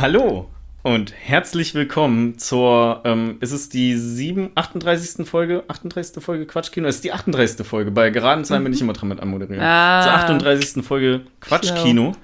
Hallo und herzlich willkommen zur, ist es die 38. Folge? 38. Folge Quatschkino? Es ist die 38. Folge. Bei geraden Zahlen bin ich immer dran mit anmoderieren. Zur 38. Folge Quatschkino.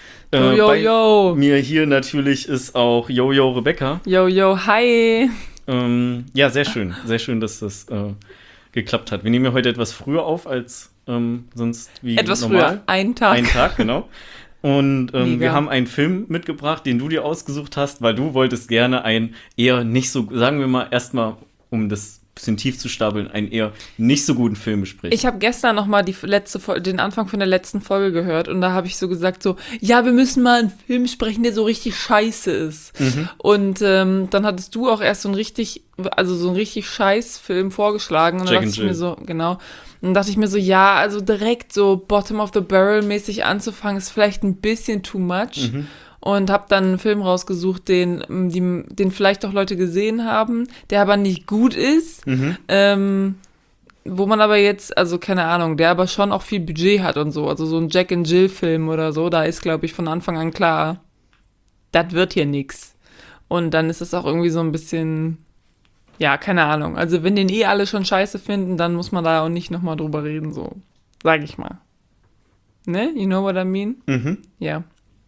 Bei mir hier natürlich ist auch Jojo Rebecca. Jojo, hi. Ja, sehr schön. Sehr schön, dass das geklappt hat. Wir nehmen ja heute etwas früher auf als sonst wie etwas normal. Früher, einen Tag. Einen Tag, genau. Und wir haben einen Film mitgebracht, den du dir ausgesucht hast, weil du wolltest gerne einen eher nicht so, sagen wir mal erstmal, um das ein bisschen tief zu stapeln, einen eher nicht so guten Film besprechen. Ich habe gestern noch mal den Anfang von der letzten Folge gehört und da habe ich so gesagt ja, wir müssen mal einen Film sprechen, der so richtig scheiße ist. Mhm. Und dann hattest du auch erst so einen richtig scheiß Film vorgeschlagen und dann dachte ich mir so, genau. Und dann dachte ich mir so, ja, also direkt so Bottom of the Barrel mäßig anzufangen, ist vielleicht ein bisschen too much. Mhm. Und habe dann einen Film rausgesucht, den vielleicht auch Leute gesehen haben, der aber nicht gut ist. Mhm. Wo man aber jetzt, also keine Ahnung, der aber schon auch viel Budget hat und so. Also so ein Jack and Jill Film oder so, da ist, glaube ich, von Anfang an klar, das wird hier nix. Und dann ist es auch irgendwie so ein bisschen... Ja, keine Ahnung. Also wenn den alle schon scheiße finden, dann muss man da auch nicht nochmal drüber reden, so. Sag ich mal. Ne? You know what I mean? Mhm. Ja.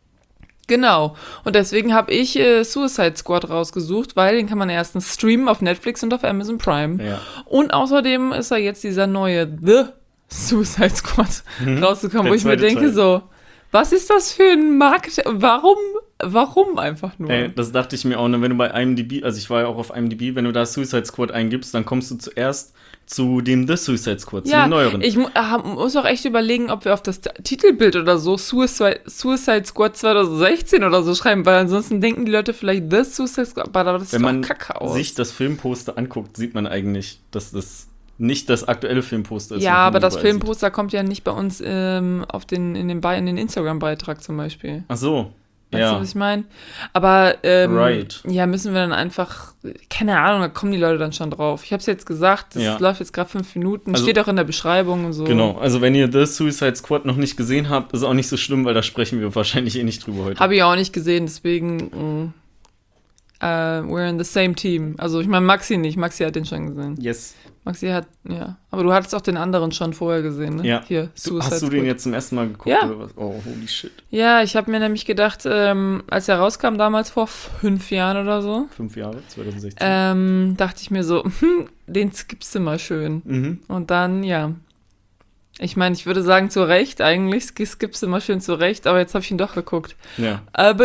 Genau. Und deswegen habe ich Suicide Squad rausgesucht, weil den kann man erstens streamen auf Netflix und auf Amazon Prime. Ja. Und außerdem ist da jetzt dieser neue The Suicide Squad rausgekommen, wo ich mir denke so, was ist das für ein Markt? Warum einfach nur? Das dachte ich mir auch, wenn du bei IMDb, also ich war ja auch auf IMDb, wenn du da Suicide Squad eingibst, dann kommst du zuerst zu dem The Suicide Squad, zu dem neueren. Ich muss auch echt überlegen, ob wir auf das Titelbild oder so Suicide Squad 2016 oder so schreiben, weil ansonsten denken die Leute vielleicht The Suicide Squad, aber das sieht doch kacke aus. Wenn man sich das Filmposter anguckt, sieht man eigentlich, dass das nicht das aktuelle Filmposter ist. Ja, aber das Filmposter kommt ja nicht bei uns in den Instagram-Beitrag zum Beispiel. Ach so. Weißt du, was ich meine? Aber ja, müssen wir dann einfach, keine Ahnung, da kommen die Leute dann schon drauf. Ich habe es jetzt gesagt, das läuft jetzt gerade 5 Minuten, steht auch in der Beschreibung und so. Genau, also wenn ihr The Suicide Squad noch nicht gesehen habt, ist auch nicht so schlimm, weil da sprechen wir wahrscheinlich nicht drüber heute. Habe ich auch nicht gesehen, deswegen we're in the same team. Also ich meine Maxi nicht, Maxi hat den schon gesehen. Yes. Maxi hat, aber du hattest auch den anderen schon vorher gesehen, ne? Ja. Hier, Hast du den jetzt zum ersten Mal geguckt oder was? Oh, holy shit. Ja, ich habe mir nämlich gedacht, als er rauskam damals vor 5 Jahren oder so. 5 Jahre, 2016. Dachte ich mir so, den skippst du mal schön. Mhm. Und dann, ich meine, ich würde sagen, zu Recht eigentlich, skippst du mal schön zu Recht, aber jetzt habe ich ihn doch geguckt. Ja.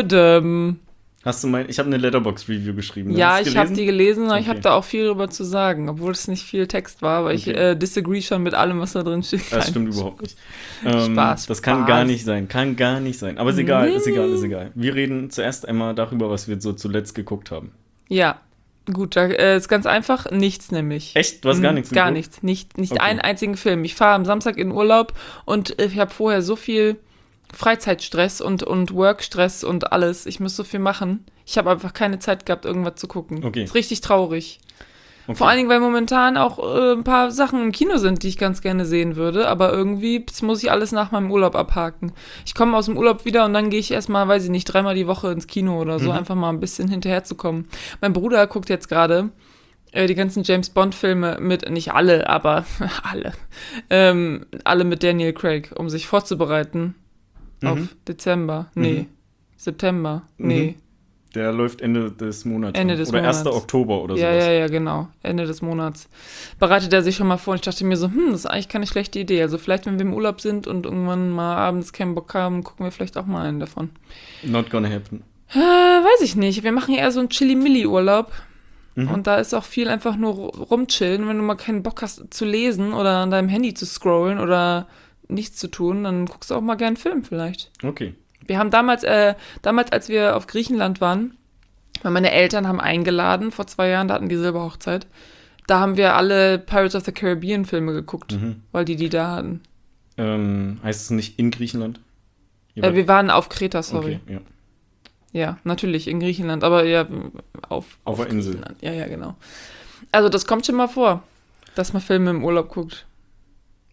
Ich habe eine Letterboxd-Review geschrieben. Ja, ich habe die gelesen und ich habe da auch viel drüber zu sagen, obwohl es nicht viel Text war, aber ich disagree schon mit allem, was da drin steht. Das stimmt überhaupt nicht. Spaß. Das kann gar nicht sein, Aber ist egal, ist egal. Wir reden zuerst einmal darüber, was wir so zuletzt geguckt haben. Ja, gut, ist ganz einfach, nichts nämlich. Echt? Du hast gar nichts geguckt? Gar nichts, nicht okay. Einen einzigen Film. Ich fahre am Samstag in Urlaub und ich habe vorher so viel Freizeitstress und Workstress und alles. Ich muss so viel machen. Ich habe einfach keine Zeit gehabt, irgendwas zu gucken. Okay. Ist richtig traurig. Okay. Vor allen Dingen, weil momentan auch ein paar Sachen im Kino sind, die ich ganz gerne sehen würde. Aber irgendwie muss ich alles nach meinem Urlaub abhaken. Ich komme aus dem Urlaub wieder und dann gehe ich erstmal, weiß ich nicht, 3-mal die Woche ins Kino oder so, einfach mal ein bisschen hinterherzukommen. Mein Bruder guckt jetzt gerade die ganzen James-Bond-Filme mit, nicht alle, aber alle. Alle mit Daniel Craig, um sich vorzubereiten. Auf Dezember. Nee. September. Nee. Der läuft Ende des Monats. Oder 1. Oktober oder sowas. Ja, genau. Ende des Monats. Bereitet er sich schon mal vor und ich dachte mir so, das ist eigentlich keine schlechte Idee. Also vielleicht, wenn wir im Urlaub sind und irgendwann mal abends keinen Bock haben, gucken wir vielleicht auch mal einen davon. Not gonna happen. Weiß ich nicht. Wir machen eher so einen Chili-Milli-Urlaub. Und da ist auch viel einfach nur rumchillen. Wenn du mal keinen Bock hast zu lesen oder an deinem Handy zu scrollen oder nichts zu tun, dann guckst du auch mal gern einen Film vielleicht. Okay. Wir haben damals, als wir auf Griechenland waren, weil meine Eltern haben eingeladen, vor 2 Jahren, da hatten die Silberhochzeit, da haben wir alle Pirates of the Caribbean Filme geguckt, weil die da hatten. Heißt es nicht in Griechenland? Wir waren auf Kreta, sorry. Okay, ja. Ja, natürlich, in Griechenland, aber ja, auf der Insel. Ja, genau. Also das kommt schon mal vor, dass man Filme im Urlaub guckt.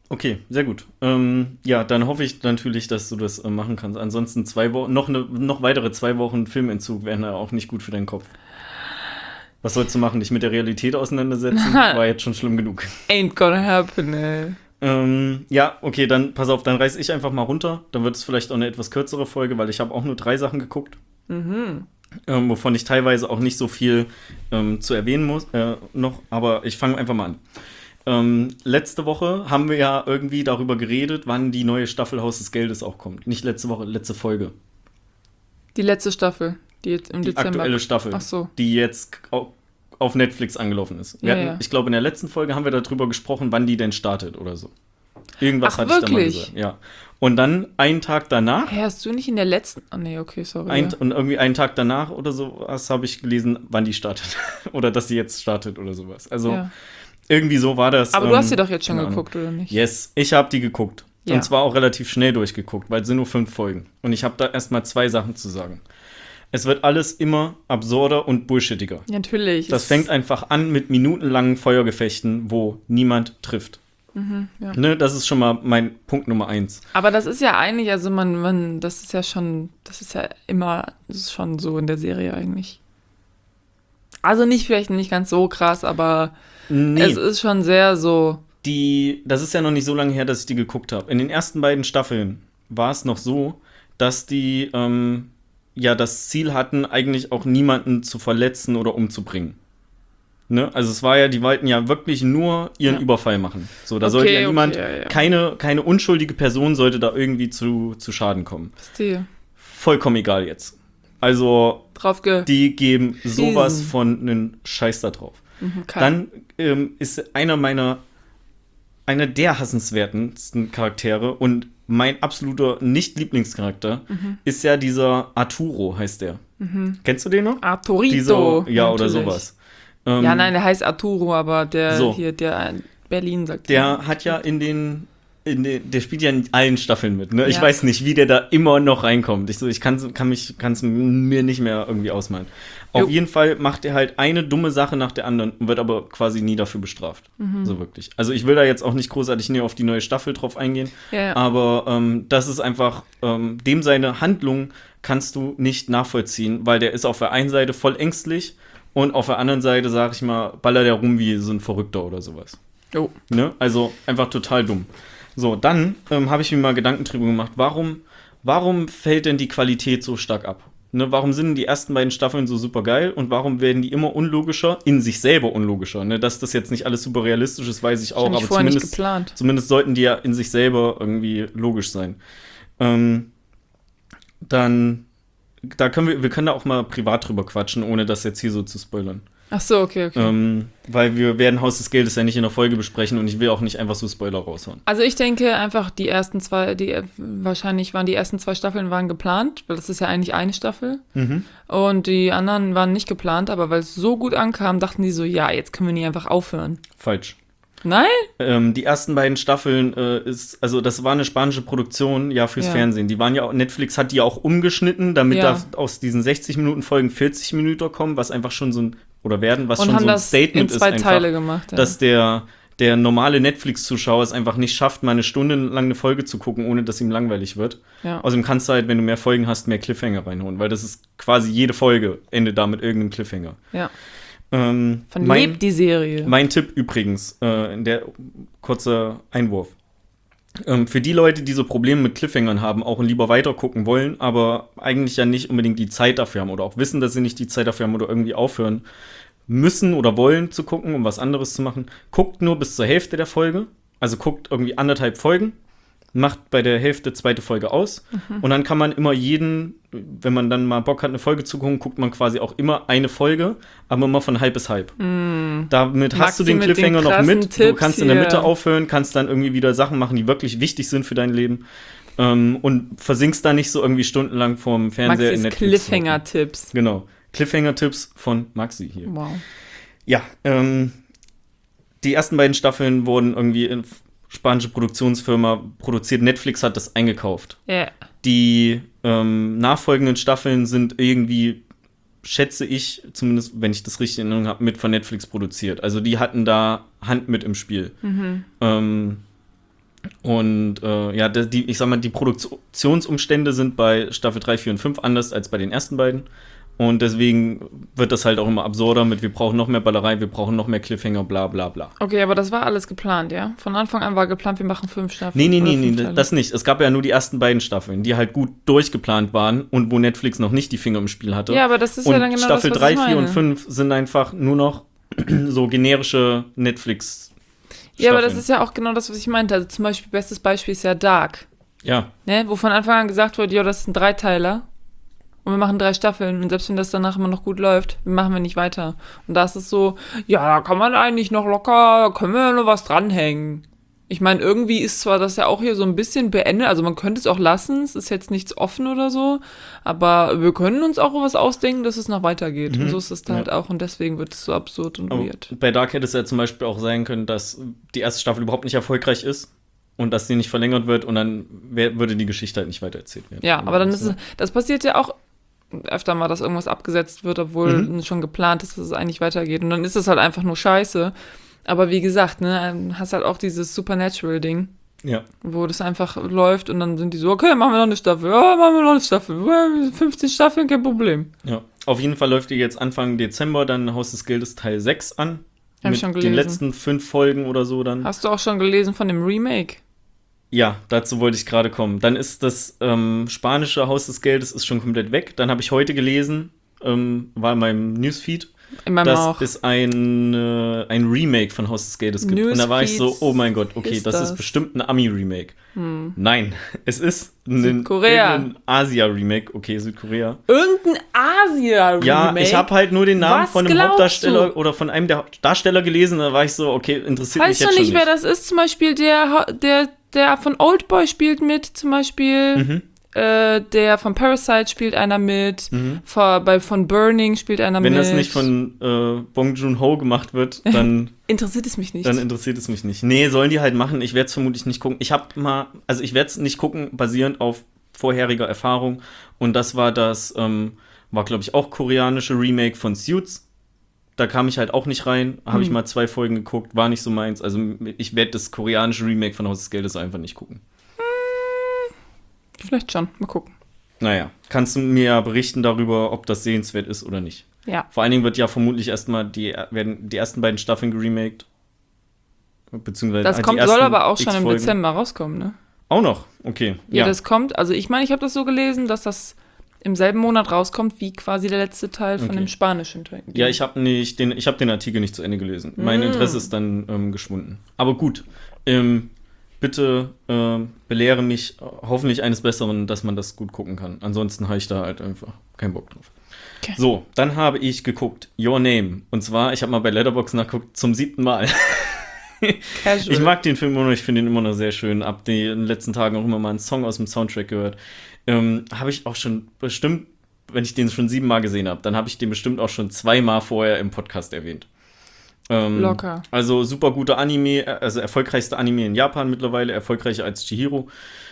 Okay, sehr gut. Ja, dann hoffe ich natürlich, dass du das machen kannst. Ansonsten 2 Wochen, noch weitere 2 Wochen Filmentzug wären ja auch nicht gut für deinen Kopf. Was sollst du machen? Dich mit der Realität auseinandersetzen? War jetzt schon schlimm genug. Ain't gonna happen, ey. Ja, okay, dann pass auf, dann reiß ich einfach mal runter. Dann wird es vielleicht auch eine etwas kürzere Folge, weil ich habe auch nur 3 Sachen geguckt. Wovon ich teilweise auch nicht so viel zu erwähnen muss noch. Aber ich fange einfach mal an. Letzte Woche haben wir ja irgendwie darüber geredet, wann die neue Staffel Haus des Geldes auch kommt. Nicht letzte Woche, letzte Folge. Die letzte Staffel, die jetzt im Dezember. Die aktuelle Staffel, ach so, die jetzt auf Netflix angelaufen ist. Ja. Ich glaube, in der letzten Folge haben wir darüber gesprochen, wann die denn startet oder so. Irgendwas hatte ich da mal gesagt. Ja. Und dann einen Tag danach. Hä, hast du nicht in der letzten. Oh nee, okay, sorry. Und irgendwie einen Tag danach oder sowas habe ich gelesen, wann die startet. Oder dass sie jetzt startet oder sowas. Also irgendwie so war das. Aber du hast sie doch jetzt schon geguckt, oder nicht? Yes, ich habe die geguckt. Ja. Und zwar auch relativ schnell durchgeguckt, weil es sind nur 5 Folgen. Und ich habe da erstmal 2 Sachen zu sagen. Es wird alles immer absurder und bullshittiger. Ja, natürlich. Das fängt einfach an mit minutenlangen Feuergefechten, wo niemand trifft. Ja. Ne, das ist schon mal mein Punkt Nummer 1. Aber das ist ja eigentlich, also das ist ja immer, das ist schon so in der Serie eigentlich. Also vielleicht nicht ganz so krass, aber es ist schon sehr so. Das ist ja noch nicht so lange her, dass ich die geguckt habe. In den ersten beiden Staffeln war es noch so, dass die das Ziel hatten, eigentlich auch niemanden zu verletzen oder umzubringen. Ne? Also es war ja, die wollten ja wirklich nur ihren Überfall machen. So, da sollte ja niemand, keine unschuldige Person sollte da irgendwie zu Schaden kommen. Verstehe. Vollkommen egal jetzt. Also die geben sowas von einen Scheiß da drauf. Dann ist einer der hassenswertesten Charaktere und mein absoluter Nicht-Lieblingscharakter ist ja dieser Arturo, heißt der. Kennst du den noch? Arturito. Oder sowas. Ja, nein, der heißt Arturo, aber der Berlin sagt. Der hat ja der spielt ja in allen Staffeln mit, ne? Ja. Ich weiß nicht, wie der da immer noch reinkommt. Ich kann es mir nicht mehr irgendwie ausmalen. Auf jeden Fall macht er halt eine dumme Sache nach der anderen und wird aber quasi nie dafür bestraft. So wirklich. Also ich will da jetzt auch nicht großartig näher auf die neue Staffel drauf eingehen, aber das ist einfach, dem seine Handlung kannst du nicht nachvollziehen, weil der ist auf der einen Seite voll ängstlich und auf der anderen Seite, sag ich mal, ballert der rum wie so ein Verrückter oder sowas. Ne? Also einfach total dumm. So, dann habe ich mir mal Gedanken drüber gemacht, warum fällt denn die Qualität so stark ab? Ne, warum sind die ersten beiden Staffeln so super geil und warum werden die immer unlogischer, in sich selber unlogischer? Ne, dass das jetzt nicht alles super realistisch ist, weiß ich auch, aber zumindest sollten die ja in sich selber irgendwie logisch sein. Wir können da auch mal privat drüber quatschen, ohne das jetzt hier so zu spoilern. Ach so, okay. Weil wir werden Haus des Geldes ja nicht in der Folge besprechen und ich will auch nicht einfach so Spoiler raushauen. Also ich denke einfach, wahrscheinlich waren die ersten 2 Staffeln waren geplant, weil das ist ja eigentlich eine Staffel. Und die anderen waren nicht geplant, aber weil es so gut ankam, dachten die so, ja, jetzt können wir nicht einfach aufhören. Falsch. Nein? Die ersten beiden Staffeln das war eine spanische Produktion, fürs Fernsehen. Die waren ja, Netflix hat die auch umgeschnitten, damit da aus diesen 60 Minuten Folgen 40 Minuten kommen, was einfach schon so ein Statement ist, einfach, Teile gemacht, dass der normale Netflix-Zuschauer es einfach nicht schafft, mal eine Stunde lang eine Folge zu gucken, ohne dass ihm langweilig wird. Ja. Außerdem kannst du halt, wenn du mehr Folgen hast, mehr Cliffhanger reinholen, weil das ist quasi jede Folge endet da mit irgendeinem Cliffhanger. Ja. Lebt die Serie. Mein Tipp übrigens, kurzer Einwurf. Für die Leute, die so Probleme mit Cliffhangern haben, auch lieber weitergucken wollen, aber eigentlich ja nicht unbedingt die Zeit dafür haben oder auch wissen, dass sie nicht die Zeit dafür haben oder irgendwie aufhören müssen oder wollen zu gucken, um was anderes zu machen, guckt nur bis zur Hälfte der Folge. Also guckt irgendwie 1,5 Folgen, macht bei der Hälfte 2. Folge aus und dann kann man immer wenn man dann mal Bock hat, eine Folge zu gucken, guckt man quasi auch immer eine Folge, aber immer von halb bis halb. Damit hast du den Cliffhanger noch mit, du kannst in der Mitte aufhören, kannst dann irgendwie wieder Sachen machen, die wirklich wichtig sind für dein Leben und versinkst da nicht so irgendwie stundenlang vorm Fernseher in Netflix. Cliffhanger-Tipps. Genau, Cliffhanger-Tipps von Maxi hier. Wow. Ja, die ersten beiden Staffeln wurden irgendwie in spanische Produktionsfirma produziert. Netflix hat das eingekauft. Yeah. Die nachfolgenden Staffeln sind irgendwie, schätze ich, zumindest wenn ich das richtig in Erinnerung habe, mit von Netflix produziert. Also die hatten da Hand mit im Spiel. Und ich sag mal, die Produktionsumstände sind bei Staffel 3, 4 und 5 anders als bei den ersten beiden. Und deswegen wird das halt auch immer absurder wir brauchen noch mehr Ballerei, wir brauchen noch mehr Cliffhanger, bla bla bla. Okay, aber das war alles geplant, ja? Von Anfang an war geplant, wir machen 5 Staffeln. Nee, das nicht. Es gab ja nur die ersten beiden Staffeln, die halt gut durchgeplant waren und wo Netflix noch nicht die Finger im Spiel hatte. Ja, aber das ist und ja dann genau Staffel das, was 3, 4 und 5 sind einfach nur noch so generische Netflix. Ja, aber das ist ja auch genau das, was ich meinte. Also zum Beispiel, bestes Beispiel ist ja Dark. Ja. Ne? Wo von Anfang an gesagt wurde, ja, das ist ein Dreiteiler. Und wir machen 3 Staffeln. Und selbst wenn das danach immer noch gut läuft, machen wir nicht weiter. Und da ist es so, ja, da kann man eigentlich noch locker, können wir ja noch was dranhängen. Ich meine, irgendwie ist zwar das ja auch hier so ein bisschen beendet, also man könnte es auch lassen, es ist jetzt nichts offen oder so, aber wir können uns auch was ausdenken, dass es noch weitergeht. Und so ist es da halt auch und deswegen wird es so absurd und weird. Bei Dark hätte es ja zum Beispiel auch sein können, dass die erste Staffel überhaupt nicht erfolgreich ist und dass die nicht verlängert wird und dann würde die Geschichte halt nicht weitererzählt werden. Ja, aber dann ist es, das passiert ja auch öfter mal, dass irgendwas abgesetzt wird, obwohl schon geplant ist, dass es eigentlich weitergeht. Und dann ist es halt einfach nur scheiße. Aber wie gesagt, ne, hast halt auch dieses Supernatural-Ding, wo das einfach läuft und dann sind die so, okay, machen wir noch eine Staffel, ja, machen wir noch eine Staffel, 15 Staffeln, kein Problem. Ja, auf jeden Fall läuft die jetzt Anfang Dezember dann Haus des Geldes Teil 6 an. Hab ich schon gelesen. Den letzten 5 Folgen oder so dann. Hast du auch schon gelesen von dem Remake? Ja, dazu wollte ich gerade kommen. Dann ist das spanische Haus des Geldes ist schon komplett weg. Dann habe ich heute gelesen, war in meinem Newsfeed, dass es ein Remake von Haus des Geldes gibt. Und da war ich so, oh mein Gott, okay, das ist bestimmt ein Ami-Remake. Nein, es ist ein Asia-Remake. Okay, Südkorea. Irgendein Asia-Remake? Ja, ich habe halt nur den Namen von einem Hauptdarsteller oder von einem der Darsteller gelesen. Da war ich so, okay, interessiert mich jetzt schon nicht. Weißt du nicht, wer das ist? Zum Beispiel der von Oldboy spielt mit, zum Beispiel. Der von Parasite spielt einer mit. Von Burning spielt einer mit. Wenn das nicht von Bong Joon-ho gemacht wird, dann interessiert es mich nicht. Dann interessiert es mich nicht. Nee, sollen die halt machen. Ich werde es vermutlich nicht gucken. Ich werde es nicht gucken, basierend auf vorheriger Erfahrung. Und das war glaube ich, auch koreanische Remake von Suits. Da kam ich halt auch nicht rein. Habe ich mal 2 Folgen geguckt, war nicht so meins. Also ich werde das koreanische Remake von Haus des Geldes einfach nicht gucken. Vielleicht schon, mal gucken. Naja, kannst du mir ja berichten darüber, ob das sehenswert ist oder nicht. Ja. Vor allen Dingen wird ja vermutlich werden die ersten beiden Staffeln geremaked. Beziehungsweise das soll aber auch schon im Dezember rauskommen, ne? Auch noch? Okay. Ja, das kommt, also ich meine, ich habe das so gelesen, dass das im selben Monat rauskommt, wie quasi der letzte Teil von dem spanischen Teil. Ja, ich habe den Artikel nicht zu Ende gelesen. Mein Interesse ist dann geschwunden. Aber gut, bitte belehre mich hoffentlich eines Besseren, dass man das gut gucken kann. Ansonsten habe ich da halt einfach keinen Bock drauf. Okay. So, dann habe ich geguckt, Your Name. Und zwar, ich habe mal bei Letterboxd nachgeguckt, zum 7. Mal. Casual. Ich mag den Film immer noch, ich finde ihn immer noch sehr schön. Ab den letzten Tagen auch immer mal einen Song aus dem Soundtrack gehört. Habe ich auch schon bestimmt, wenn ich den schon 7 Mal gesehen habe, dann habe ich den bestimmt auch schon 2 Mal vorher im Podcast erwähnt. Locker. Also super guter Anime, also erfolgreichster Anime in Japan mittlerweile, erfolgreicher als Chihiro.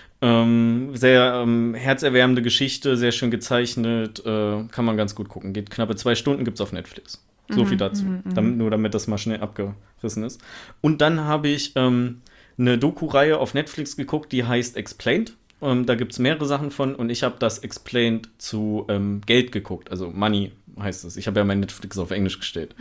Sehr herzerwärmende Geschichte, sehr schön gezeichnet, kann man ganz gut gucken. Geht knappe 2 Stunden, gibt's auf Netflix. So viel dazu. Damit das mal schnell abgerissen ist. Und dann habe ich eine Doku-Reihe auf Netflix geguckt, die heißt Explained. Da gibt es mehrere Sachen von und ich habe das Explained zu Geld geguckt, also Money heißt es. Ich habe ja mein Netflix auf Englisch gestellt.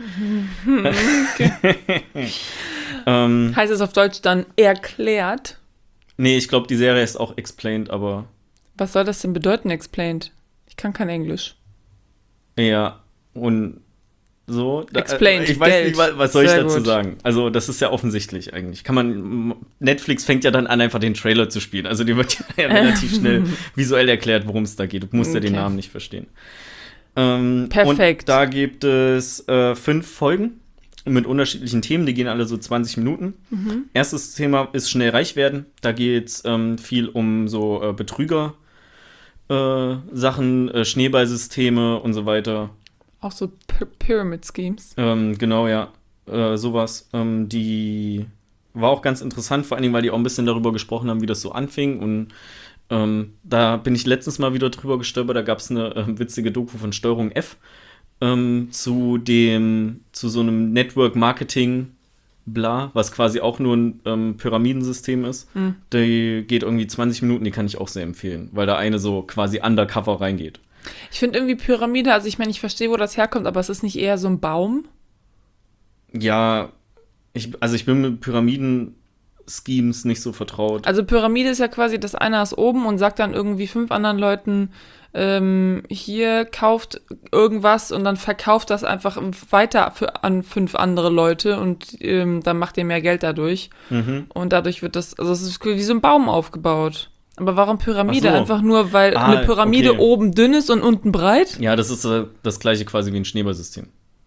Heißt es auf Deutsch dann erklärt? Nee, ich glaube, die Serie ist auch Explained, aber... Was soll das denn bedeuten, Explained? Ich kann kein Englisch. Ja, und so... Explained, ich weiß Geld. nicht, was soll ich Sehr dazu gut. sagen? Also, das ist ja offensichtlich eigentlich. Netflix fängt ja dann an, einfach den Trailer zu spielen. Also, dir wird ja relativ schnell visuell erklärt, worum es da geht. Du musst ja den Namen nicht verstehen. Perfekt. Und da gibt es 5 Folgen mit unterschiedlichen Themen, die gehen alle so 20 Minuten. Erstes Thema ist schnell reich werden. Da geht es viel um so Betrüger Sachen, Schneeballsysteme und so weiter. Auch so Pyramid Schemes. Genau, ja. Sowas. Die war auch ganz interessant, vor allen Dingen, weil die auch ein bisschen darüber gesprochen haben, wie das so anfing. Und da bin ich letztens mal wieder drüber gestolpert. Da gab es eine witzige Doku von Steuerung F zu so einem Network-Marketing bla, was quasi auch nur ein Pyramidensystem ist. Die geht irgendwie 20 Minuten, die kann ich auch sehr empfehlen, weil da eine so quasi undercover reingeht. Ich finde irgendwie Pyramide, also ich meine, ich verstehe, wo das herkommt, aber es ist nicht eher so ein Baum? Ja, ich bin mit Pyramiden-Schemes nicht so vertraut. Also Pyramide ist ja quasi, dass einer ist oben und sagt dann irgendwie 5 anderen Leuten, hier kauft irgendwas und dann verkauft das einfach weiter an 5 andere Leute und dann macht ihr mehr Geld dadurch. Und dadurch wird das, also es ist wie so ein Baum aufgebaut. Aber warum Pyramide? Ach so. Einfach nur, weil eine Pyramide oben dünn ist und unten breit? Ja, das ist das gleiche quasi wie ein Schneeballsystem.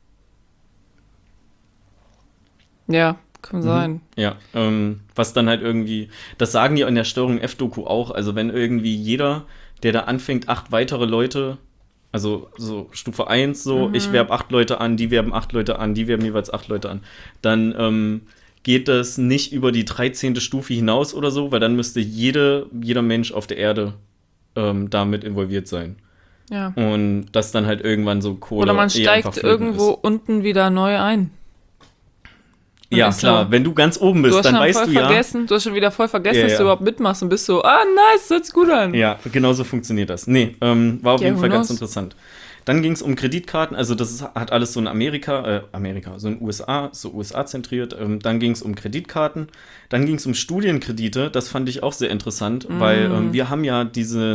Ja, kann sein. Ja, was dann halt irgendwie, das sagen die in der Steuerung F-Doku auch, also wenn irgendwie jeder, der da anfängt, 8 weitere Leute, also so Stufe 1, so, ich werbe 8 Leute an, die werben 8 Leute an, die werben jeweils 8 Leute an, dann geht das nicht über die 13. Stufe hinaus oder so, weil dann müsste jeder Mensch auf der Erde damit involviert sein. Ja. Und das dann halt irgendwann so Kohle. Oder man steigt irgendwo unten wieder neu ein. Ja, klar, wenn du ganz oben bist, dann weißt du ja. Du hast schon wieder voll vergessen, dass du überhaupt mitmachst und bist so, nice, hört sich gut an. Ja, genau so funktioniert das. Nee, war auf jeden Fall ganz interessant. Dann ging es um Kreditkarten, also hat alles so in Amerika, so in USA, so USA-zentriert. Dann ging es um Kreditkarten. Dann ging es um Studienkredite, das fand ich auch sehr interessant, weil wir haben ja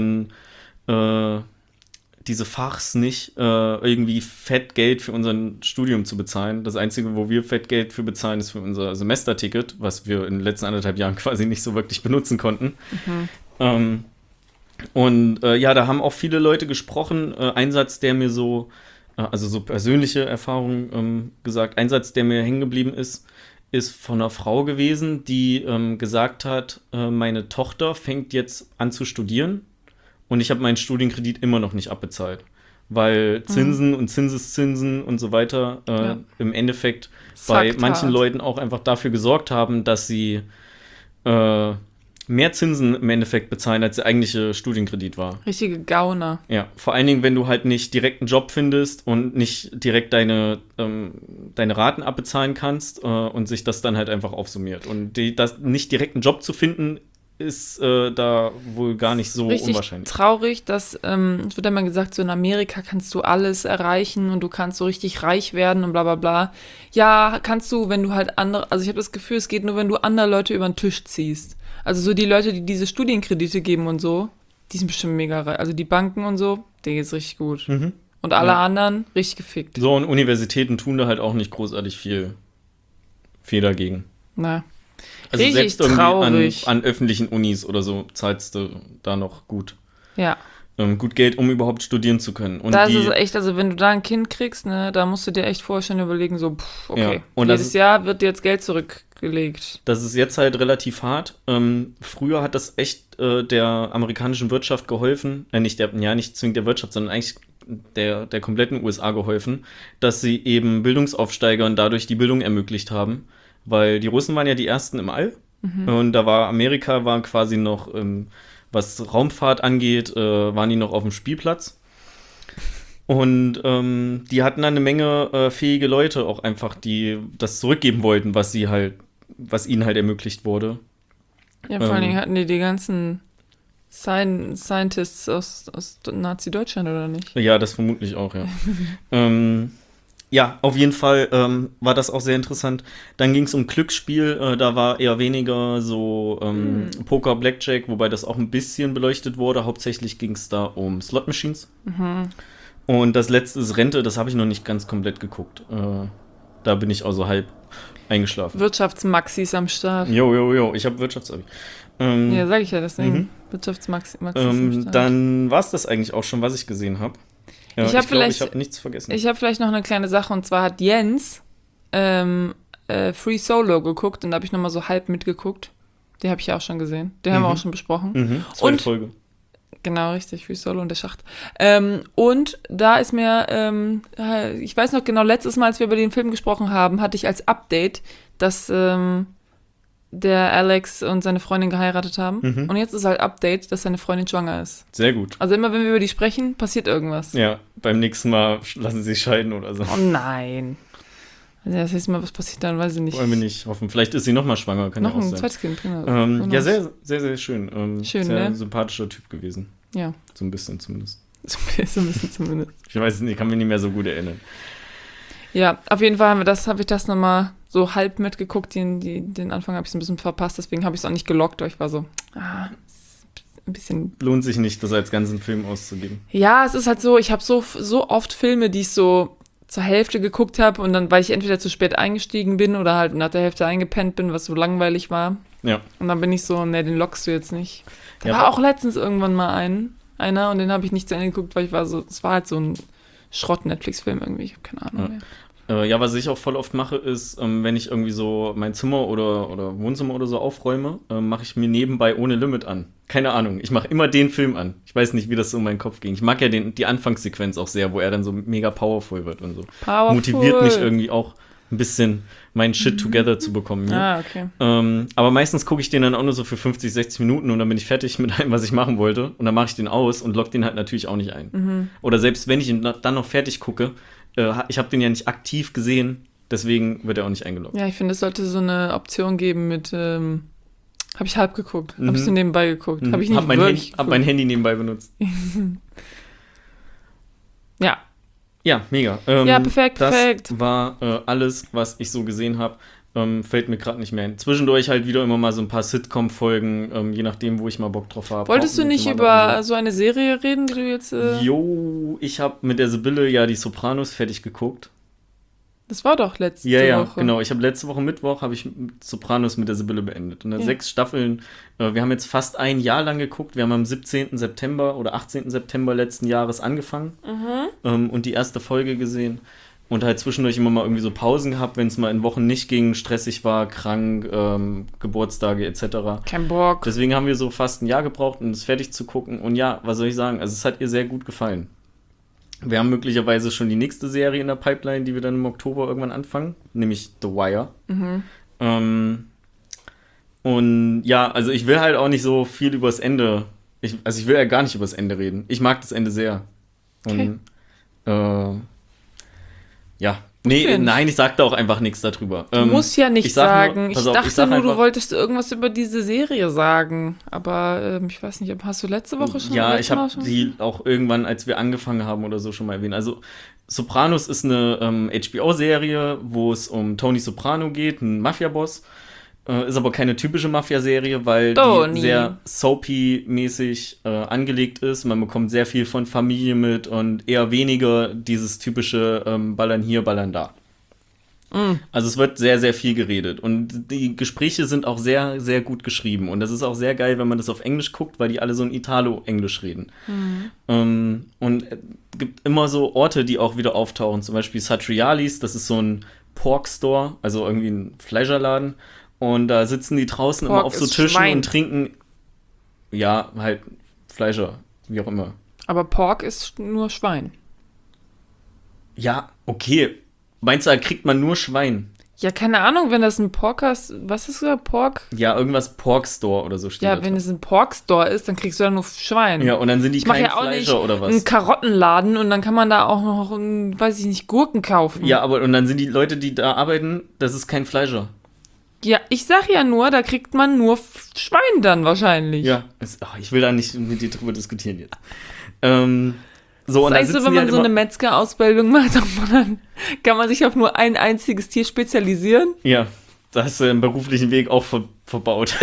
diese Fachs nicht, irgendwie Fettgeld für unser Studium zu bezahlen. Das Einzige, wo wir Fettgeld für bezahlen, ist für unser Semesterticket, was wir in den letzten 1,5 Jahren quasi nicht so wirklich benutzen konnten. Da haben auch viele Leute gesprochen. Ein Satz, der mir so, also so persönliche Erfahrungen gesagt, ein Satz, der mir hängen geblieben ist von einer Frau gewesen, die gesagt hat, meine Tochter fängt jetzt an zu studieren. Und ich habe meinen Studienkredit immer noch nicht abbezahlt, weil Zinsen und Zinseszinsen und so weiter im Endeffekt bei manchen Leuten auch einfach dafür gesorgt haben, dass sie mehr Zinsen im Endeffekt bezahlen, als der eigentliche Studienkredit war. Richtige Gauner. Ja, vor allen Dingen, wenn du halt nicht direkt einen Job findest und nicht direkt deine Raten abbezahlen kannst und sich das dann halt einfach aufsummiert. Und das nicht direkt einen Job zu finden, ist da wohl gar nicht so richtig unwahrscheinlich. Traurig, dass, es wird immer gesagt, so in Amerika kannst du alles erreichen und du kannst so richtig reich werden und bla bla bla. Ja, kannst du, wenn du halt also ich habe das Gefühl, es geht nur, wenn du andere Leute über den Tisch ziehst. Also so die Leute, die diese Studienkredite geben und so, die sind bestimmt mega reich. Also die Banken und so, denen geht's richtig gut. Und alle anderen richtig gefickt. So, und Universitäten tun da halt auch nicht großartig viel dagegen. Na. Also richtig selbst irgendwie traurig. an öffentlichen Unis oder so zahlst du da noch gut. Ja. Gut Geld, um überhaupt studieren zu können. Und das ist echt, also wenn du da ein Kind kriegst, ne, da musst du dir echt vorher schon überlegen, so, okay, ja. Und jedes Jahr wird dir jetzt Geld zurückgelegt. Das ist jetzt halt relativ hart. Früher hat das echt der amerikanischen Wirtschaft geholfen, nicht zwingend der Wirtschaft, sondern eigentlich der kompletten USA geholfen, dass sie eben Bildungsaufsteigern dadurch die Bildung ermöglicht haben. Weil die Russen waren ja die Ersten im All und da war Amerika quasi noch, was Raumfahrt angeht, waren die noch auf dem Spielplatz. Und die hatten dann eine Menge fähige Leute auch einfach, die das zurückgeben wollten, was ihnen halt ermöglicht wurde. Ja, vor allen Dingen hatten die ganzen Scientists aus Nazi-Deutschland, oder nicht? Ja, das vermutlich auch, ja. Ja, auf jeden Fall war das auch sehr interessant. Dann ging es um Glücksspiel, da war eher weniger so Poker, Blackjack, wobei das auch ein bisschen beleuchtet wurde. Hauptsächlich ging es da um Slot-Machines. Und das letzte ist Rente, das habe ich noch nicht ganz komplett geguckt. Da bin ich also halb eingeschlafen. Wirtschaftsmaxis am Start. Jo, ich habe Wirtschaftsabi. Ja, sag ich ja deswegen. Wirtschaftsmaxis am Start. Dann war es das eigentlich auch schon, was ich gesehen habe. Ja, ich glaube, ich habe nichts vergessen. Ich habe vielleicht noch eine kleine Sache, und zwar hat Jens Free Solo geguckt und da habe ich nochmal so halb mitgeguckt. Den habe ich ja auch schon gesehen. Den haben wir auch schon besprochen. Zweite Folge. Genau, richtig, Free Solo und der Schacht. Und da ist mir, ich weiß noch genau, letztes Mal, als wir über den Film gesprochen haben, hatte ich als Update, dass der Alex und seine Freundin geheiratet haben. Und jetzt ist halt Update, dass seine Freundin schwanger ist. Sehr gut. Also immer, wenn wir über die sprechen, passiert irgendwas. Ja, beim nächsten Mal lassen sie sich scheiden oder so. Oh nein. Also das nächste Mal, was passiert dann, weiß ich nicht. Wollen wir nicht hoffen. Vielleicht ist sie nochmal schwanger, kann noch ja auch sein. Noch ein zweites Kind, genau. Ja, sehr, sehr, sehr schön. Schön, sehr ne? sympathischer Typ gewesen. Ja. So ein bisschen zumindest. So ein bisschen zumindest. Ich weiß es nicht, kann mich nicht mehr so gut erinnern. Ja, auf jeden Fall habe ich das nochmal so halb mitgeguckt. Den Anfang habe ich so ein bisschen verpasst, deswegen habe ich es auch nicht gelockt, aber ich war so, ein bisschen... Lohnt sich nicht, das als ganzen Film auszugeben. Ja, es ist halt so, ich habe so oft Filme, die ich so zur Hälfte geguckt habe und dann, weil ich entweder zu spät eingestiegen bin oder halt nach der Hälfte eingepennt bin, was so langweilig war. Ja. Und dann bin ich so, nee, den lockst du jetzt nicht. Da Ja, war auch letztens irgendwann mal einer und den habe ich nicht zu Ende geguckt, weil ich war so, es war halt so ein Schrott-Netflix-Film irgendwie, ich habe keine Ahnung mehr. Ja, was ich auch voll oft mache, ist, wenn ich irgendwie so mein Zimmer oder Wohnzimmer oder so aufräume, mache ich mir nebenbei Ohne Limit an. Keine Ahnung, ich mache immer den Film an. Ich weiß nicht, wie das so in meinen Kopf ging. Ich mag ja die Anfangssequenz auch sehr, wo er dann so mega powerful wird und so. Powerful. Motiviert mich irgendwie auch ein bisschen, meinen Shit together zu bekommen. Ja? Okay. Aber meistens gucke ich den dann auch nur so für 50, 60 Minuten und dann bin ich fertig mit allem, was ich machen wollte. Und dann mache ich den aus und logge den halt natürlich auch nicht ein. Oder selbst wenn ich ihn dann noch fertig gucke, ich habe den ja nicht aktiv gesehen, deswegen wird er auch nicht eingeloggt. Ja, ich finde, es sollte so eine Option geben mit, habe ich halb geguckt, habe ich so nebenbei geguckt, habe ich nicht wirklich Hab mein Handy nebenbei benutzt. Ja. Ja, mega. Ja, perfekt. Das war alles, was ich so gesehen habe. Fällt mir gerade nicht mehr hin. Zwischendurch halt wieder immer mal so ein paar Sitcom-Folgen, je nachdem, wo ich mal Bock drauf habe. Wolltest du nicht über so eine Serie reden, die du jetzt... Jo, ich habe mit der Sibylle ja die Sopranos fertig geguckt. Das war doch letzte Woche. Ja, genau. Ich habe letzte Woche Mittwoch habe ich Sopranos mit der Sibylle beendet. Und 6 Staffeln. Wir haben jetzt fast ein Jahr lang geguckt. Wir haben am 17. September oder 18. September letzten Jahres angefangen und die erste Folge gesehen. Und halt zwischendurch immer mal irgendwie so Pausen gehabt, wenn es mal in Wochen nicht ging, stressig war, krank, Geburtstage etc. Kein Bock. Deswegen haben wir so fast ein Jahr gebraucht, um es fertig zu gucken. Und ja, was soll ich sagen? Also es hat ihr sehr gut gefallen. Wir haben möglicherweise schon die nächste Serie in der Pipeline, die wir dann im Oktober irgendwann anfangen, nämlich The Wire. Und ja, also ich will halt auch nicht so viel übers Ende. Ich will ja gar nicht übers Ende reden. Ich mag das Ende sehr. Und ja. Nein, ich sag da auch einfach nichts darüber. Du musst ja nicht sagen. Ich dachte nur, einfach, du wolltest irgendwas über diese Serie sagen. Aber ich weiß nicht, hast du letzte Woche schon? Ja, ich habe die auch irgendwann, als wir angefangen haben oder so, schon mal erwähnt. Also Sopranos ist eine HBO-Serie, wo es um Tony Soprano geht, ein Mafia-Boss. Ist aber keine typische Mafia-Serie, weil die sehr soapy-mäßig angelegt ist. Man bekommt sehr viel von Familie mit und eher weniger dieses typische Ballern hier, Ballern da. Also es wird sehr, sehr viel geredet. Und die Gespräche sind auch sehr, sehr gut geschrieben. Und das ist auch sehr geil, wenn man das auf Englisch guckt, weil die alle so ein Italo-Englisch reden. Und es gibt immer so Orte, die auch wieder auftauchen. Zum Beispiel Satrialis, das ist so ein Pork-Store, also irgendwie ein Fleischerladen. Und da sitzen die draußen immer auf so Tischen Schwein. Und trinken, ja, halt Fleischer, wie auch immer. Aber Pork ist nur Schwein. Ja, okay. Meinst du, da kriegt man nur Schwein? Ja, keine Ahnung, wenn das ein Porkers, was ist das, Pork? Ja, irgendwas Pork-Store oder so steht da. Ja, wenn es ein Pork-Store ist, dann kriegst du ja nur Schwein. Ja, und dann sind die kein Fleischer oder was? Ein Karottenladen und dann kann man da auch noch, weiß ich nicht, Gurken kaufen. Ja, aber und dann sind die Leute, die da arbeiten, das ist kein Fleischer. Ja, ich sag ja nur, da kriegt man nur Schwein dann wahrscheinlich. Ja, ich will da nicht mit dir drüber diskutieren jetzt. So, das heißt, wenn man so eine Metzger-Ausbildung macht, dann kann man sich auf nur ein einziges Tier spezialisieren. Ja, da hast du im beruflichen Weg auch verbaut.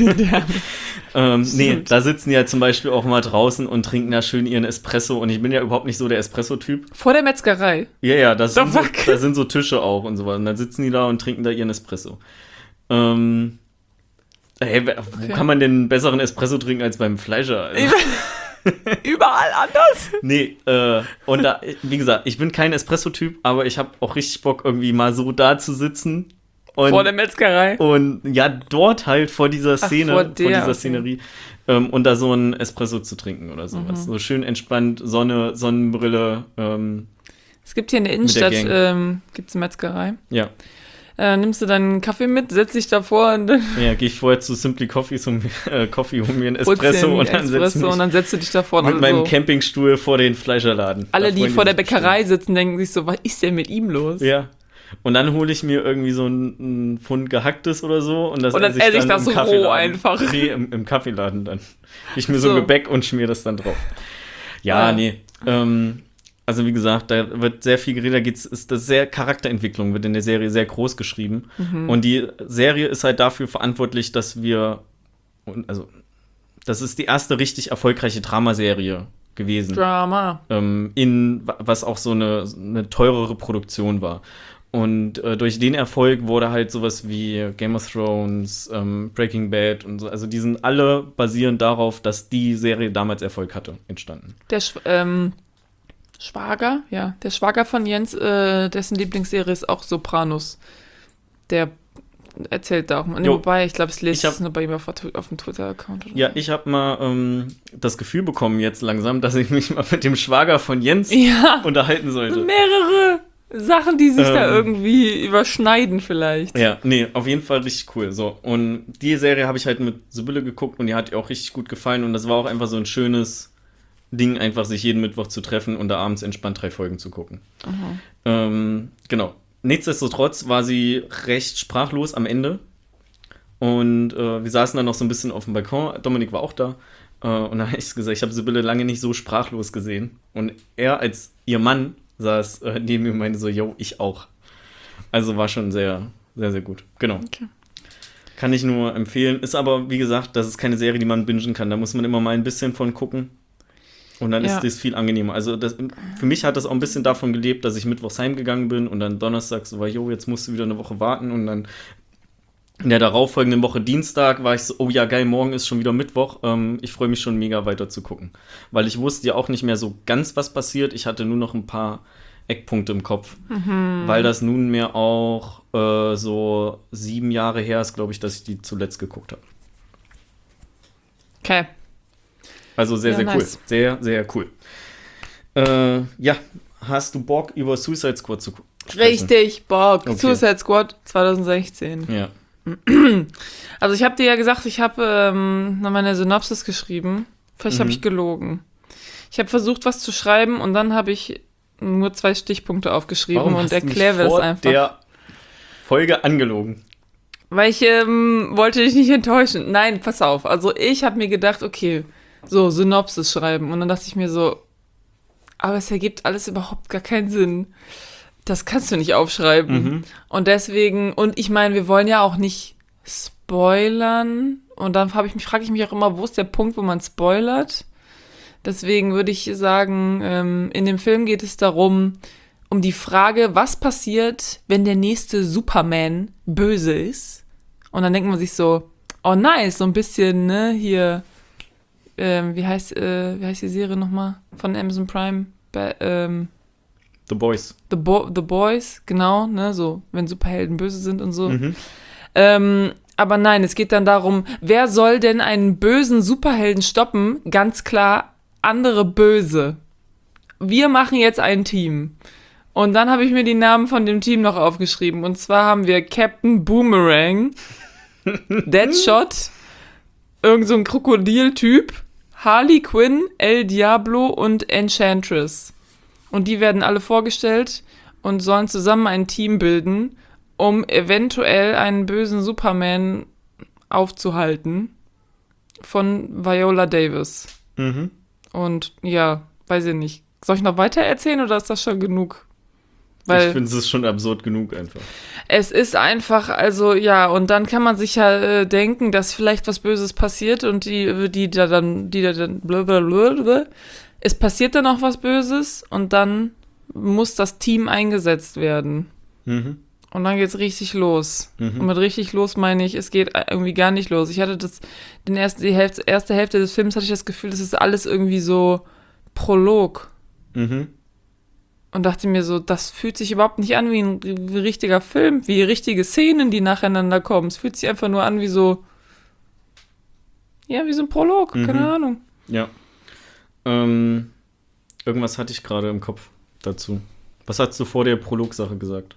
Nee, da sitzen die ja zum Beispiel auch mal draußen und trinken da schön ihren Espresso. Und ich bin ja überhaupt nicht so der Espresso-Typ. Vor der Metzgerei? Ja, da sind so Tische auch und so weiter. Und dann sitzen die da und trinken da ihren Espresso. Wo kann man denn einen besseren Espresso trinken als beim Fleischer? Also? Überall anders? Nee, und da, wie gesagt, ich bin kein Espresso-Typ, aber ich habe auch richtig Bock, irgendwie mal so da zu sitzen. Vor der Metzgerei? Und ja, dort halt vor dieser Szene, vor dieser Szenerie. Und da so einen Espresso zu trinken oder sowas. So schön entspannt, Sonne, Sonnenbrille. Es gibt hier in der Innenstadt, gibt's eine Metzgerei. Ja. Nimmst du dann einen Kaffee mit, setzt dich davor und dann... Ja, gehe ich vorher zu Simply Coffee, hol mir einen Espresso und dann setzt du dich davor. Mit meinem Campingstuhl vor den Fleischerladen. Alle, die vor der Bäckerei sitzen, denken sich so, was ist denn mit ihm los? Ja. Und dann hole ich mir irgendwie so einen Pfund Gehacktes oder so. Und dann esse ich das so roh einfach. Nee, im Kaffeeladen dann. Ich mir so ein Gebäck und schmier das dann drauf. Ja, nee. Also wie gesagt, da wird sehr viel geredet, ist das sehr Charakterentwicklung, wird in der Serie sehr groß geschrieben. Und die Serie ist halt dafür verantwortlich, dass das ist die erste richtig erfolgreiche Dramaserie gewesen. Drama. Was auch so eine teurere Produktion war. Und durch den Erfolg wurde halt sowas wie Game of Thrones, Breaking Bad und so, also die sind alle basierend darauf, dass die Serie damals Erfolg hatte, entstanden. Der Schwager, ja, der Schwager von Jens, dessen Lieblingsserie ist auch Sopranos. Der erzählt da auch mal. Wobei, ich glaube, es lese es nur bei ihm auf dem Twitter-Account. Ja, ich habe mal das Gefühl bekommen jetzt langsam, dass ich mich mal mit dem Schwager von Jens unterhalten sollte. Mehrere Sachen, die sich da irgendwie überschneiden vielleicht. Ja, nee, auf jeden Fall richtig cool. So, und die Serie habe ich halt mit Sibylle geguckt und die hat ihr auch richtig gut gefallen und das war auch einfach so ein schönes Ding, einfach sich jeden Mittwoch zu treffen und da abends entspannt 3 Folgen zu gucken. Genau. Nichtsdestotrotz war sie recht sprachlos am Ende und wir saßen dann noch so ein bisschen auf dem Balkon. Dominik war auch da und da habe ich gesagt, ich habe Sibylle lange nicht so sprachlos gesehen und er als ihr Mann saß neben mir und meinte so, yo, ich auch. Also war schon sehr, sehr, sehr gut. Genau. Okay. Kann ich nur empfehlen. Ist aber, wie gesagt, das ist keine Serie, die man bingen kann. Da muss man immer mal ein bisschen von gucken. Und dann ist das viel angenehmer. Also für mich hat das auch ein bisschen davon gelebt, dass ich mittwochs heimgegangen bin und dann Donnerstag so war, jo, jetzt musst du wieder eine Woche warten. Und dann in der darauffolgenden Woche Dienstag war ich so, oh ja, geil, morgen ist schon wieder Mittwoch. Ich freue mich schon mega weiter zu gucken. Weil ich wusste ja auch nicht mehr so ganz, was passiert. Ich hatte nur noch ein paar Eckpunkte im Kopf. Weil das nunmehr auch so 7 Jahre her ist, glaube ich, dass ich die zuletzt geguckt habe. Okay. Also sehr, sehr nice. cool. Sehr, sehr cool. Hast du Bock, über Suicide Squad zu sprechen? Richtig, Bock. Okay. Suicide Squad 2016. Ja. Also ich habe dir ja gesagt, ich habe meine Synopsis geschrieben. Vielleicht habe ich gelogen. Ich habe versucht, was zu schreiben und dann habe ich nur 2 Stichpunkte aufgeschrieben und erkläre es einfach. Der Folge angelogen. Weil ich wollte dich nicht enttäuschen. Nein, pass auf. Also ich habe mir gedacht, okay, so Synopsis schreiben. Und dann dachte ich mir so, aber es ergibt alles überhaupt gar keinen Sinn. Das kannst du nicht aufschreiben. Und deswegen, und ich meine, wir wollen ja auch nicht spoilern. Und dann frage ich mich auch immer, wo ist der Punkt, wo man spoilert? Deswegen würde ich sagen, in dem Film geht es darum, um die Frage, was passiert, wenn der nächste Superman böse ist? Und dann denkt man sich so, oh nice, so ein bisschen, ne, hier, wie heißt die Serie nochmal von Amazon Prime? The Boys. The Boys, genau, ne, so, wenn Superhelden böse sind und so. Aber nein, es geht dann darum, wer soll denn einen bösen Superhelden stoppen? Ganz klar, andere Böse. Wir machen jetzt ein Team. Und dann habe ich mir die Namen von dem Team noch aufgeschrieben. Und zwar haben wir Captain Boomerang, Deadshot, irgend so ein Krokodil-Typ, Harley Quinn, El Diablo und Enchantress. Und die werden alle vorgestellt und sollen zusammen ein Team bilden, um eventuell einen bösen Superman aufzuhalten von Viola Davis. Und ja, weiß ich nicht. Soll ich noch weiter erzählen oder ist das schon genug? Weil ich finde, es ist schon absurd genug einfach. Es ist einfach, also ja, und dann kann man sich ja denken, dass vielleicht was Böses passiert und die da dann blablabla. Es passiert dann auch was Böses und dann muss das Team eingesetzt werden. Und dann geht's richtig los. Und mit richtig los meine ich, es geht irgendwie gar nicht los. Ich hatte die erste Hälfte des Films hatte ich das Gefühl, das ist alles irgendwie so Prolog. Und dachte mir so, das fühlt sich überhaupt nicht an wie ein richtiger Film, wie richtige Szenen, die nacheinander kommen. Es fühlt sich einfach nur an wie so, ja, wie so ein Prolog, keine Ahnung. Ja. Irgendwas hatte ich gerade im Kopf dazu. Was hast du vor der Prolog-Sache gesagt?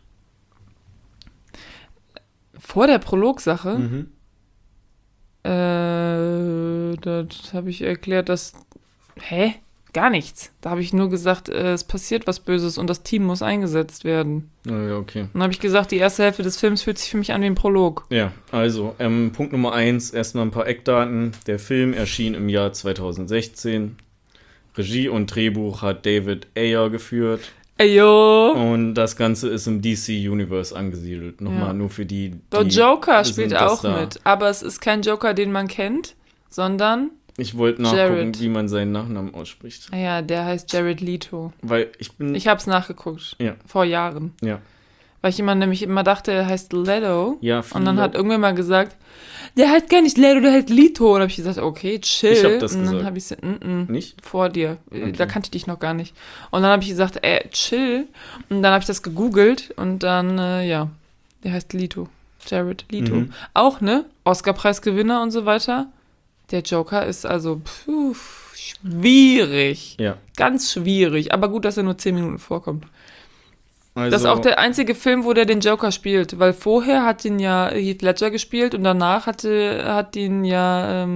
Vor der Prolog-Sache? Das habe ich erklärt, dass. Hä? Gar nichts. Da habe ich nur gesagt, es passiert was Böses und das Team muss eingesetzt werden. Ja, okay. Und dann habe ich gesagt, die erste Hälfte des Films fühlt sich für mich an wie ein Prolog. Ja, also, Punkt Nummer 1, erstmal ein paar Eckdaten. Der Film erschien im Jahr 2016. Regie und Drehbuch hat David Ayer geführt. Ayo! Und das Ganze ist im DC Universe angesiedelt. Nochmal nur für die Joker spielt auch mit. Aber es ist kein Joker, den man kennt, sondern... Ich wollte nachgucken, wie man seinen Nachnamen ausspricht. Ja, der heißt Jared Leto. Weil ich hab's nachgeguckt. Ja. Vor Jahren. Ja. Weil ich nämlich immer dachte, er heißt Leto. Ja, und dann hat irgendwer mal gesagt, der heißt gar nicht Leto, der heißt Leto. Und dann habe ich gesagt, okay, chill. Ich hab das und gesagt. dann habe ich gesagt, nicht? Vor dir. Okay. Da kannte ich dich noch gar nicht. Und dann habe ich gesagt, chill. Und dann habe ich das gegoogelt und dann, der heißt Leto. Jared Leto. Mhm. Auch, ne? Oscar-Preisgewinner und so weiter. Der Joker ist also schwierig. Ja. Ganz schwierig. Aber gut, dass er nur 10 Minuten vorkommt. Also, das ist auch der einzige Film, wo der den Joker spielt. Weil vorher hat ihn ja Heath Ledger gespielt und danach hat ihn ja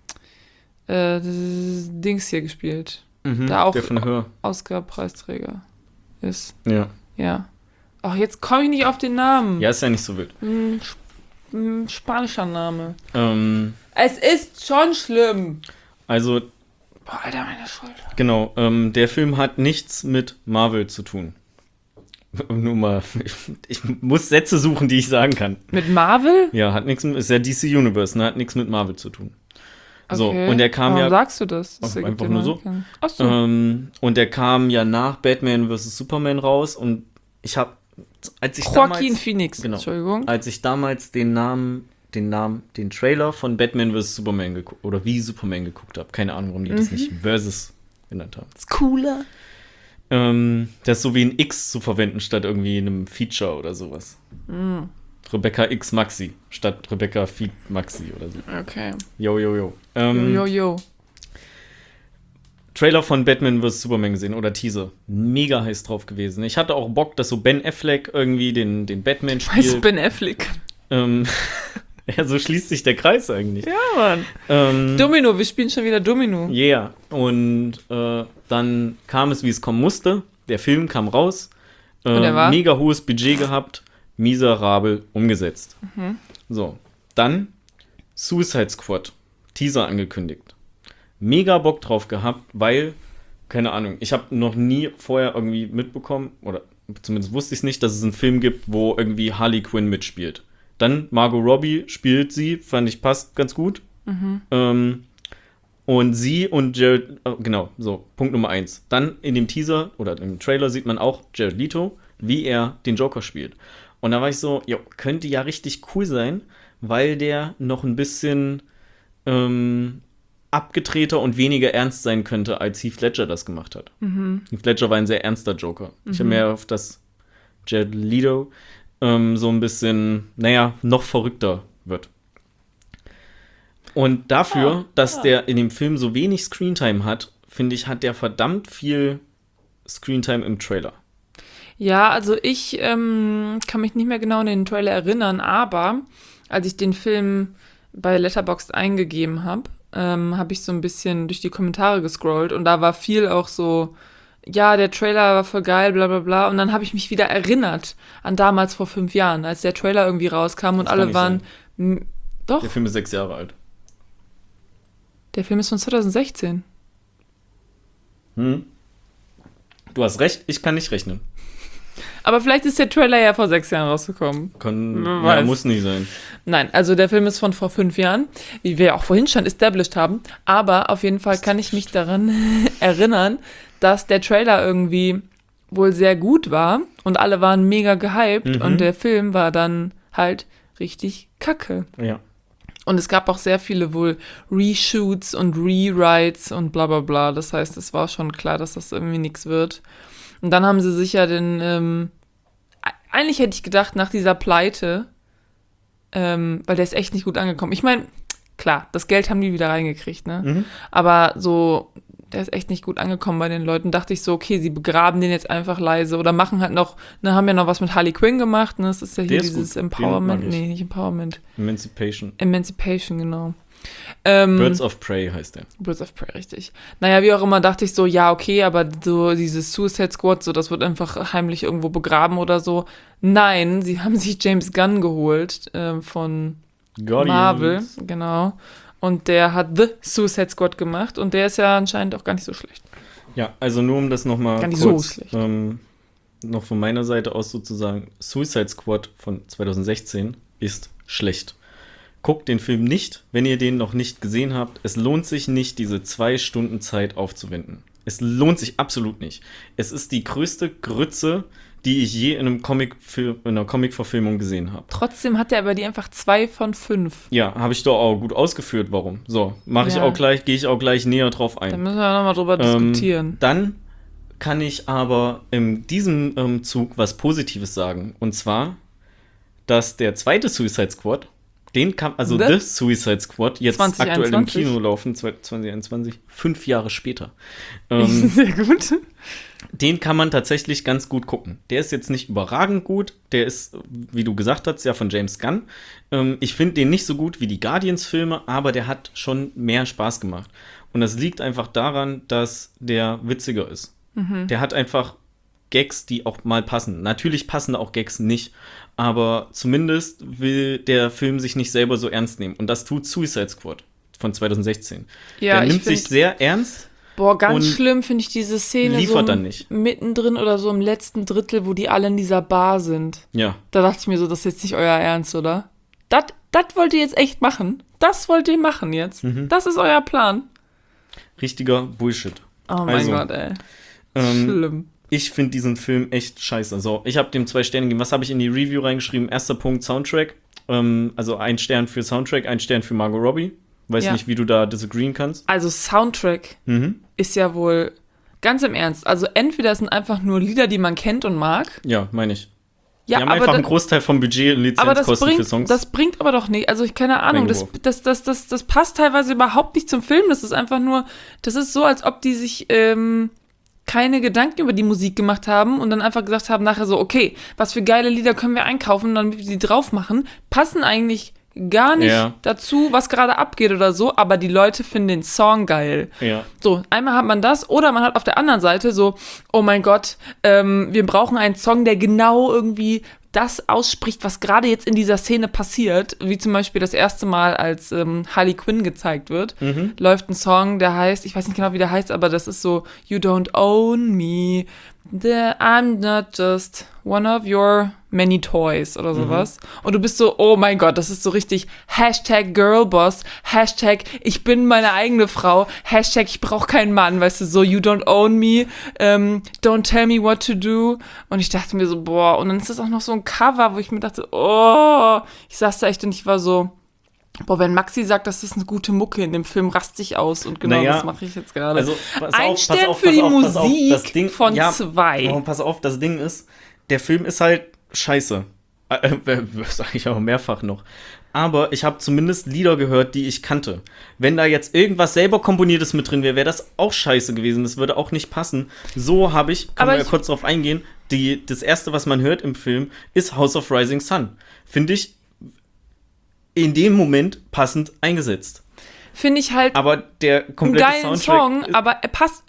Dings hier gespielt. Der auch der von Hör. Oscar-Preisträger ist. Ja. Ja. Ach, jetzt komme ich nicht auf den Namen. Ja, ist ja nicht so wild. Spanischer Name. Es ist schon schlimm. Also, boah, Alter, meine Schulter. Genau, der Film hat nichts mit Marvel zu tun. Nur mal, ich muss Sätze suchen, die ich sagen kann. Mit Marvel? Ja, ist ja DC Universe, ne? Hat nichts mit Marvel zu tun. So, okay. Und der kam Warum sagst du das? Einfach nur so. Ach so. Und der kam ja nach Batman vs. Superman raus und ich habe, als ich Joaquin Phoenix, genau, Entschuldigung. Als ich damals den Trailer von Batman vs. Superman geguckt, oder wie Superman geguckt habe, keine Ahnung, warum die das nicht Versus genannt haben. Das ist cooler. Das ist so wie ein X zu verwenden, statt irgendwie einem Feature oder sowas. Rebecca X Maxi, statt Rebecca Feed Maxi oder so. Okay. Yo. Yo. Trailer von Batman vs. Superman gesehen oder Teaser. Mega heiß drauf gewesen. Ich hatte auch Bock, dass so Ben Affleck irgendwie den Batman spielt. Heißt Ben Affleck? Ja, so schließt sich der Kreis eigentlich. Ja, Mann. Domino, wir spielen schon wieder Domino. Yeah. Und dann kam es, wie es kommen musste. Der Film kam raus. Und er war? Mega hohes Budget gehabt. Miserabel umgesetzt. So, dann Suicide Squad. Teaser angekündigt. Mega Bock drauf gehabt, weil, keine Ahnung, ich habe noch nie vorher irgendwie mitbekommen, oder zumindest wusste ich es nicht, dass es einen Film gibt, wo irgendwie Harley Quinn mitspielt. Dann Margot Robbie spielt sie, fand ich passt ganz gut. Und sie und Jared, genau, so, Punkt Nummer 1. Dann in dem Teaser oder im Trailer sieht man auch Jared Leto, wie er den Joker spielt. Und da war ich so, jo, könnte ja richtig cool sein, weil der noch ein bisschen abgedrehter und weniger ernst sein könnte, als Heath Ledger das gemacht hat. Heath Ledger war ein sehr ernster Joker. Ich habe mehr auf das Jared Leto so ein bisschen, noch verrückter wird. Und dafür, dass der in dem Film so wenig Screentime hat, finde ich, hat der verdammt viel Screentime im Trailer. Ja, also ich kann mich nicht mehr genau an den Trailer erinnern, aber als ich den Film bei Letterboxd eingegeben habe, habe ich so ein bisschen durch die Kommentare gescrollt und da war viel auch so, ja, der Trailer war voll geil, bla bla bla. Und dann habe ich mich wieder erinnert an damals vor 5 Jahren, als der Trailer irgendwie rauskam und alle waren... Doch. Der Film ist 6 Jahre alt. Der Film ist von 2016. Du hast recht, ich kann nicht rechnen. Aber vielleicht ist der Trailer ja vor 6 Jahren rausgekommen. Muss nicht sein. Nein, also der Film ist von vor 5 Jahren, wie wir auch vorhin schon established haben. Aber auf jeden Fall kann ich mich daran erinnern, dass der Trailer irgendwie wohl sehr gut war und alle waren mega gehypt und der Film war dann halt richtig kacke. Ja. Und es gab auch sehr viele wohl Reshoots und Rewrites und bla bla bla. Das heißt, es war schon klar, dass das irgendwie nichts wird. Und dann haben sie sich ja eigentlich hätte ich gedacht, nach dieser Pleite, weil der ist echt nicht gut angekommen. Ich meine, klar, das Geld haben die wieder reingekriegt, ne? Aber so, der ist echt nicht gut angekommen bei den Leuten. Dachte ich so, okay, sie begraben den jetzt einfach leise oder machen halt noch, ne, haben ja noch was mit Harley Quinn gemacht, ne? Das ist ja hier dieses Empowerment. Nee, nicht Empowerment. Emancipation, genau. Birds of Prey heißt der. Birds of Prey, richtig. Naja, wie auch immer, dachte ich so, ja, okay, aber so dieses Suicide Squad, so das wird einfach heimlich irgendwo begraben oder so. Nein, sie haben sich James Gunn geholt von Guardians. Marvel, genau. Und der hat The Suicide Squad gemacht und der ist ja anscheinend auch gar nicht so schlecht. Ja, also nur um das nochmal Gar nicht kurz, so schlecht. noch von meiner Seite aus sozusagen, Suicide Squad von 2016 ist schlecht. Guckt den Film nicht, wenn ihr den noch nicht gesehen habt. Es lohnt sich nicht, diese 2 Stunden Zeit aufzuwenden. Es lohnt sich absolut nicht. Es ist die größte Grütze, die ich je in einer Comic-Verfilmung gesehen habe. Trotzdem hat er aber die einfach 2 von 5. Ja, habe ich doch auch gut ausgeführt, warum. So, gehe ich auch gleich näher drauf ein. Da müssen wir nochmal drüber diskutieren. Dann kann ich aber in diesem Zug was Positives sagen. Und zwar, dass der zweite Suicide Squad, The Suicide Squad, jetzt 2021. aktuell im Kino laufen, 2021, 5 Jahre später. Sehr gut. Den kann man tatsächlich ganz gut gucken. Der ist jetzt nicht überragend gut. Der ist, wie du gesagt hast, ja von James Gunn. Ich finde den nicht so gut wie die Guardians-Filme, aber der hat schon mehr Spaß gemacht. Und das liegt einfach daran, dass der witziger ist. Der hat einfach Gags, die auch mal passen. Natürlich passen auch Gags nicht, aber zumindest will der Film sich nicht selber so ernst nehmen. Und das tut Suicide Squad von 2016. Ja, der nimmt sich sehr ernst. Boah, ganz schlimm finde ich diese Szene liefert so dann nicht. Mittendrin oder so im letzten Drittel, wo die alle in dieser Bar sind. Ja. Da dachte ich mir so, das ist jetzt nicht euer Ernst, oder? Das wollt ihr jetzt echt machen? Das wollt ihr machen jetzt? Das ist euer Plan? Richtiger Bullshit. Oh mein Gott, ey. Schlimm. Ich finde diesen Film echt scheiße. So, ich habe dem 2 Sterne gegeben. Was habe ich in die Review reingeschrieben? Erster Punkt, Soundtrack. Also 1 Stern für Soundtrack, 1 Stern für Margot Robbie. Weiß nicht, wie du da disagreeen kannst. Also Soundtrack ist ja wohl, ganz im Ernst, also entweder sind einfach nur Lieder, die man kennt und mag. Ja, meine ich. Ja, die haben einfach einen Großteil vom Budget und Lizenzkosten für Songs. Das bringt aber doch nicht, also keine Ahnung, das passt teilweise überhaupt nicht zum Film. Das ist einfach nur, das ist so, als ob die sich keine Gedanken über die Musik gemacht haben und dann einfach gesagt haben nachher so, okay, was für geile Lieder können wir einkaufen, damit wir die drauf machen, passen eigentlich gar nicht dazu, was gerade abgeht oder so, aber die Leute finden den Song geil. Ja. So, einmal hat man das oder man hat auf der anderen Seite so, oh mein Gott, wir brauchen einen Song, der genau irgendwie das ausspricht, was gerade jetzt in dieser Szene passiert, wie zum Beispiel das erste Mal, als Harley Quinn gezeigt wird, läuft ein Song, der heißt, ich weiß nicht genau, wie der heißt, aber das ist so, You don't own me, I'm not just one of your many toys oder sowas. Und du bist so, oh mein Gott, das ist so richtig #Girlboss, ich bin meine eigene Frau, ich brauche keinen Mann, weißt du, so, you don't own me, don't tell me what to do. Und ich dachte mir so, boah, und dann ist das auch noch so ein Cover, wo ich mir dachte, oh, ich saß da echt und ich war so, boah, wenn Maxi sagt, das ist eine gute Mucke in dem Film, raste ich aus. Und genau das mache ich jetzt gerade. Also, ein Stern für die Musik von 2. Pass auf, das Ding ist, der Film ist halt scheiße. Sag ich aber mehrfach noch. Aber ich habe zumindest Lieder gehört, die ich kannte. Wenn da jetzt irgendwas selber Komponiertes mit drin wäre, wäre das auch scheiße gewesen. Das würde auch nicht passen. So kann man ja kurz drauf eingehen, das erste, was man hört im Film, ist House of Rising Sun. Finde ich in dem Moment passend eingesetzt. Finde ich halt aber der komplette einen geilen Soundtrack Song, aber er passt.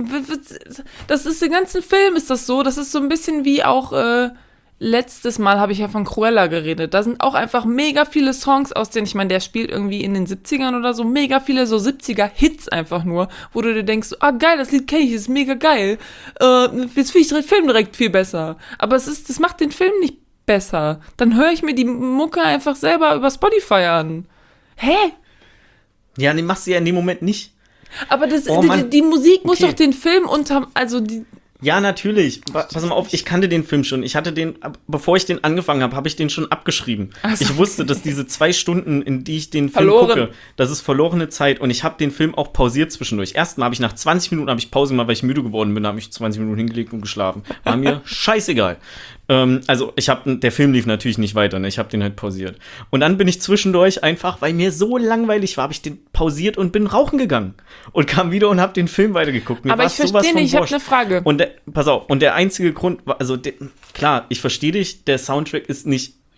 Das ist den ganzen Film ist das so. Das ist so ein bisschen wie auch letztes Mal habe ich ja von Cruella geredet. Da sind auch einfach mega viele Songs aus denen, ich meine, der spielt irgendwie in den 70ern oder so, mega viele so 70er-Hits einfach nur, wo du dir denkst, ah geil, das Lied kenne ich, das ist mega geil. Jetzt finde ich den Film direkt viel besser. Aber das macht den Film nicht besser. Dann höre ich mir die Mucke einfach selber über Spotify an. Hä? Ja, die machst du ja in dem Moment nicht. Aber die Musik muss doch den Film die. Ja, natürlich. Pass mal auf, ich kannte den Film schon. Ich hatte den, bevor ich den angefangen habe, habe ich den schon abgeschrieben. Also. Ich wusste, dass diese 2 Stunden, in die ich den Film gucke, das ist verlorene Zeit. Und ich habe den Film auch pausiert zwischendurch. Erstmal habe ich nach 20 Minuten Pause gemacht, weil ich müde geworden bin. Da habe ich 20 Minuten hingelegt und geschlafen. War mir scheißegal. Also der Film lief natürlich nicht weiter, ne? Ich habe den halt pausiert. Und dann bin ich zwischendurch einfach, weil mir so langweilig war, habe ich den pausiert und bin rauchen gegangen. Und kam wieder und habe den Film weitergeguckt. Aber ich verstehe nicht, ich habe eine Frage. Und pass auf, und der einzige Grund, klar, ich verstehe dich, der Soundtrack ist nicht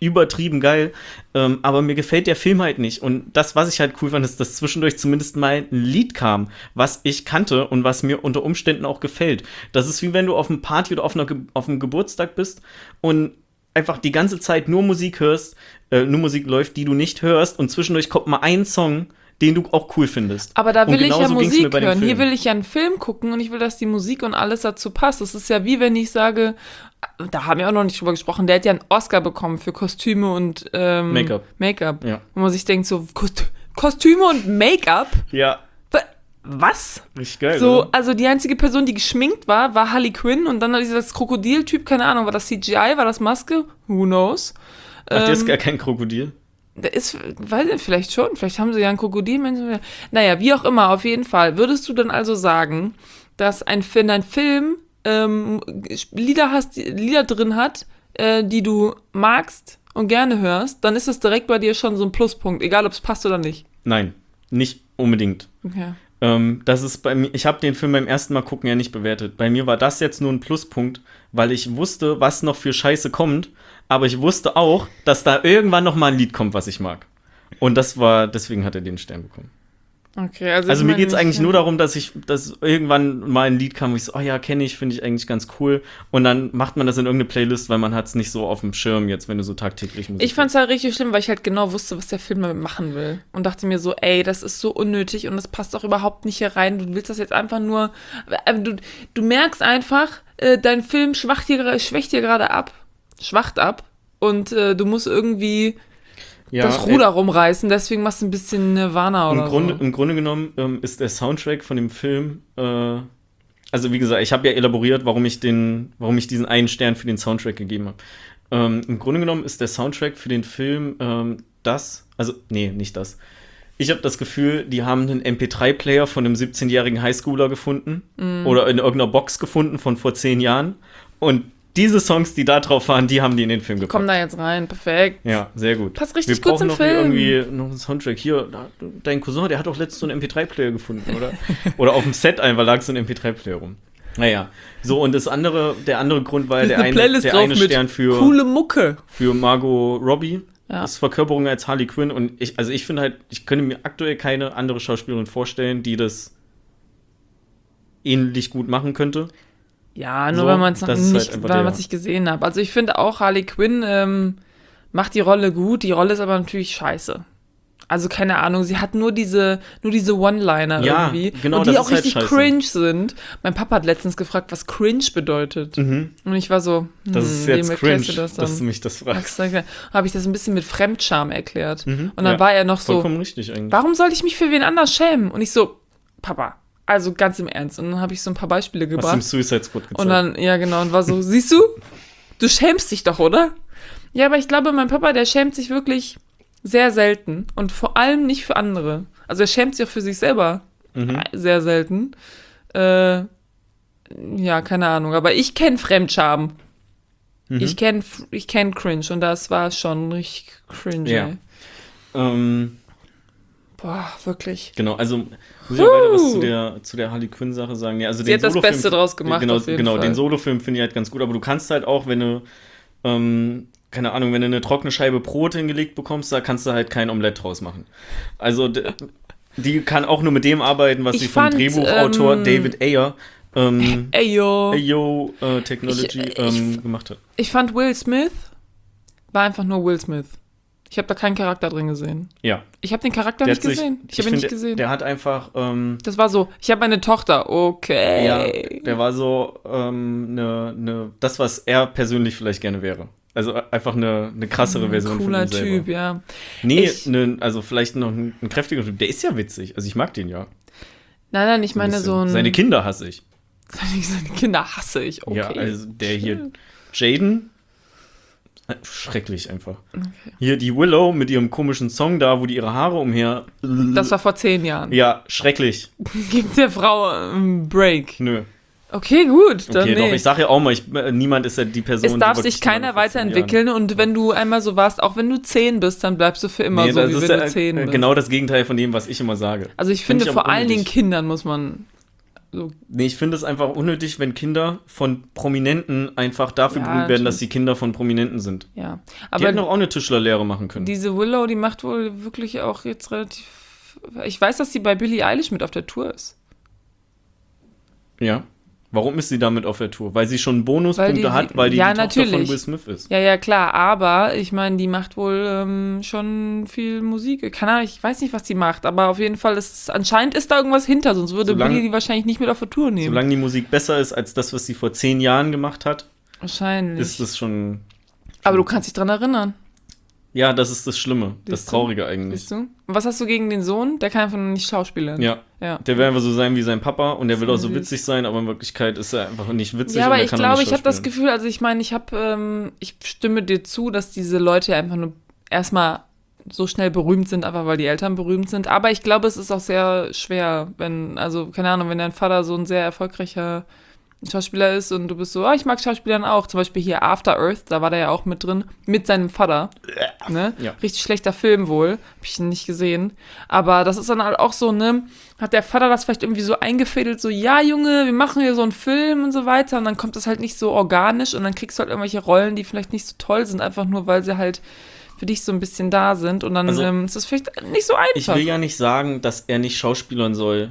übertrieben geil, aber mir gefällt der Film halt nicht. Und das, was ich halt cool fand, ist, dass zwischendurch zumindest mal ein Lied kam, was ich kannte und was mir unter Umständen auch gefällt. Das ist wie wenn du auf einer Party oder auf einem Geburtstag bist und einfach die ganze Zeit nur Musik hörst, nur Musik läuft, die du nicht hörst, und zwischendurch kommt mal ein Song, den du auch cool findest. Aber da will ich ja Musik hören. Hier will ich ja einen Film gucken und ich will, dass die Musik und alles dazu passt. Das ist ja wie wenn ich sage, da haben wir auch noch nicht drüber gesprochen, der hat ja einen Oscar bekommen für Kostüme und Make-up. Ja. Wo man sich denkt, so Kostüme und Make-up? Ja. Was? Richtig geil. So, oder? also die einzige Person, die geschminkt war Harley Quinn, und dann dieser Krokodil-Typ, keine Ahnung, war das CGI, war das Maske? Who knows? Ach, der ist gar kein Krokodil. Der ist, weiß ich, vielleicht schon, vielleicht haben sie ja einen Krokodilmenschen. Naja, wie auch immer, auf jeden Fall. Würdest du dann also sagen, dass ein Film Lieder drin hat, die du magst und gerne hörst, dann ist das direkt bei dir schon so ein Pluspunkt, egal ob es passt oder nicht? Nein, nicht unbedingt. Okay. Das ist bei mir, ich habe den Film beim ersten Mal gucken ja nicht bewertet. Bei mir war das jetzt nur ein Pluspunkt, weil ich wusste, was noch für Scheiße kommt, aber ich wusste auch, dass da irgendwann noch mal ein Lied kommt, was ich mag. Und deswegen hat er den Stern bekommen. Okay, also mir geht es eigentlich nur darum, dass irgendwann mal ein Lied kam, wo ich so, oh ja, kenne ich, finde ich eigentlich ganz cool. Und dann macht man das in irgendeine Playlist, weil man hat es nicht so auf dem Schirm jetzt, wenn du so tagtäglich Musik Ich fand es halt richtig schlimm, weil ich halt genau wusste, was der Film damit machen will. Und dachte mir so, ey, das ist so unnötig und das passt auch überhaupt nicht hier rein. Du willst das jetzt einfach nur, du merkst einfach, dein Film schwacht hier gerade ab. Schwacht ab. Und du musst irgendwie das Ruder rumreißen, deswegen machst du ein bisschen Nirvana oder so. Im Grunde genommen ist der Soundtrack von dem Film, also wie gesagt, ich habe ja elaboriert, warum ich diesen einen Stern für den Soundtrack gegeben habe. Im Grunde genommen ist der Soundtrack für den Film nicht das. Ich habe das Gefühl, die haben einen MP3-Player von einem 17-jährigen Highschooler gefunden oder in irgendeiner Box gefunden von vor 10 Jahren, und diese Songs, die da drauf waren, die haben die in den Film gepackt. Kommen da jetzt rein, perfekt. Ja, sehr gut. Passt richtig gut zum Film. Wir brauchen noch einen Soundtrack. Hier, dein Cousin, der hat doch letztens so einen MP3-Player gefunden, oder? Oder auf dem Set einfach lag so ein MP3-Player rum. Naja, so, und der andere Grund war der eine Stern für coole Mucke. Für Margot Robbie. Ja. Das ist Verkörperung als Harley Quinn. Und ich finde halt, ich könnte mir aktuell keine andere Schauspielerin vorstellen, die das ähnlich gut machen könnte. Ja, nur weil man es nicht gesehen hat. Also ich finde auch, Harley Quinn macht die Rolle gut, die Rolle ist aber natürlich scheiße. Also keine Ahnung, sie hat nur diese One-Liner irgendwie. Genau, und die das auch ist richtig halt cringe sind. Mein Papa hat letztens gefragt, was cringe bedeutet. Und ich war so, das ist jetzt cringe, dass du mich das fragst. Habe ich das ein bisschen mit Fremdscham erklärt. Und dann war er noch so, vollkommen richtig eigentlich. Warum sollte ich mich für wen anders schämen? Und ich so, Papa, also ganz im Ernst. Und dann habe ich so ein paar Beispiele gebracht. Hast du im Suicide Squad gezeigt. Und dann, ja genau, und war so, siehst du, du schämst dich doch, oder? Ja, aber ich glaube, mein Papa, der schämt sich wirklich sehr selten. Und vor allem nicht für andere. Also er schämt sich auch für sich selber sehr selten. Ja, keine Ahnung. Aber ich kenne Fremdscham. Ich kenn Cringe. Und das war schon richtig cringe. Ja. Boah, wirklich. Genau, also muss ich auch weiter was zu der Harley Quinn-Sache sagen. Ja, also sie hat das Beste draus gemacht, genau, auf jeden Fall. Den Solofilm finde ich halt ganz gut, aber du kannst halt auch, wenn du, keine Ahnung, wenn du eine trockene Scheibe Brot hingelegt bekommst, da kannst du halt kein Omelett draus machen. Also die kann auch nur mit dem arbeiten, was sie vom Drehbuchautor David Ayer Technology gemacht hat. Ich fand Will Smith war einfach nur Will Smith. Ich habe da keinen Charakter drin gesehen. Ja. Ich habe den Charakter nicht gesehen. Ich habe ihn nicht gesehen. Der hat einfach das war so, ich habe eine Tochter, okay. Ja, der war so das, was er persönlich vielleicht gerne wäre. Also einfach eine krassere Version von ihm selber. Cooler Typ, ja. Nee, also vielleicht noch ein kräftiger Typ. Der ist ja witzig. Also ich mag den ja. Nein, ich meine so ein... Seine Kinder hasse ich. Seine Kinder hasse ich, okay. Ja, also der hier, Jaden... Schrecklich einfach. Okay. Hier die Willow mit ihrem komischen Song da, wo die ihre Haare umher... Das war vor 10 Jahren. Ja, schrecklich. Gib der Frau einen Break. Nö. Okay, gut. Dann okay, doch, ich sage ja auch mal, niemand ist ja die Person, es darf sich keiner weiterentwickeln und wenn du einmal so warst, auch wenn du 10 bist, dann bleibst du für immer so, wie wenn du 10 bist. Genau das Gegenteil von dem, was ich immer sage. Also ich finde, vor allen Dingen Kindern muss man So. Nee, ich finde es einfach unnötig, wenn Kinder von Prominenten einfach dafür berühmt werden, dass sie Kinder von Prominenten sind. Ja. Aber die hätten doch auch eine Tischlerlehre machen können. Diese Willow, die macht wohl wirklich auch jetzt relativ... Ich weiß, dass sie bei Billie Eilish mit auf der Tour ist. Ja. Warum ist sie damit auf der Tour? Weil sie schon Bonuspunkte hat, weil die Tochter von Will Smith ist. Ja, klar, aber ich meine, die macht wohl schon viel Musik. Ich weiß nicht, was die macht, aber auf jeden Fall anscheinend ist da irgendwas hinter, sonst würde Billie die wahrscheinlich nicht mit auf der Tour nehmen. Solange die Musik besser ist als das, was sie vor 10 Jahren gemacht hat, wahrscheinlich. Ist das schon... Aber du kannst dich dran erinnern. Ja, das ist das Schlimme, das Traurige eigentlich. Siehst du? Und was hast du gegen den Sohn? Der kann einfach nur nicht schauspielern. Ja. Der will einfach so sein wie sein Papa und der will auch so witzig sein, aber in Wirklichkeit ist er einfach nicht witzig. Ja, aber ich glaube, ich habe das Gefühl, also ich meine, ich stimme dir zu, dass diese Leute einfach nur erstmal so schnell berühmt sind, einfach weil die Eltern berühmt sind. Aber ich glaube, es ist auch sehr schwer, wenn dein Vater so ein sehr erfolgreicher Schauspieler ist und du bist so, ich mag Schauspielern auch. Zum Beispiel hier After Earth, da war der ja auch mit drin, mit seinem Vater. Ne? Ja. Richtig schlechter Film wohl, hab ich nicht gesehen. Aber das ist dann halt auch so, ne, hat der Vater das vielleicht irgendwie so eingefädelt, so, ja Junge, wir machen hier so einen Film und so weiter. Und dann kommt das halt nicht so organisch und dann kriegst du halt irgendwelche Rollen, die vielleicht nicht so toll sind, einfach nur, weil sie halt für dich so ein bisschen da sind. Und dann ist das vielleicht nicht so einfach. Ich will ja nicht sagen, dass er nicht schauspielern soll,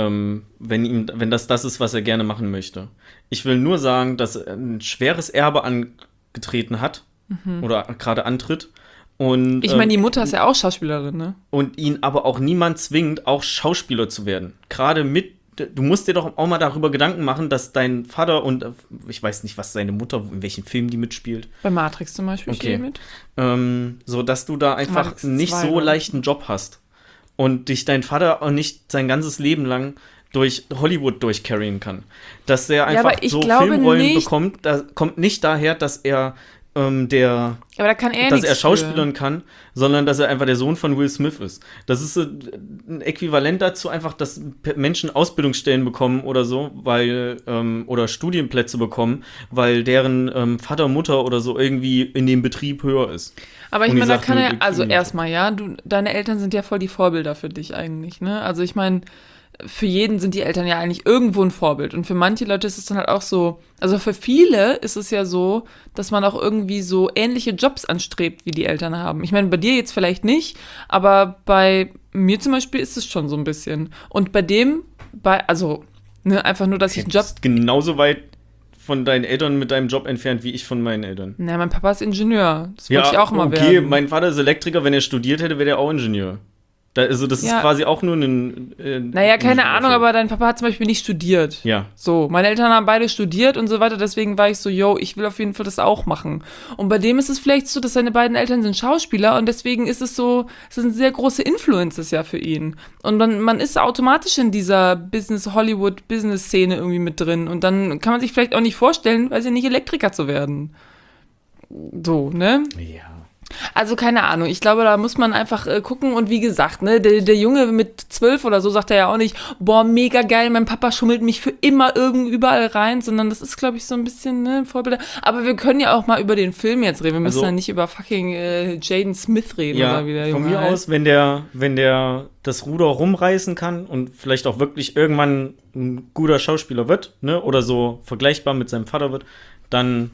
wenn das ist, was er gerne machen möchte. Ich will nur sagen, dass er ein schweres Erbe angetreten hat oder gerade antritt. Und, ich meine, die Mutter ist ja auch Schauspielerin, ne? Und ihn aber auch niemand zwingt, auch Schauspieler zu werden. Gerade du musst dir doch auch mal darüber Gedanken machen, dass dein Vater und ich weiß nicht, was seine Mutter, in welchen Film die mitspielt. Bei Matrix zum Beispiel spielt mit. So, dass du da einfach Matrix nicht 2, so leichten Job hast. Und dich dein Vater auch nicht sein ganzes Leben lang durch Hollywood durchcarryen kann. Dass er einfach so Filmrollen bekommt, das kommt nicht daher, dass er aber da kann er dass er schauspielern kann, sondern dass er einfach der Sohn von Will Smith ist. Das ist ein Äquivalent dazu einfach, dass Menschen Ausbildungsstellen bekommen oder so, weil oder Studienplätze bekommen, weil deren Vater, Mutter oder so irgendwie in dem Betrieb höher ist. Aber ich meine, da kann er, also erstmal, deine Eltern sind ja voll die Vorbilder für dich eigentlich, ne? Also ich meine, für jeden sind die Eltern ja eigentlich irgendwo ein Vorbild. Und für manche Leute ist es dann halt auch so, also für viele ist es ja so, dass man auch irgendwie so ähnliche Jobs anstrebt, wie die Eltern haben. Ich meine, bei dir jetzt vielleicht nicht, aber bei mir zum Beispiel ist es schon so ein bisschen. Und bei dem, einfach nur, dass ich einen Job... genauso weit von deinen Eltern mit deinem Job entfernt, wie ich von meinen Eltern. Na, mein Papa ist Ingenieur. Das wollte ich auch mal werden. Okay, mein Vater ist Elektriker. Wenn er studiert hätte, wäre er auch Ingenieur. Das ist quasi auch nur ein... naja, keine Ahnung, aber dein Papa hat zum Beispiel nicht studiert. Ja. So, meine Eltern haben beide studiert und so weiter, deswegen war ich so, ich will auf jeden Fall das auch machen. Und bei dem ist es vielleicht so, dass seine beiden Eltern sind Schauspieler und deswegen ist es so, es sind sehr große Influences ja für ihn. Und man ist automatisch in dieser Hollywood-Business-Szene irgendwie mit drin und dann kann man sich vielleicht auch nicht vorstellen, weiß ich nicht, Elektriker zu werden. So, ne? Ja. Also keine Ahnung, ich glaube, da muss man einfach gucken und wie gesagt, ne, der Junge mit 12 oder so sagt er ja auch nicht, boah, mega geil, mein Papa schummelt mich für immer überall rein, sondern das ist, glaube ich, so ein bisschen, ne, Vorbilder. Aber wir können ja auch mal über den Film jetzt reden, wir müssen ja nicht über fucking Jaden Smith reden oder wie der Junge von mir aus, wenn der das Ruder rumreißen kann und vielleicht auch wirklich irgendwann ein guter Schauspieler wird, ne, oder so vergleichbar mit seinem Vater wird, dann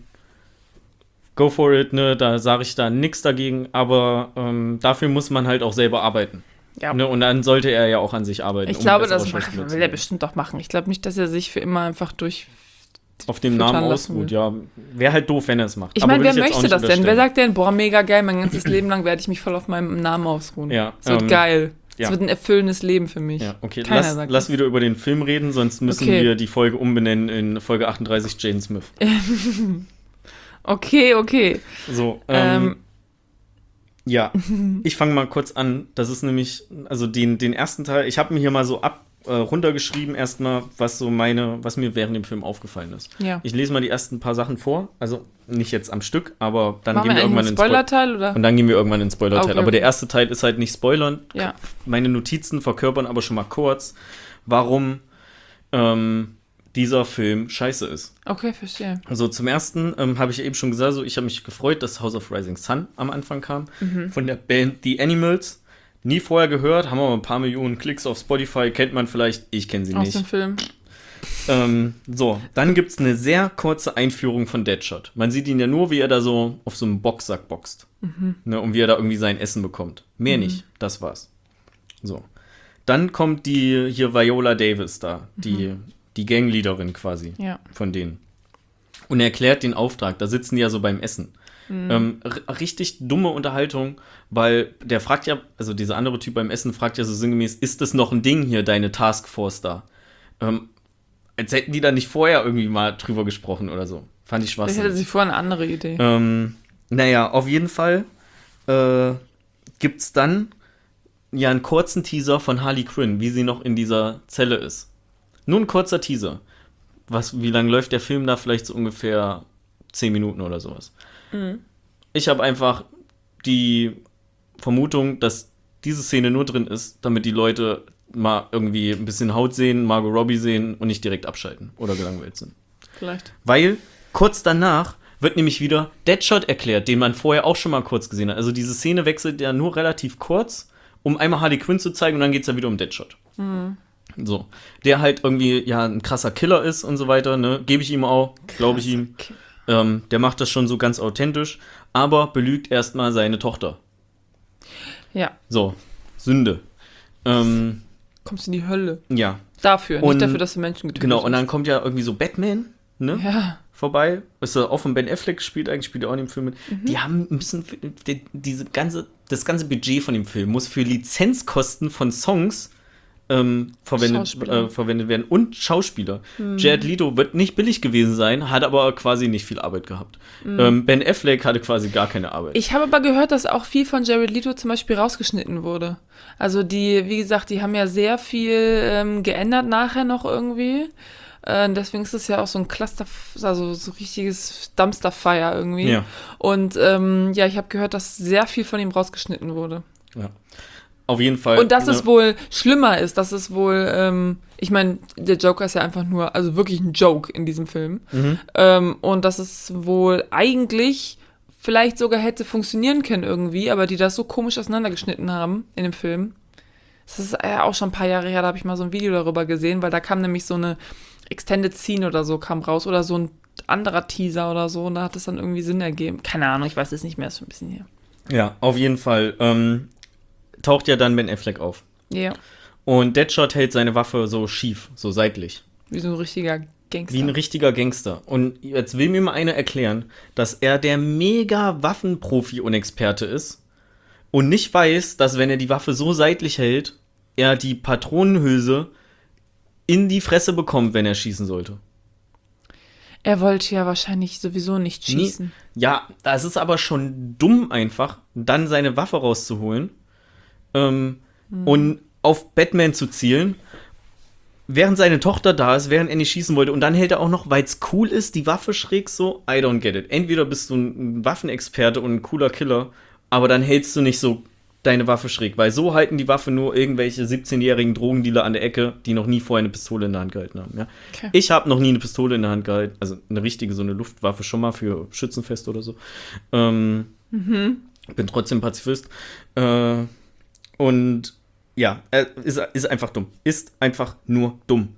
go for it, ne, da sage ich da nichts dagegen, aber dafür muss man halt auch selber arbeiten. Ja. Ne, und dann sollte er ja auch an sich arbeiten. Ich glaube, das will er bestimmt doch machen. Ich glaube nicht, dass er sich für immer einfach auf dem Namen ausruht, ja. Wäre halt doof, wenn er es macht. Ich meine, wer möchte das denn? Wer sagt denn, boah, mega geil, mein ganzes Leben lang werde ich mich voll auf meinem Namen ausruhen. Ja. Es wird geil. Es wird ein erfüllendes Leben für mich. Ja, okay. Lass wieder über den Film reden, sonst müssen wir die Folge umbenennen in Folge 38 Jaden Smith. Okay. So, ja, ich fange mal kurz an. Das ist nämlich, also den ersten Teil, ich habe mir hier mal so runtergeschrieben erstmal, was mir während dem Film aufgefallen ist. Ja. Ich lese mal die ersten paar Sachen vor, also nicht jetzt am Stück, aber dann gehen wir irgendwann ins Spoilerteil, oder? Und dann gehen wir irgendwann ins Spoilerteil. Okay. Aber der erste Teil ist halt nicht spoilern. Ja. Meine Notizen verkörpern aber schon mal kurz, warum dieser Film scheiße ist. Okay, verstehe. Also zum Ersten habe ich eben schon gesagt, ich habe mich gefreut, dass House of Rising Sun am Anfang kam. Von der Band The Animals. Nie vorher gehört, haben aber ein paar Millionen Klicks auf Spotify, kennt man vielleicht, ich kenne sie nicht. Aus dem Film. So, dann gibt's eine sehr kurze Einführung von Deadshot. Man sieht ihn ja nur, wie er da so auf so einem Boxsack boxt. Ne, und wie er da irgendwie sein Essen bekommt. Mehr nicht, das war's. So. Dann kommt die hier Viola Davis da, die Gangleaderin quasi von denen. Und er erklärt den Auftrag, da sitzen die ja so beim Essen. Richtig dumme Unterhaltung, weil der fragt ja, also dieser andere Typ beim Essen fragt ja so sinngemäß, ist das noch ein Ding hier, deine Taskforce da? Als hätten die da nicht vorher irgendwie mal drüber gesprochen oder so. Fand ich schwachsinnig. Ich hätte sie vorher eine andere Idee. Naja, auf jeden Fall gibt's dann ja einen kurzen Teaser von Harley Quinn, wie sie noch in dieser Zelle ist. Nur ein kurzer Teaser. Wie lange läuft der Film da? Vielleicht so ungefähr 10 Minuten oder sowas. Ich habe einfach die Vermutung, dass diese Szene nur drin ist, damit die Leute mal irgendwie ein bisschen Haut sehen, Margot Robbie sehen und nicht direkt abschalten oder gelangweilt sind. Vielleicht. Weil kurz danach wird nämlich wieder Deadshot erklärt, den man vorher auch schon mal kurz gesehen hat. Also diese Szene wechselt ja nur relativ kurz, um einmal Harley Quinn zu zeigen und dann geht es ja wieder um Deadshot. So. Der halt irgendwie ja ein krasser Killer ist und so weiter, ne? Gebe ich ihm auch, glaube ich ihm. Der macht das schon so ganz authentisch, aber belügt erstmal seine Tochter. Ja. So, Sünde. Kommst in die Hölle. Ja. Dafür, nicht dafür, dass du Menschen getötet hast. Genau, und dann kommt ja irgendwie so Batman, ne? Ja. Vorbei. Ist auch von Ben Affleck gespielt, eigentlich spielt er auch in dem Film mit. Die haben ein bisschen, das ganze Budget von dem Film muss für Lizenzkosten von Songs verwendet werden und Schauspieler. Jared Leto wird nicht billig gewesen sein, hat aber quasi nicht viel Arbeit gehabt. Ben Affleck hatte quasi gar keine Arbeit. Ich habe aber gehört, dass auch viel von Jared Leto zum Beispiel rausgeschnitten wurde. Also wie gesagt, die haben ja sehr viel geändert nachher noch irgendwie. Deswegen ist es ja auch so ein Cluster, also so richtiges Dumpster-Fire irgendwie. Ja. Und ich habe gehört, dass sehr viel von ihm rausgeschnitten wurde. Ja. Auf jeden Fall. Und dass es wohl schlimmer ist, dass es wohl, ich meine, der Joker ist ja einfach nur, also wirklich ein Joke in diesem Film. Und dass es wohl eigentlich vielleicht sogar hätte funktionieren können irgendwie, aber die das so komisch auseinandergeschnitten haben in dem Film. Das ist ja auch schon ein paar Jahre her, da habe ich mal so ein Video darüber gesehen, weil da kam nämlich so eine Extended Scene oder so kam raus oder so ein anderer Teaser oder so und da hat es dann irgendwie Sinn ergeben. Keine Ahnung, ich weiß es nicht mehr, ist schon ein bisschen her. Ja, auf jeden Fall. Taucht ja dann Ben Affleck auf. Ja. Und Deadshot hält seine Waffe so schief, so seitlich. Wie so ein richtiger Gangster. Wie ein richtiger Gangster. Und jetzt will mir mal einer erklären, dass er der mega Waffenprofi und Experte ist und nicht weiß, dass wenn er die Waffe so seitlich hält, er die Patronenhülse in die Fresse bekommt, wenn er schießen sollte. Er wollte ja wahrscheinlich sowieso nicht schießen. Ja, das ist aber schon dumm einfach, dann seine Waffe rauszuholen und auf Batman zu zielen, während seine Tochter da ist, während er nicht schießen wollte. Und dann hält er auch noch, weil es cool ist, die Waffe schräg so. I don't get it. Entweder bist du ein Waffenexperte und ein cooler Killer, aber dann hältst du nicht so deine Waffe schräg. Weil so halten die Waffe nur irgendwelche 17-jährigen Drogendealer an der Ecke, die noch nie vorher eine Pistole in der Hand gehalten haben. Ja? Okay. Ich habe noch nie eine Pistole in der Hand gehalten. Also eine richtige, so eine Luftwaffe schon mal für Schützenfest oder so. Bin trotzdem Pazifist. Und ja, ist einfach dumm. Ist einfach nur dumm.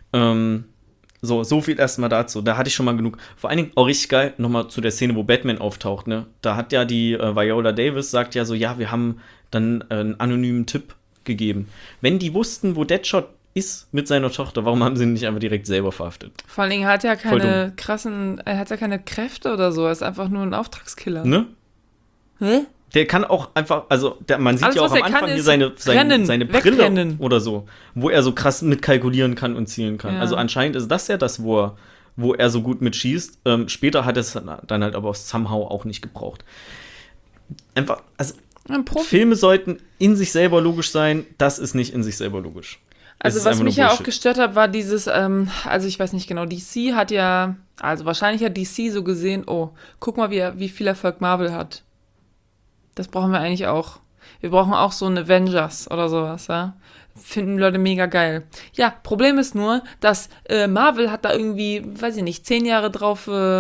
So viel erstmal dazu. Da hatte ich schon mal genug. Vor allen Dingen auch richtig geil, nochmal zu der Szene, wo Batman auftaucht, ne? Da hat ja die Viola Davis, sagt ja so, ja, wir haben dann einen anonymen Tipp gegeben. Wenn die wussten, wo Deadshot ist mit seiner Tochter, warum haben sie ihn nicht einfach direkt selber verhaftet? Vor allen Dingen hat er keine er hat ja keine Kräfte oder so, er ist einfach nur ein Auftragskiller. Ne? Hä? Der kann auch einfach, also man sieht alles, ja auch am Anfang hier seine Brille wegrennen. Oder so, wo er so krass mitkalkulieren kann und zielen kann. Ja. Also anscheinend ist das ja das, wo er so gut mitschießt. Später hat es dann halt aber somehow auch nicht gebraucht. Einfach, also Filme sollten in sich selber logisch sein, das ist nicht in sich selber logisch. Also was mich ja auch gestört hat, war dieses, also ich weiß nicht genau, DC hat ja, also wahrscheinlich hat DC so gesehen, oh, guck mal, wie viel Erfolg Marvel hat. Das brauchen wir eigentlich auch. Wir brauchen auch so einen Avengers oder sowas, ja. Finden Leute mega geil. Ja, Problem ist nur, dass Marvel hat da irgendwie, weiß ich nicht, 10 Jahre drauf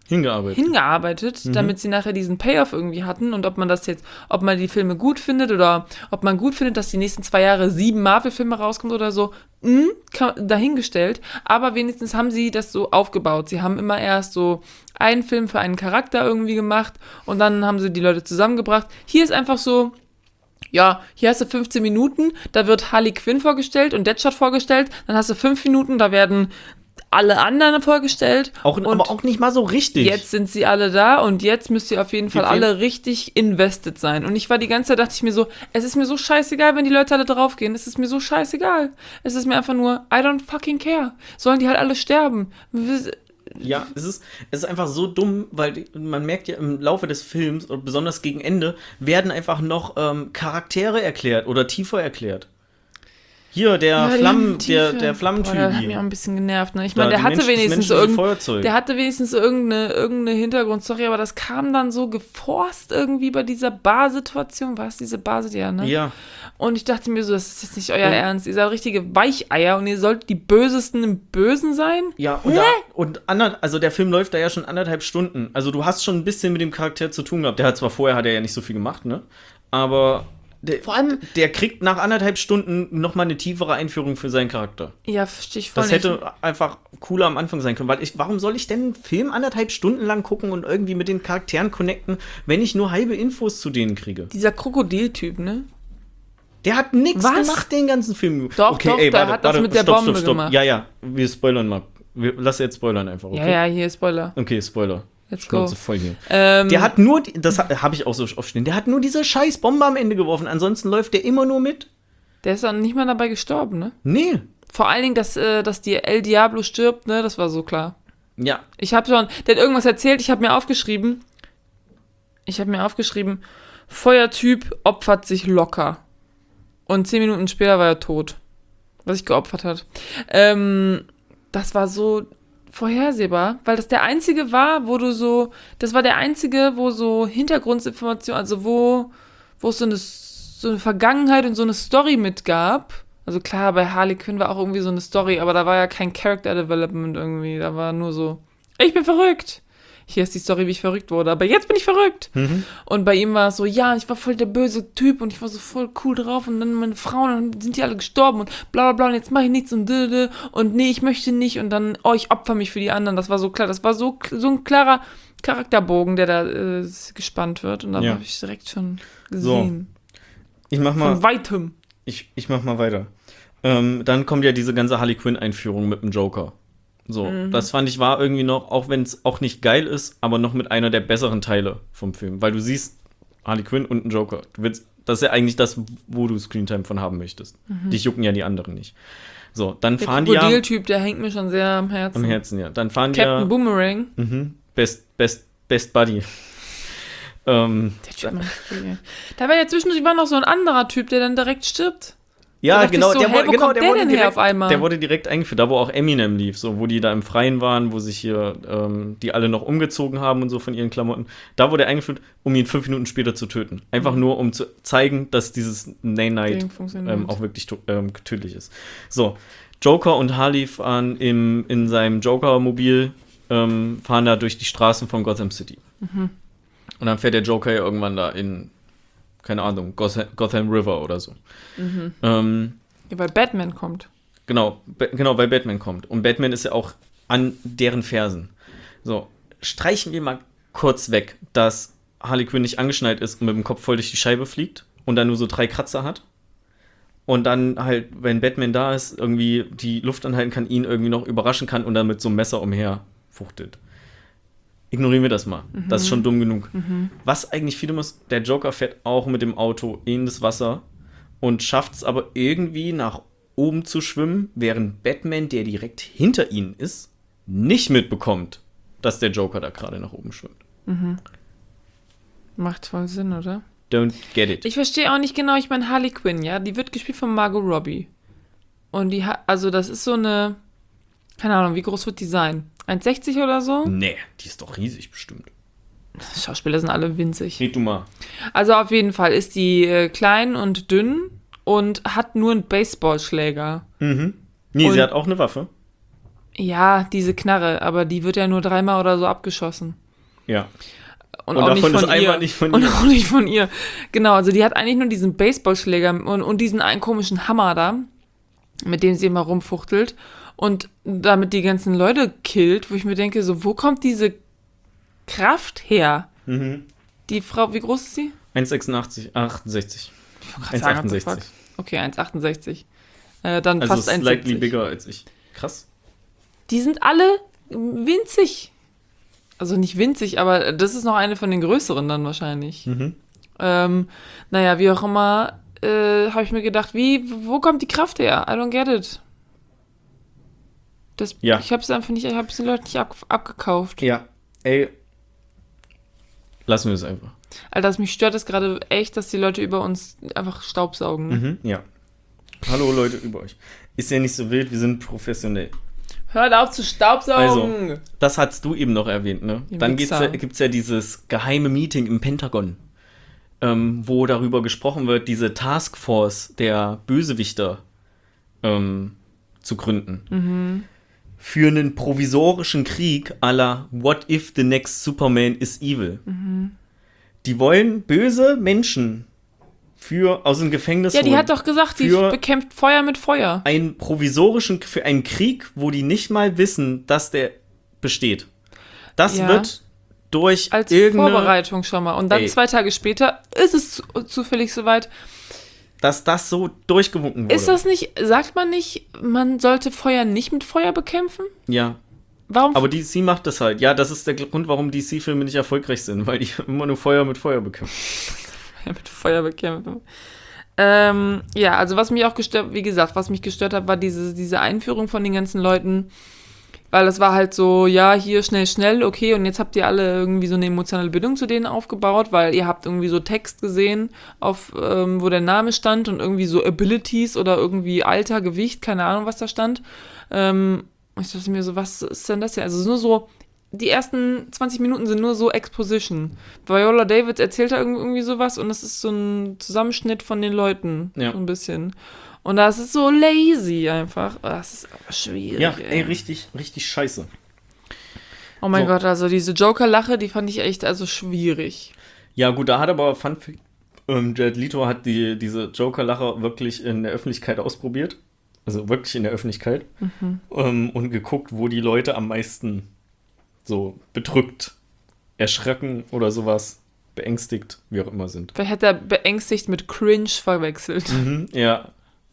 hingearbeitet, damit sie nachher diesen Payoff irgendwie hatten und ob man die Filme gut findet oder ob man gut findet, dass die nächsten 2 Jahre 7 Marvel-Filme rauskommt oder so, dahingestellt, aber wenigstens haben sie das so aufgebaut. Sie haben immer erst so einen Film für einen Charakter irgendwie gemacht und dann haben sie die Leute zusammengebracht. Hier ist einfach so, ja, hier hast du 15 Minuten, da wird Harley Quinn vorgestellt und Deadshot vorgestellt, dann hast du 5 Minuten, da werden alle anderen vorgestellt. Aber auch nicht mal so richtig. Jetzt sind sie alle da und jetzt müsst ihr auf jeden Fall alle richtig invested sein. Und ich war die ganze Zeit, dachte ich mir so, es ist mir so scheißegal, wenn die Leute alle draufgehen. Es ist mir so scheißegal. Es ist mir einfach nur, I don't fucking care. Sollen die halt alle sterben. Ja, es ist einfach so dumm, weil man merkt ja im Laufe des Films, und besonders gegen Ende, werden einfach noch Charaktere erklärt oder tiefer erklärt. Hier, der Flammentyp. Boah, der hat mich auch ein bisschen genervt, ne? Ich meine, der hatte wenigstens irgendeine Hintergrundstory, aber das kam dann so geforst irgendwie bei dieser Bar-Situation. War es diese Bar, ja, ne? Ja. Und ich dachte mir so, das ist jetzt nicht euer Ernst. Ihr seid richtige Weicheier und ihr sollt die Bösesten im Bösen sein? Ja, also der Film läuft da ja schon 1,5 Stunden. Also du hast schon ein bisschen mit dem Charakter zu tun gehabt. Vorher hat er ja nicht so viel gemacht, ne? Aber vor allem, der kriegt nach 1,5 Stunden nochmal eine tiefere Einführung für seinen Charakter. Ja, verstehe ich voll nicht. Das hätte einfach cooler am Anfang sein können, weil warum soll ich denn einen Film 1,5 Stunden lang gucken und irgendwie mit den Charakteren connecten, wenn ich nur halbe Infos zu denen kriege? Dieser Krokodiltyp, ne? Der hat nichts gemacht den ganzen Film. Doch, der hat das mit der Bombe gemacht. Ja, wir spoilern mal. Lass jetzt spoilern einfach, okay? Ja, hier Spoiler. Okay, Spoiler. Let's go. Voll hier. Der hat nur, das habe ich auch so aufstehen, der hat nur diese scheiß Bombe am Ende geworfen, ansonsten läuft der immer nur mit. Der ist dann nicht mal dabei gestorben, ne? Nee. Vor allen Dingen, dass die El Diablo stirbt, ne, das war so klar. Ja. Der hat irgendwas erzählt, ich habe mir aufgeschrieben, Feuertyp opfert sich locker. Und 10 Minuten später war er tot. Was sich geopfert hat. Das war so vorhersehbar, weil das der einzige war, wo so Hintergrundinformationen, also wo es so eine Vergangenheit und so eine Story mitgab. Also klar, bei Harley Quinn war auch irgendwie so eine Story, aber da war ja kein Character Development irgendwie, da war nur so, ich bin verrückt. Hier ist die Story, wie ich verrückt wurde, aber jetzt bin ich verrückt. Mhm. Und bei ihm war es so, ja, ich war voll der böse Typ und ich war so voll cool drauf und dann meine Frauen, dann sind die alle gestorben und bla bla bla und jetzt mache ich nichts und nee, ich möchte nicht und dann, ich opfer mich für die anderen. Das war so klar, das war so ein klarer Charakterbogen, der da gespannt wird und da habe ich direkt schon gesehen. So. Ich mach mal. Von weitem. Ich mach mal weiter. Dann kommt ja diese ganze Harley Quinn-Einführung mit dem Joker. So, das fand ich war irgendwie noch, auch wenn es auch nicht geil ist, aber noch mit einer der besseren Teile vom Film. Weil du siehst Harley Quinn und einen Joker. Das ist ja eigentlich das, wo du Screentime von haben möchtest. Dich jucken ja die anderen nicht. So, dann fahren die ja... Der Krokodiltyp, der hängt mir schon sehr am Herzen. Am Herzen, ja. Dann fahren Captain Boomerang. Best Buddy. Der Typ da war ja zwischendurch noch so ein anderer Typ, der dann direkt stirbt. Ja, genau, so, der wurde direkt eingeführt, da wo auch Eminem lief, so, wo die da im Freien waren, wo sich hier die alle noch umgezogen haben und so von ihren Klamotten. Da wurde er eingeführt, um ihn 5 Minuten später zu töten. Einfach nur, um zu zeigen, dass dieses Name-Night auch wirklich tödlich ist. So, Joker und Harley fahren in seinem Joker-Mobil, fahren da durch die Straßen von Gotham City. Mhm. Und dann fährt der Joker ja irgendwann da in, keine Ahnung, Gotham River oder so. Mhm. Ja, weil Batman kommt. Genau, weil Batman kommt. Und Batman ist ja auch an deren Fersen. So, streichen wir mal kurz weg, dass Harley Quinn nicht angeschnallt ist und mit dem Kopf voll durch die Scheibe fliegt und dann nur so 3 Kratzer hat. Und dann halt, wenn Batman da ist, irgendwie die Luft anhalten kann, ihn irgendwie noch überraschen kann und dann mit so einem Messer umherfuchtelt. Ignorieren wir das mal. Mhm. Das ist schon dumm genug. Mhm. Was eigentlich viel dumm ist, der Joker fährt auch mit dem Auto in das Wasser und schafft es aber irgendwie nach oben zu schwimmen, während Batman, der direkt hinter ihnen ist, nicht mitbekommt, dass der Joker da gerade nach oben schwimmt. Mhm. Macht voll Sinn, oder? Don't get it. Ich verstehe auch nicht genau, ich meine Harley Quinn, ja, die wird gespielt von Margot Robbie. Und die hat, also das ist so eine, keine Ahnung, wie groß wird die sein? 1,60 oder so? Nee, die ist doch riesig bestimmt. Schauspieler sind alle winzig. Red du mal. Also auf jeden Fall ist die klein und dünn und hat nur einen Baseballschläger. Mhm. Nee, sie hat auch eine Waffe. Ja, diese Knarre, aber die wird ja nur 3-mal oder so abgeschossen. Ja. Und auch davon nicht von ist ihr. einmal nicht von und ihr. auch nicht von ihr. Genau, also die hat eigentlich nur diesen Baseballschläger und diesen einen komischen Hammer da, mit dem sie immer rumfuchtelt und damit die ganzen Leute killt, wo ich mir denke, so, wo kommt diese Kraft her? Die Frau, wie groß ist sie? 1,68, 68. Ich wollte gerade sagen, 1,68. Okay, 1,68. Dann Also fast 1,70. slightly bigger als ich. Krass. Die sind alle winzig. Also nicht winzig, aber das ist noch eine von den größeren dann wahrscheinlich. Naja, wie auch immer, habe ich mir gedacht, wo kommt die Kraft her? I don't get it. Ja. Ich habe es einfach nicht, ich habe es den Leuten nicht abgekauft. Ja, ey. Lassen wir es einfach. Alter, mich stört es gerade echt, dass die Leute über uns einfach staubsaugen. Ja. Hallo Leute über euch. Ist ja nicht so wild, wir sind professionell. Hört auf zu staubsaugen! Also, das hast du eben noch erwähnt, ne? Dann gibt es ja dieses geheime Meeting im Pentagon, wo darüber gesprochen wird, diese Taskforce der Bösewichter zu gründen. Für einen provisorischen Krieg à la What if the next Superman is evil? Die wollen böse Menschen aus dem Gefängnis Ja, die holen. hat doch gesagt, die bekämpft Feuer mit Feuer. Für einen Krieg, wo die nicht mal wissen, dass der besteht. Das wird durch als Vorbereitung schon mal. Und dann 2 Tage später ist es zufällig soweit, dass das so durchgewunken wurde. Ist das nicht, sagt man nicht, man sollte Feuer nicht mit Feuer bekämpfen? Ja. Warum? Aber DC macht das halt. Ja, das ist der Grund, warum DC-Filme nicht erfolgreich sind, weil die immer nur Feuer mit Feuer bekämpfen. Mit Feuer bekämpfen. Ja, also was mich auch gestört, wie gesagt, was mich gestört hat, war diese Einführung von den ganzen Leuten, weil das war halt so, ja, hier schnell, okay, und jetzt habt ihr alle irgendwie so eine emotionale Bindung zu denen aufgebaut, weil ihr habt irgendwie so Text gesehen, wo der Name stand und irgendwie so Abilities oder irgendwie Alter, Gewicht, keine Ahnung, was da stand. Ich dachte mir so, was ist denn das hier? Also es ist nur so, die ersten 20 Minuten sind nur so Exposition. Viola Davis erzählt da irgendwie sowas und das ist so ein Zusammenschnitt von den Leuten. Ja. So ein bisschen. Und das ist so lazy einfach. Das ist aber schwierig. Ja, ey, richtig, richtig scheiße. Oh mein Gott, also diese Joker-Lache, die fand ich echt also schwierig. Ja gut, da hat aber Jared Leto hat diese Joker-Lache wirklich in der Öffentlichkeit ausprobiert. Also wirklich in der Öffentlichkeit. Und geguckt, wo die Leute am meisten so bedrückt, erschrecken oder sowas, beängstigt, wie auch immer sind. Vielleicht hat er beängstigt mit Cringe verwechselt. Ja.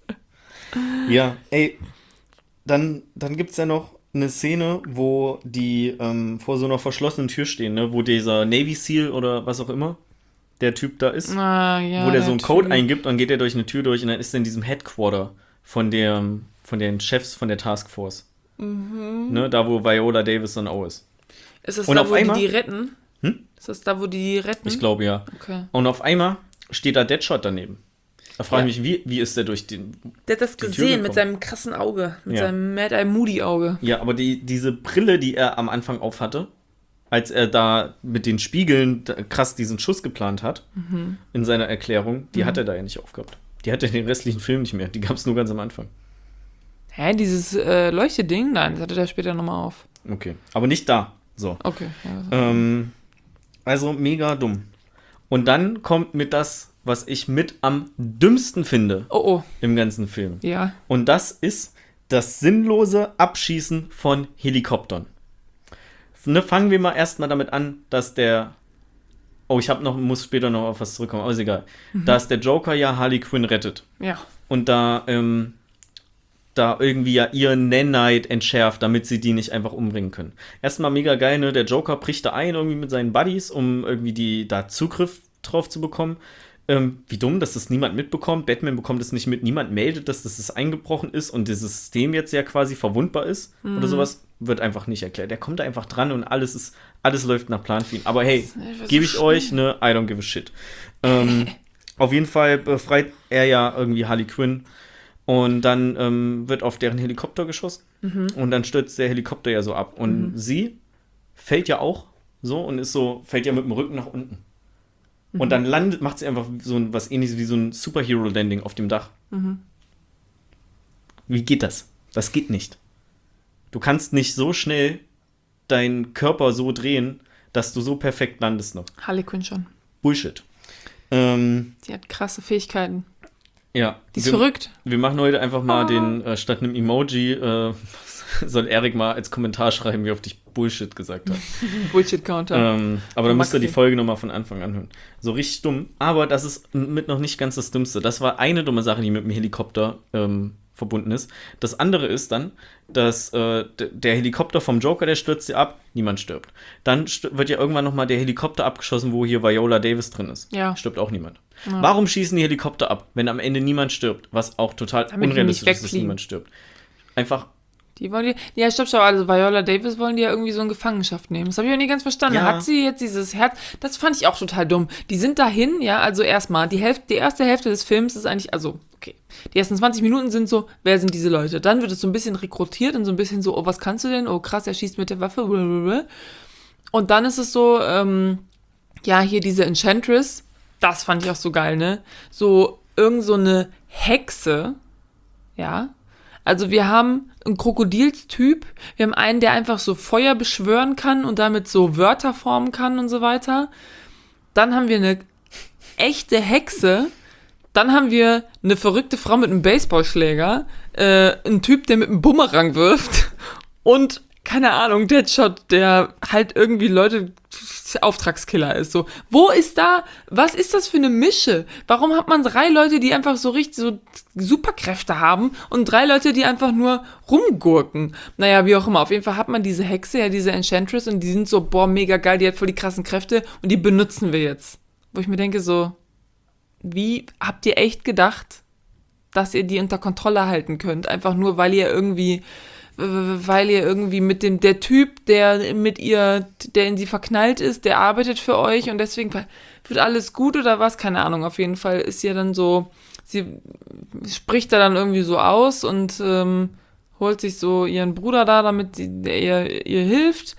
Ja, ey, dann gibt's ja noch eine Szene, wo die vor so einer verschlossenen Tür stehen, ne, wo dieser Navy Seal oder was auch immer der Typ da ist, Ja, wo der so einen Code eingibt und dann geht er durch eine Tür durch und dann ist er in diesem Headquarter von den Chefs von der Taskforce. Ne, da wo Viola Davis dann auch ist. Ist das und da, wo die retten? Ist das da, wo die retten? Ich glaube, ja. Okay. Und auf einmal steht da Deadshot daneben. Da frage ich mich, wie ist der durch den Der hat das gesehen mit seinem krassen Auge, mit seinem Mad Eye Moody Auge. Ja, aber diese Brille, die er am Anfang aufhatte, als er da mit den Spiegeln krass diesen Schuss geplant hat, in seiner Erklärung, die hat er da ja nicht aufgehabt. Die hatte den restlichen Film nicht mehr. Die gab es nur ganz am Anfang. Hä, dieses Leuchteding? Nein, das hatte der später nochmal auf. Okay, aber nicht da. So. Okay. Also mega dumm. Und dann kommt mit das, was ich mit am dümmsten finde im ganzen Film. Ja. Und das ist das sinnlose Abschießen von Helikoptern. Ne, fangen wir mal erstmal damit an, dass muss später noch auf was zurückkommen, aber ist egal. Dass der Joker ja Harley Quinn rettet. Ja. Und da irgendwie ja ihren Nanite entschärft, damit sie die nicht einfach umbringen können. Erstmal mega geil, ne? Der Joker bricht da ein irgendwie mit seinen Buddies, um irgendwie da Zugriff drauf zu bekommen. Wie dumm, dass das niemand mitbekommt. Batman bekommt es nicht mit. Niemand meldet, dass das eingebrochen ist und dieses System jetzt ja quasi verwundbar ist oder sowas. Wird einfach nicht erklärt. Der kommt da einfach dran und alles läuft nach Plan für ihn. Aber hey, gebe ich euch, ne? I don't give a shit. Auf jeden Fall befreit er ja irgendwie Harley Quinn. Und dann wird auf deren Helikopter geschossen. Und dann stürzt der Helikopter ja so ab. Und sie fällt ja auch so und fällt ja mit dem Rücken nach unten. Und dann macht sie einfach so was ähnliches wie so ein Superhero-Landing auf dem Dach. Wie geht das? Das geht nicht. Du kannst nicht so schnell deinen Körper so drehen, dass du so perfekt landest noch. Harley Quinn schon. Bullshit. Die hat krasse Fähigkeiten. Ja. Die ist verrückt. Wir machen heute einfach mal statt einem Emoji, soll Erik mal als Kommentar schreiben, wie oft ich Bullshit gesagt habe. Bullshit-Counter. Aber dann müsst ihr die Folge nochmal von Anfang an hören. So richtig dumm. Aber das ist mit noch nicht ganz das Dümmste. Das war eine dumme Sache, die mit dem Helikopter verbunden ist. Das andere ist dann, dass der Helikopter vom Joker, der stürzt ja ab, niemand stirbt. Dann wird ja irgendwann nochmal der Helikopter abgeschossen, wo hier Viola Davis drin ist. Ja. Stirbt auch niemand. Ja. Warum schießen die Helikopter ab, wenn am Ende niemand stirbt? Was auch total unrealistisch ist, dass niemand stirbt. Einfach. Die wollen die. Ja, stopp. Also Viola Davis wollen die ja irgendwie so in Gefangenschaft nehmen. Das habe ich auch nicht ganz verstanden. Ja. Hat sie jetzt dieses Herz? Das fand ich auch total dumm. Die sind dahin, ja, also erstmal, die erste Hälfte des Films ist eigentlich, also, okay. Die ersten 20 Minuten sind so, wer sind diese Leute? Dann wird es so ein bisschen rekrutiert und so ein bisschen so, oh, was kannst du denn? Oh, krass, er schießt mit der Waffe. Blablabla. Und dann ist es so, ja, hier diese Enchantress, das fand ich auch so geil, ne? So, irgend so eine Hexe, ja. Also wir haben einen Krokodilstyp, wir haben einen, der einfach so Feuer beschwören kann und damit so Wörter formen kann und so weiter. Dann haben wir eine echte Hexe. Dann haben wir eine verrückte Frau mit einem Baseballschläger, einen Typ, der mit einem Bumerang wirft und, keine Ahnung, Deadshot, der halt irgendwie Leute Auftragskiller ist. So, was ist das für eine Mische? Warum hat man 3 Leute, die einfach so richtig so Superkräfte haben und 3 Leute, die einfach nur rumgurken? Naja, wie auch immer. Auf jeden Fall hat man diese Hexe, ja, diese Enchantress und die sind so, boah, mega geil, die hat voll die krassen Kräfte und die benutzen wir jetzt. Wo ich mir denke so, wie habt ihr echt gedacht, dass ihr die unter Kontrolle halten könnt? Einfach nur, weil ihr irgendwie mit der Typ, der in sie verknallt ist, der arbeitet für euch und deswegen wird alles gut oder was? Keine Ahnung, auf jeden Fall ist sie dann so, sie spricht da dann irgendwie so aus und holt sich so ihren Bruder da, damit der ihr hilft.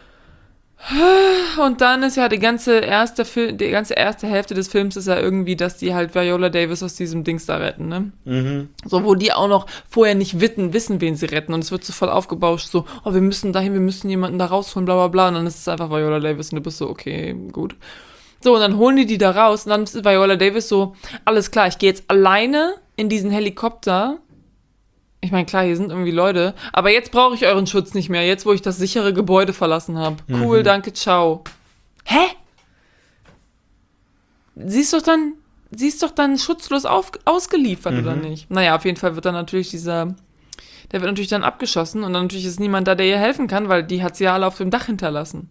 Und dann ist ja die ganze erste Hälfte des Films ist ja irgendwie, dass die halt Viola Davis aus diesem Dings da retten, ne? Mhm. So, wo die auch noch vorher nicht wissen, wen sie retten. Und es wird so voll aufgebauscht, so, oh, wir müssen dahin, wir müssen jemanden da rausholen, bla bla bla. Und dann ist es einfach Viola Davis und du bist so, okay, gut. So, und dann holen die da raus und dann ist Viola Davis so, alles klar, ich gehe jetzt alleine in diesen Helikopter. Ich meine, klar, hier sind irgendwie Leute, aber jetzt brauche ich euren Schutz nicht mehr, jetzt, wo ich das sichere Gebäude verlassen habe. Cool, danke, ciao. Hä? Sie ist doch dann schutzlos ausgeliefert, oder nicht? Naja, auf jeden Fall wird dann natürlich der wird natürlich dann abgeschossen und dann natürlich ist niemand da, der ihr helfen kann, weil die hat sie ja alle auf dem Dach hinterlassen.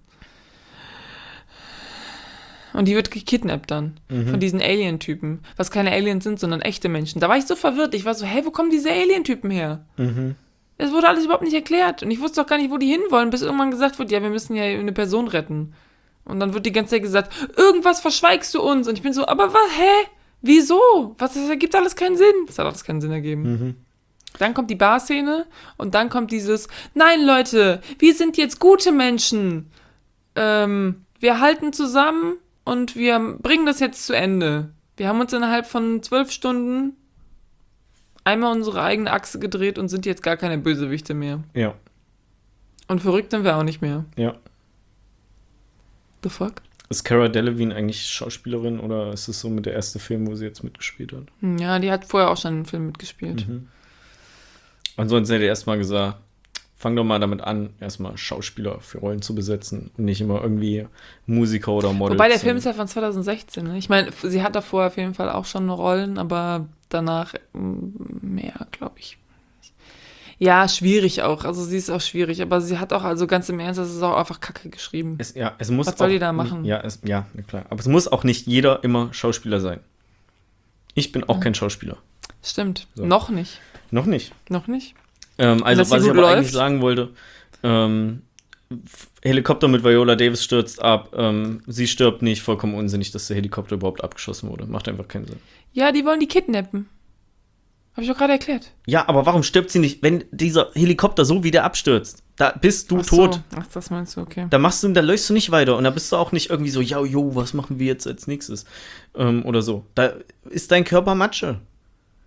Und die wird gekidnappt dann von diesen Alien-Typen. Was keine Aliens sind, sondern echte Menschen. Da war ich so verwirrt. Ich war so, hä, wo kommen diese Alien-Typen her? Es wurde alles überhaupt nicht erklärt. Und ich wusste auch gar nicht, wo die hinwollen, bis irgendwann gesagt wird, ja, wir müssen ja eine Person retten. Und dann wird die ganze Zeit gesagt, irgendwas verschweigst du uns. Und ich bin so, aber was, hä? Wieso? Das ergibt alles keinen Sinn. Das hat alles keinen Sinn ergeben. Dann kommt die Bar-Szene und dann kommt dieses, nein, Leute, wir sind jetzt gute Menschen. Wir halten zusammen. Und wir bringen das jetzt zu Ende. Wir haben uns innerhalb von 12 Stunden einmal unsere eigene Achse gedreht und sind jetzt gar keine Bösewichte mehr. Ja. Und verrückt sind wir auch nicht mehr. Ja. The fuck? Ist Cara Delevingne eigentlich Schauspielerin oder ist es so mit der erste Film, wo sie jetzt mitgespielt hat? Ja, die hat vorher auch schon einen Film mitgespielt. Ansonsten hätte ich erstmal gesagt, fang doch mal damit an, erstmal Schauspieler für Rollen zu besetzen und nicht immer irgendwie Musiker oder Models. Wobei der Film ist ja von 2016. Ne? Ich meine, sie hat davor auf jeden Fall auch schon Rollen, aber danach mehr, glaube ich. Ja, schwierig auch. Also sie ist auch schwierig, aber sie hat auch, also ganz im Ernst, das ist auch einfach Kacke geschrieben. Es muss Was soll die da machen? Ja, klar. Aber es muss auch nicht jeder immer Schauspieler sein. Ich bin auch kein Schauspieler. Stimmt. So. Noch nicht. Noch nicht. Also, was ich aber eigentlich sagen wollte, Helikopter mit Viola Davis stürzt ab, sie stirbt nicht, vollkommen unsinnig, dass der Helikopter überhaupt abgeschossen wurde. Macht einfach keinen Sinn. Ja, die wollen die kidnappen. Habe ich doch gerade erklärt. Ja, aber warum stirbt sie nicht, wenn dieser Helikopter so wieder abstürzt? Da bist du tot. Ach, das meinst du, okay. Da läufst du nicht weiter und da bist du auch nicht irgendwie so, was machen wir jetzt als nächstes? Oder so. Da ist dein Körper Matsche.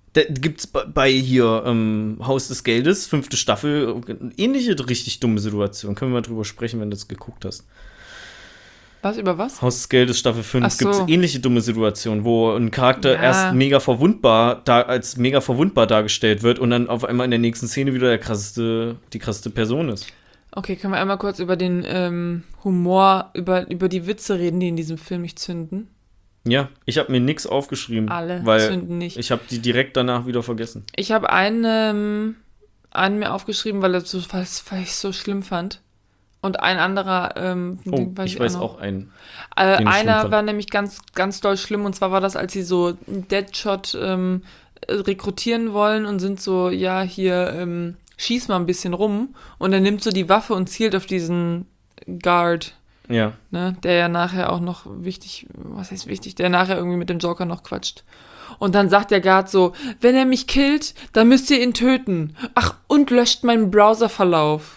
Da gibt's bei hier Haus des Geldes, 5. Staffel, ähnliche richtig dumme Situation. Können wir mal drüber sprechen, wenn du das geguckt hast. Was, über was? Haus des Geldes, Staffel 5, Ach so. Gibt es ähnliche dumme Situationen, wo ein Charakter erst als mega verwundbar dargestellt wird und dann auf einmal in der nächsten Szene wieder die krasseste Person ist. Okay, können wir einmal kurz über den Humor, über die Witze reden, die in diesem Film nicht zünden? Ja, ich habe mir nichts aufgeschrieben. Alle weil zünden nicht. Ich habe die direkt danach wieder vergessen. Ich habe einen mir aufgeschrieben, weil ich es so schlimm fand. Und ein anderer, ich weiß auch einen. Einer war nämlich ganz, ganz doll schlimm, und zwar war das, als sie so Deadshot rekrutieren wollen und sind so, ja, hier, schieß mal ein bisschen rum, und er nimmt so die Waffe und zielt auf diesen Guard, ja, ne, der ja nachher auch noch der nachher irgendwie mit dem Joker noch quatscht. Und dann sagt der Guard so, wenn er mich killt, dann müsst ihr ihn töten. Ach, und löscht meinen Browserverlauf.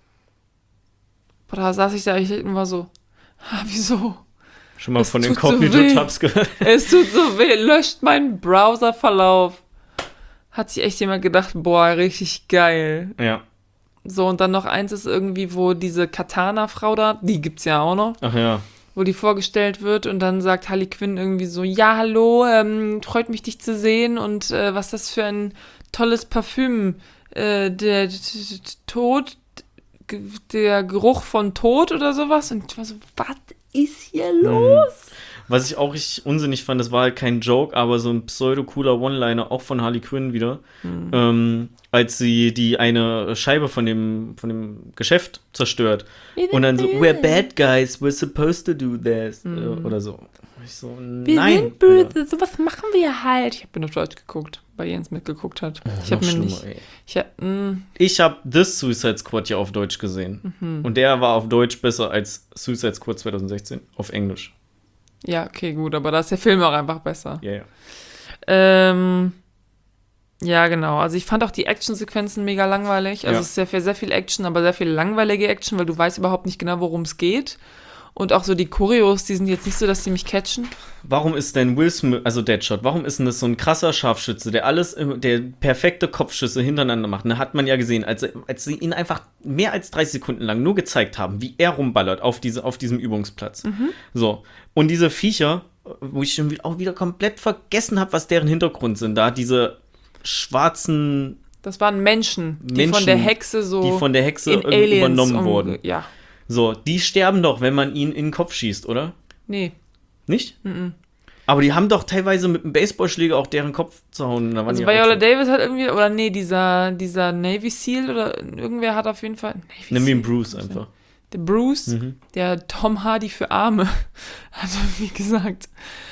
Da saß ich da und war so, wieso? Schon mal von den Incognito-Tabs gehört? Es tut so weh, löscht meinen Browserverlauf. Hat sich echt jemand gedacht, boah, richtig geil. Ja. So, und dann noch eins ist irgendwie, wo diese Katana-Frau da, die gibt's ja auch noch. Ach ja. Wo die vorgestellt wird und dann sagt Harley Quinn irgendwie so, ja, hallo, freut mich, dich zu sehen, und was das für ein tolles Parfüm, der Geruch von Tod oder sowas. Und ich war so, was ist hier los? Was ich auch richtig unsinnig fand, das war halt kein Joke, aber so ein pseudo-cooler One-Liner, auch von Harley Quinn wieder, als sie die eine Scheibe von dem Geschäft zerstört. Und dann so, we're bad guys, we're supposed to do this. Oder so. Ich so, nein. Wir sind böse, sowas machen wir halt. Ich habe auf Deutsch geguckt, weil Jens mitgeguckt hat. Ich habe mir nicht. Ich habe The Suicide Squad ja auf Deutsch gesehen. Und der war auf Deutsch besser als Suicide Squad 2016 auf Englisch. Ja, okay, gut, aber da ist der Film auch einfach besser. Ja, ja. Ja, genau. Also ich fand auch die Actionsequenzen mega langweilig. Also es ist sehr viel Action, aber sehr viel langweilige Action, weil du weißt überhaupt nicht genau, worum es geht. Und auch so die Choreos, die sind jetzt nicht so, dass die mich catchen. Warum ist denn Will Smith, also Deadshot, warum ist denn das so ein krasser Scharfschütze, der perfekte Kopfschüsse hintereinander macht? Da hat man ja gesehen, als sie ihn einfach mehr als 30 Sekunden lang nur gezeigt haben, wie er rumballert auf diesem Übungsplatz. So. Und diese Viecher, wo ich schon auch wieder komplett vergessen habe, was deren Hintergrund sind, da diese schwarzen... Das waren Menschen, die von der Hexe übernommen wurden. Ja. So, die sterben doch, wenn man ihn in den Kopf schießt, oder? Nee. Nicht? Aber die haben doch teilweise mit einem Baseballschläger auch deren Kopf zu hauen. Da waren also Viola Davis hat irgendwie, oder nee, dieser Navy Seal oder irgendwer hat auf jeden Fall... Nimm ihn Bruce einfach. Der Bruce, der Tom Hardy für Arme, also wie gesagt.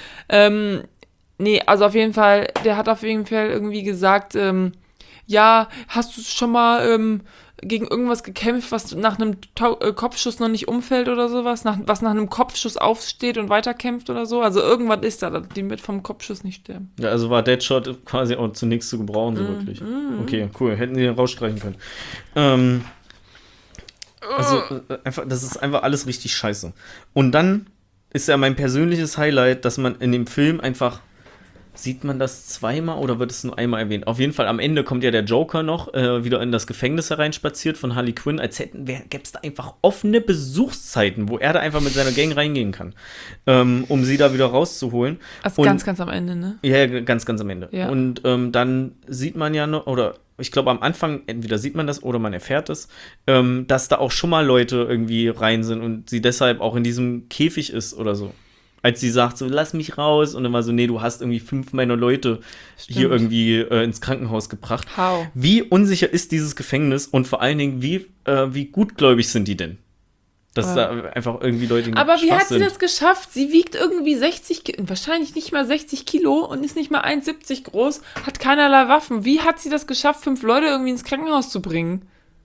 Nee, also auf jeden Fall, der hat auf jeden Fall irgendwie gesagt, ja, hast du schon mal gegen irgendwas gekämpft, was nach einem Kopfschuss noch nicht umfällt oder sowas? Was nach einem Kopfschuss aufsteht und weiterkämpft oder so? Also irgendwas ist da, die mit vom Kopfschuss nicht sterben. Ja, also war Deadshot quasi auch zunächst zu gebrauchen, so wirklich. Okay, cool. Hätten sie den rausstreichen können. Also, das ist einfach alles richtig scheiße. Und dann ist ja mein persönliches Highlight, dass man in dem Film einfach... Sieht man das zweimal oder wird es nur einmal erwähnt? Auf jeden Fall, am Ende kommt ja der Joker noch wieder in das Gefängnis hereinspaziert von Harley Quinn, als gäbe es da einfach offene Besuchszeiten, wo er da einfach mit seiner Gang reingehen kann, um sie da wieder rauszuholen. Also ganz, ganz am Ende, ne? Ja, ganz, ganz am Ende. Ja. Und dann sieht man ja noch, oder ich glaube am Anfang, entweder sieht man das oder man erfährt es, dass da auch schon mal Leute irgendwie rein sind und sie deshalb auch in diesem Käfig ist oder so. Als sie sagt so, lass mich raus. Und dann war so, nee, du hast irgendwie 5 meiner Leute hier irgendwie ins Krankenhaus gebracht. How? Wie unsicher ist dieses Gefängnis? Und vor allen Dingen, wie gutgläubig sind die denn? Dass da einfach irgendwie Leute Aber wie hat sie das geschafft? Sie wiegt irgendwie 60, wahrscheinlich nicht mal 60 Kilo und ist nicht mal 1,70 groß, hat keinerlei Waffen. Wie hat sie das geschafft, 5 Leute irgendwie ins Krankenhaus zu bringen?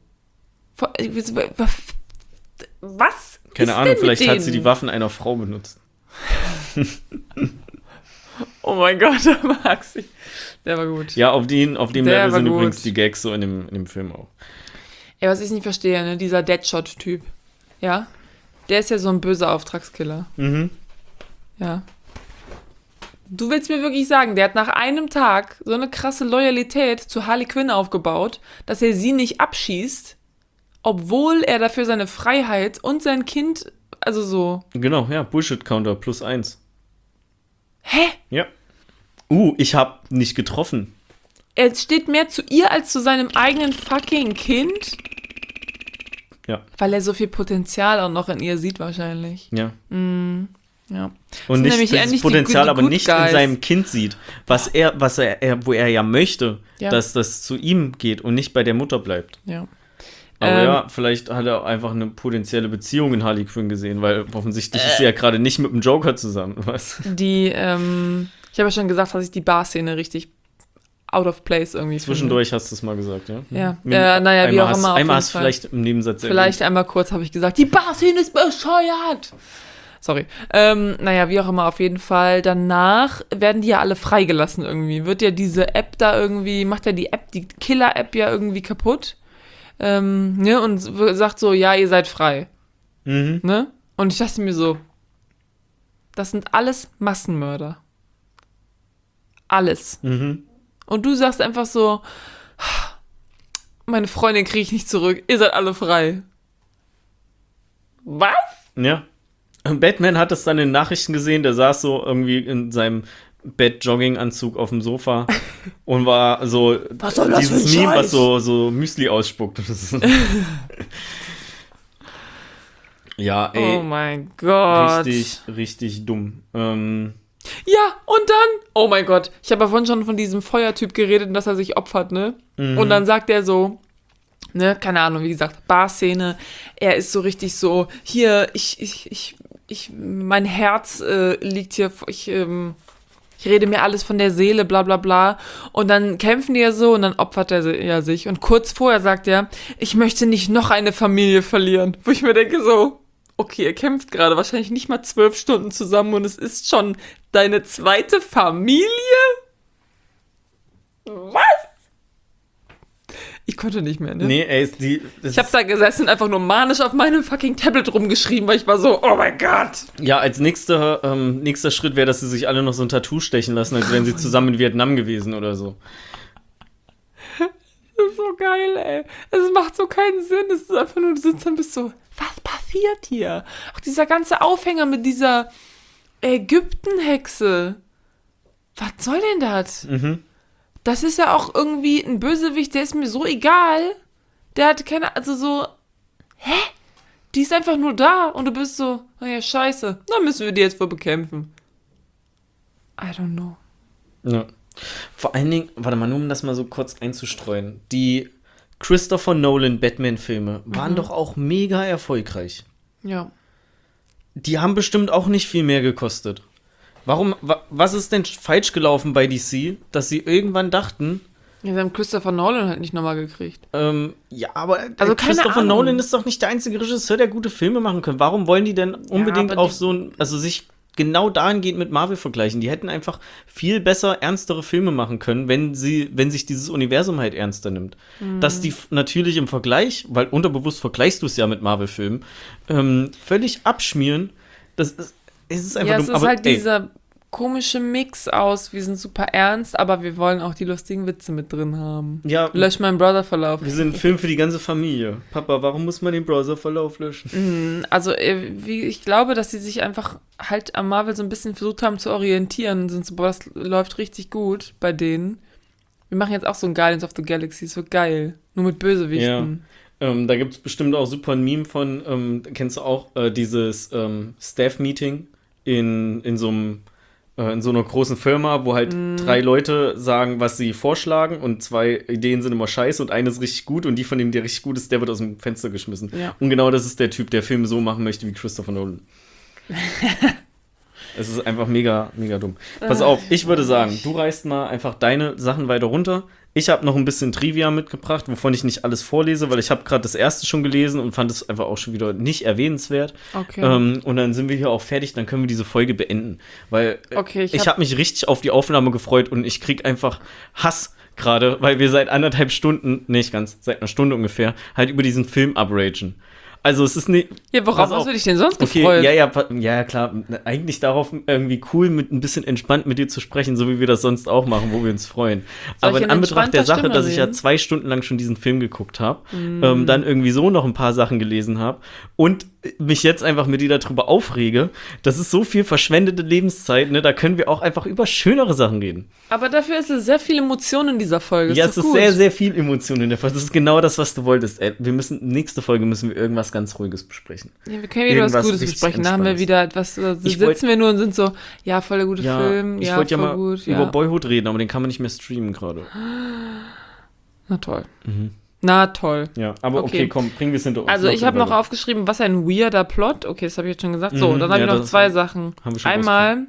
Was? Keine Ahnung, vielleicht hat sie die Waffen einer Frau benutzt. Oh mein Gott, Maxi. Der war gut. Ja, auf dem Level sind übrigens die Gags so in dem Film auch. Ey, was ich nicht verstehe, ne, dieser Deadshot-Typ. Ja? Der ist ja so ein böser Auftragskiller. Ja. Du willst mir wirklich sagen, der hat nach einem Tag so eine krasse Loyalität zu Harley Quinn aufgebaut, dass er sie nicht abschießt, obwohl er dafür seine Freiheit und sein Kind, also so... Genau, ja, Bullshit-Counter +1. Hä? Ja. Ich hab nicht getroffen. Er steht mehr zu ihr als zu seinem eigenen fucking Kind? Ja. Weil er so viel Potenzial auch noch in ihr sieht wahrscheinlich. Ja. Ja. Und nicht das Potenzial, aber nicht in seinem Kind sieht, wo er ja möchte, dass das zu ihm geht und nicht bei der Mutter bleibt. Ja. Aber vielleicht hat er einfach eine potenzielle Beziehung in Harley Quinn gesehen, weil offensichtlich ist sie ja gerade nicht mit dem Joker zusammen. Was? Ich habe ja schon gesagt, dass ich die Bar-Szene richtig out of place irgendwie Zwischendurch hast du es mal gesagt, ja? Ja, wie auch immer. Einmal hast du vielleicht im Nebensatz vielleicht einmal kurz habe ich gesagt, die Bar-Szene ist bescheuert. Sorry. Wie auch immer, auf jeden Fall. Danach werden die ja alle freigelassen irgendwie. Wird ja diese App da irgendwie, macht ja die Killer-App ja irgendwie kaputt. Und sagt so, ja, ihr seid frei. Ne? Und ich dachte mir so, das sind alles Massenmörder. Alles. Und du sagst einfach so, meine Freundin kriege ich nicht zurück, ihr seid alle frei. Was? Ja. Batman hat das dann in den Nachrichten gesehen, der saß so irgendwie in seinem Bett-Jogginganzug auf dem Sofa und war so was soll das dieses für ein Meme, Scheiß? was so Müsli ausspuckt. Ja, ey. Oh mein Gott. Richtig dumm. Ja, und dann, oh mein Gott, ich habe ja vorhin schon von diesem Feuertyp geredet und dass er sich opfert, ne? Und dann sagt er so, ne, keine Ahnung, wie gesagt, Bar-Szene, er ist so richtig so, hier, mein Herz liegt hier, ich rede mir alles von der Seele, bla bla bla. Und dann kämpfen die ja so und dann opfert er sich. Und kurz vorher sagt er, ich möchte nicht noch eine Familie verlieren. Wo ich mir denke so, okay, ihr kämpft gerade wahrscheinlich nicht mal 12 Stunden zusammen und es ist schon deine zweite Familie? Was? Ich konnte nicht mehr, ne? Nee, ey, ich hab da gesessen und einfach nur manisch auf meinem fucking Tablet rumgeschrieben, weil ich war so, oh mein Gott. Ja, als nächster Schritt wäre, dass sie sich alle noch so ein Tattoo stechen lassen, als wären sie zusammen in Vietnam gewesen oder so. Das ist so geil, ey. Es macht so keinen Sinn. Es ist einfach nur, du sitzt dann bist so, was passiert hier? Auch dieser ganze Aufhänger mit dieser Ägypten-Hexe. Was soll denn das? Das ist ja auch irgendwie ein Bösewicht, der ist mir so egal. Der hat keine, also so, hä? Die ist einfach nur da und du bist so, naja, scheiße, dann müssen wir die jetzt wohl bekämpfen. I don't know. Ja. Vor allen Dingen, warte mal, nur um das mal so kurz einzustreuen, die Christopher Nolan Batman-Filme waren doch auch mega erfolgreich. Ja. Die haben bestimmt auch nicht viel mehr gekostet. Was ist denn falsch gelaufen bei DC, dass sie irgendwann dachten... Ja, sie haben Christopher Nolan halt nicht nochmal gekriegt. Ja, aber also Christopher Nolan ist doch nicht der einzige Regisseur, der gute Filme machen kann. Warum wollen die denn unbedingt auf so ein... Also sich genau dahingehend mit Marvel vergleichen? Die hätten einfach viel besser, ernstere Filme machen können, wenn sich dieses Universum halt ernster nimmt. Dass die natürlich im Vergleich, weil unterbewusst vergleichst du es ja mit Marvel-Filmen, völlig abschmieren, es ist einfach dumm. Ja, es ist halt dieser komische Mix aus, wir sind super ernst, aber wir wollen auch die lustigen Witze mit drin haben. Ja. Lösch meinen Browserverlauf. Wir sind ein Film für die ganze Familie. Papa, warum muss man den Browserverlauf löschen? Also, ich glaube, dass sie sich einfach halt am Marvel so ein bisschen versucht haben zu orientieren. Sind so, boah, das läuft richtig gut bei denen. Wir machen jetzt auch so ein Guardians of the Galaxy, es wird geil. Nur mit Bösewichten. Ja. Da gibt es bestimmt auch super ein Meme von, kennst du auch, dieses Staff-Meeting in so einer großen Firma, wo halt 3 Leute sagen, was sie vorschlagen und 2 Ideen sind immer scheiße und eine ist richtig gut und die von dem, der richtig gut ist, der wird aus dem Fenster geschmissen. Ja. Und genau das ist der Typ, der Filme so machen möchte wie Christopher Nolan. Es ist einfach mega, mega dumm. Pass auf, ich würde sagen, du reißt mal einfach deine Sachen weiter runter. Ich habe noch ein bisschen Trivia mitgebracht, wovon ich nicht alles vorlese, weil ich habe gerade das erste schon gelesen und fand es einfach auch schon wieder nicht erwähnenswert. Okay. Und dann sind wir hier auch fertig, dann können wir diese Folge beenden. Weil ich habe mich richtig auf die Aufnahme gefreut und ich krieg einfach Hass gerade, weil wir seit 1,5 Stunden, nicht ganz, seit einer Stunde ungefähr, halt über diesen Film abragen. Also es ist nicht... Ja, worauf hast du dich denn sonst gefreut? Ja, klar. Eigentlich darauf irgendwie cool, mit ein bisschen entspannt mit dir zu sprechen, so wie wir das sonst auch machen, wo wir uns freuen. Aber in Anbetracht der Sache, dass ich ja 2 Stunden lang schon diesen Film geguckt habe, dann irgendwie so noch ein paar Sachen gelesen habe und mich jetzt einfach mit dir darüber aufrege, das ist so viel verschwendete Lebenszeit, ne? Da können wir auch einfach über schönere Sachen reden. Aber dafür ist es sehr viel Emotion in dieser Folge. Ja, es ist sehr, sehr viel Emotion in der Folge. Das ist genau das, was du wolltest. Nächste Folge müssen wir irgendwas ganz Ruhiges besprechen. Ja, wir können wieder was Gutes besprechen. Da haben wir wieder etwas, sitzen wir nur und sind so, ja, voll der gute Film. Ich wollte ja mal über Boyhood reden, aber den kann man nicht mehr streamen gerade. Na toll. Na toll. Ja, aber okay, komm, bringen wir es hinter uns. Also ich habe noch aufgeschrieben, was ein weirder Plot. Okay, das habe ich jetzt schon gesagt. So, dann habe ich noch 2 Sachen. Einmal,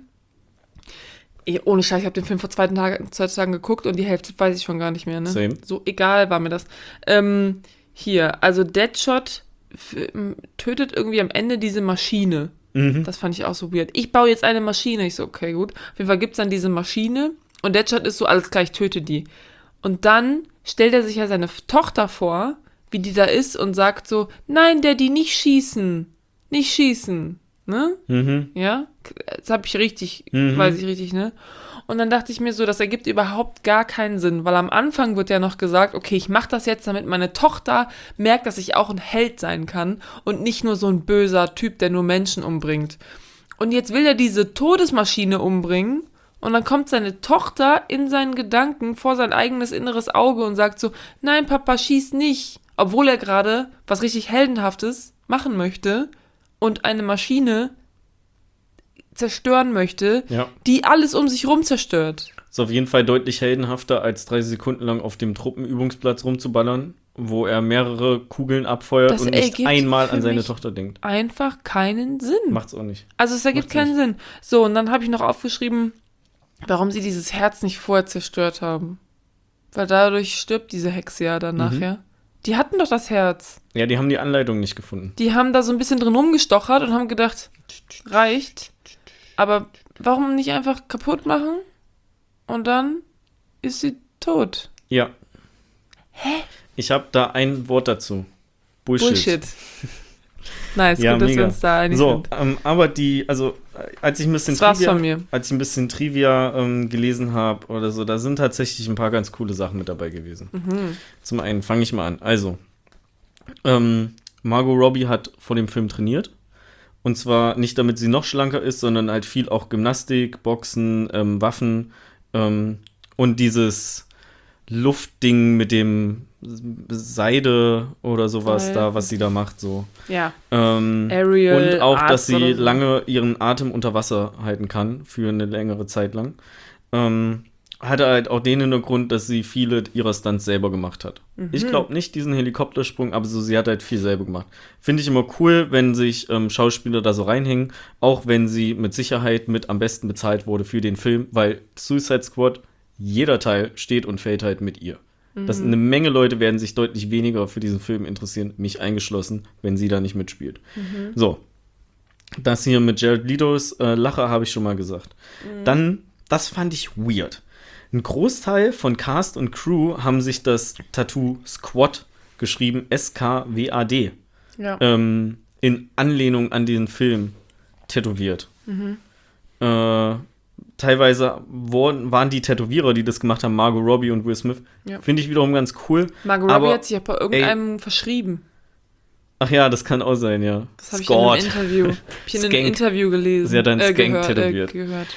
ohne Scheiß, ich habe den Film vor 2 Tagen geguckt und die Hälfte weiß ich schon gar nicht mehr. Ne? Same. So egal war mir das. Hier, also Deadshot tötet irgendwie am Ende diese Maschine. Das fand ich auch so weird. Ich baue jetzt eine Maschine. Ich so, okay, gut. Auf jeden Fall gibt es dann diese Maschine und Deadshot ist so, alles klar, ich töte die. Und dann stellt er sich ja seine Tochter vor, wie die da ist und sagt so, nein, Daddy, nicht schießen. Nicht schießen. Ne? Ja? Das habe ich richtig, weiß ich richtig, ne? Und dann dachte ich mir so, das ergibt überhaupt gar keinen Sinn, weil am Anfang wird ja noch gesagt, okay, ich mache das jetzt, damit meine Tochter merkt, dass ich auch ein Held sein kann und nicht nur so ein böser Typ, der nur Menschen umbringt. Und jetzt will er diese Todesmaschine umbringen und dann kommt seine Tochter in seinen Gedanken vor sein eigenes inneres Auge und sagt so, nein, Papa, schieß nicht. Obwohl er gerade was richtig Heldenhaftes machen möchte und eine Maschine zerstören möchte, die alles um sich rum zerstört. Ist auf jeden Fall deutlich heldenhafter, als 30 Sekunden lang auf dem Truppenübungsplatz rumzuballern, wo er mehrere Kugeln abfeuert und nicht einmal an seine Tochter denkt. Einfach keinen Sinn. Macht's auch nicht. Also es ergibt keinen Sinn. So, und dann habe ich noch aufgeschrieben, warum sie dieses Herz nicht vorher zerstört haben. Weil dadurch stirbt diese Hexe ja dann nachher. Die hatten doch das Herz. Ja, die haben die Anleitung nicht gefunden. Die haben da so ein bisschen drin rumgestochert und haben gedacht, reicht. Aber warum nicht einfach kaputt machen? Und dann ist sie tot. Ja. Hä? Ich habe da ein Wort dazu. Bullshit. Nice, ja, gut, dass wir uns da einig sind. Aber als ich ein bisschen Trivia gelesen habe oder so, da sind tatsächlich ein paar ganz coole Sachen mit dabei gewesen. Zum einen fange ich mal an. Also, Margot Robbie hat vor dem Film trainiert. Und zwar nicht, damit sie noch schlanker ist, sondern halt viel auch Gymnastik, Boxen, Waffen und dieses Luftding mit dem Seide oder sowas da, was sie da macht, so. Ja. Aerial und auch, Arts, dass sie lange ihren Atem unter Wasser halten kann, für eine längere Zeit lang. Hatte halt auch den Hintergrund, dass sie viele ihrer Stunts selber gemacht hat. Ich glaube nicht diesen Helikoptersprung, aber so, sie hat halt viel selber gemacht. Finde ich immer cool, wenn sich Schauspieler da so reinhängen, auch wenn sie mit Sicherheit mit am besten bezahlt wurde für den Film, weil Suicide Squad, jeder Teil steht und fällt halt mit ihr. Eine Menge Leute werden sich deutlich weniger für diesen Film interessieren, mich eingeschlossen, wenn sie da nicht mitspielt. So, das hier mit Jared Letos Lacher habe ich schon mal gesagt. Dann, das fand ich weird. Ein Großteil von Cast und Crew haben sich das Tattoo Squad geschrieben, S-K-W-A-D, in Anlehnung an den Film tätowiert. Teilweise waren die Tätowierer, die das gemacht haben, Margot Robbie und Will Smith, finde ich wiederum ganz cool. Margot Robbie hat sich ja bei irgendeinem verschrieben. Ach ja, das kann auch sein, ja. Das habe ich in einem Interview, Interview gelesen. Sie hat einen Skank tätowiert.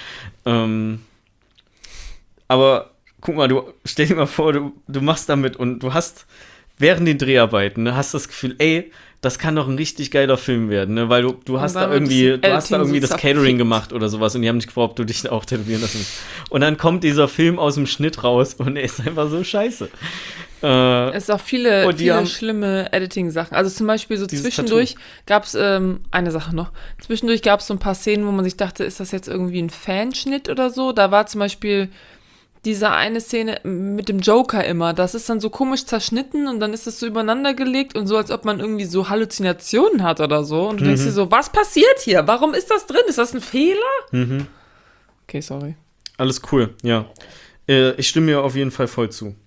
Aber guck mal, stell dir mal vor, du machst damit und du hast während den Dreharbeiten, ne, hast das Gefühl, ey, das kann doch ein richtig geiler Film werden, ne, weil du hast da irgendwie das Catering gemacht oder sowas und die haben dich gefragt, ob du dich auch tätowieren lassen willst. Und dann kommt dieser Film aus dem Schnitt raus und er ist einfach so scheiße. Es ist auch viele schlimme Editing-Sachen. Also zum Beispiel so zwischendurch gab es eine Sache noch. Zwischendurch gab es so ein paar Szenen, wo man sich dachte, ist das jetzt irgendwie ein Fanschnitt oder so? Da war zum Beispiel diese eine Szene mit dem Joker immer, das ist dann so komisch zerschnitten und dann ist das so übereinander gelegt und so, als ob man irgendwie so Halluzinationen hat oder so. Und du denkst dir so, was passiert hier? Warum ist das drin? Ist das ein Fehler? Okay, sorry. Alles cool, ja. Ich stimme mir auf jeden Fall voll zu.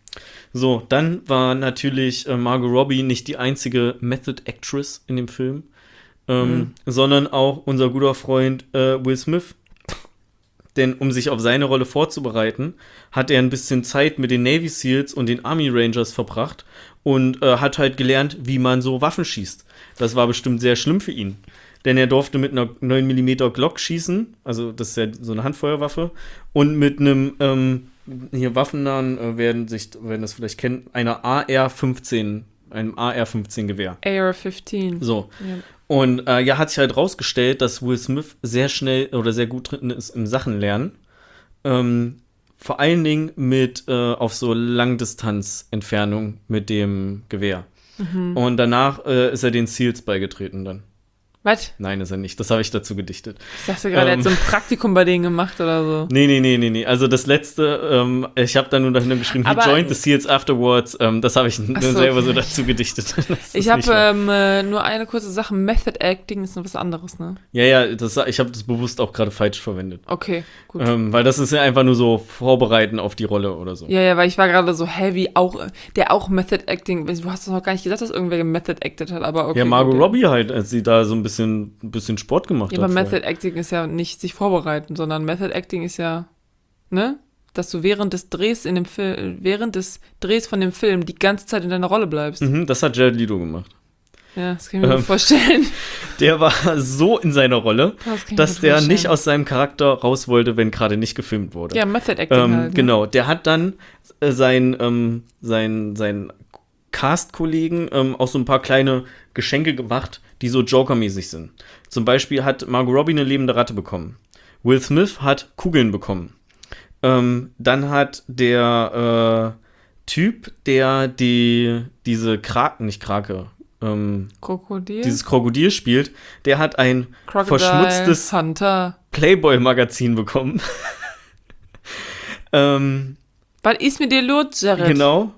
So, dann war natürlich Margot Robbie nicht die einzige Method Actress in dem Film, sondern auch unser guter Freund Will Smith. Denn um sich auf seine Rolle vorzubereiten, hat er ein bisschen Zeit mit den Navy Seals und den Army Rangers verbracht und hat halt gelernt, wie man so Waffen schießt. Das war bestimmt sehr schlimm für ihn. Denn er durfte mit einer 9mm Glock schießen, also das ist ja so eine Handfeuerwaffe, und mit einem, hier waffennahen, werden das vielleicht kennen, einem AR-15 Gewehr. AR-15. So. Ja. Und hat sich halt rausgestellt, dass Will Smith sehr schnell oder sehr gut drin ist im Sachenlernen. Vor allen Dingen auf so Langdistanzentfernung mit dem Gewehr. Und danach ist er den Seals beigetreten dann. Was? Nein, ist er nicht. Das habe ich dazu gedichtet. Ich dachte gerade, er hat so ein Praktikum bei denen gemacht oder so. Nee. Also das letzte, ich habe da nur dahinter geschrieben, he joined the Seals afterwards. Das habe ich nur selber so dazu gedichtet. Ich habe nur eine kurze Sache. Method Acting ist noch was anderes, ne? Ja, ich habe das bewusst auch gerade falsch verwendet. Okay, gut. Weil das ist ja einfach nur so vorbereiten auf die Rolle oder so. Ja, weil ich war gerade so heavy, der auch Method Acting, du hast doch noch gar nicht gesagt, dass irgendwer Method Acted hat, aber okay. Ja, Margot Robbie halt, als sie da so ein bisschen Sport gemacht hat. Ja, aber Method Acting ist ja nicht sich vorbereiten, sondern Method Acting ist ja, ne? Dass du während des Drehs von dem Film die ganze Zeit in deiner Rolle bleibst. Das hat Jared Leto gemacht. Ja, das kann ich mir gut vorstellen. Der war so in seiner Rolle, dass der nicht aus seinem Charakter raus wollte, wenn gerade nicht gefilmt wurde. Ja, Method Acting halt. Ne? Genau, der hat dann seinen Cast-Kollegen auch so ein paar kleine Geschenke gemacht, die so Joker-mäßig sind. Zum Beispiel hat Margot Robbie eine lebende Ratte bekommen. Will Smith hat Kugeln bekommen. Dann hat der Typ, der dieses Krokodil spielt, der hat ein verschmutztes Playboy-Magazin bekommen. Was ist mit dir los, Jared? Genau.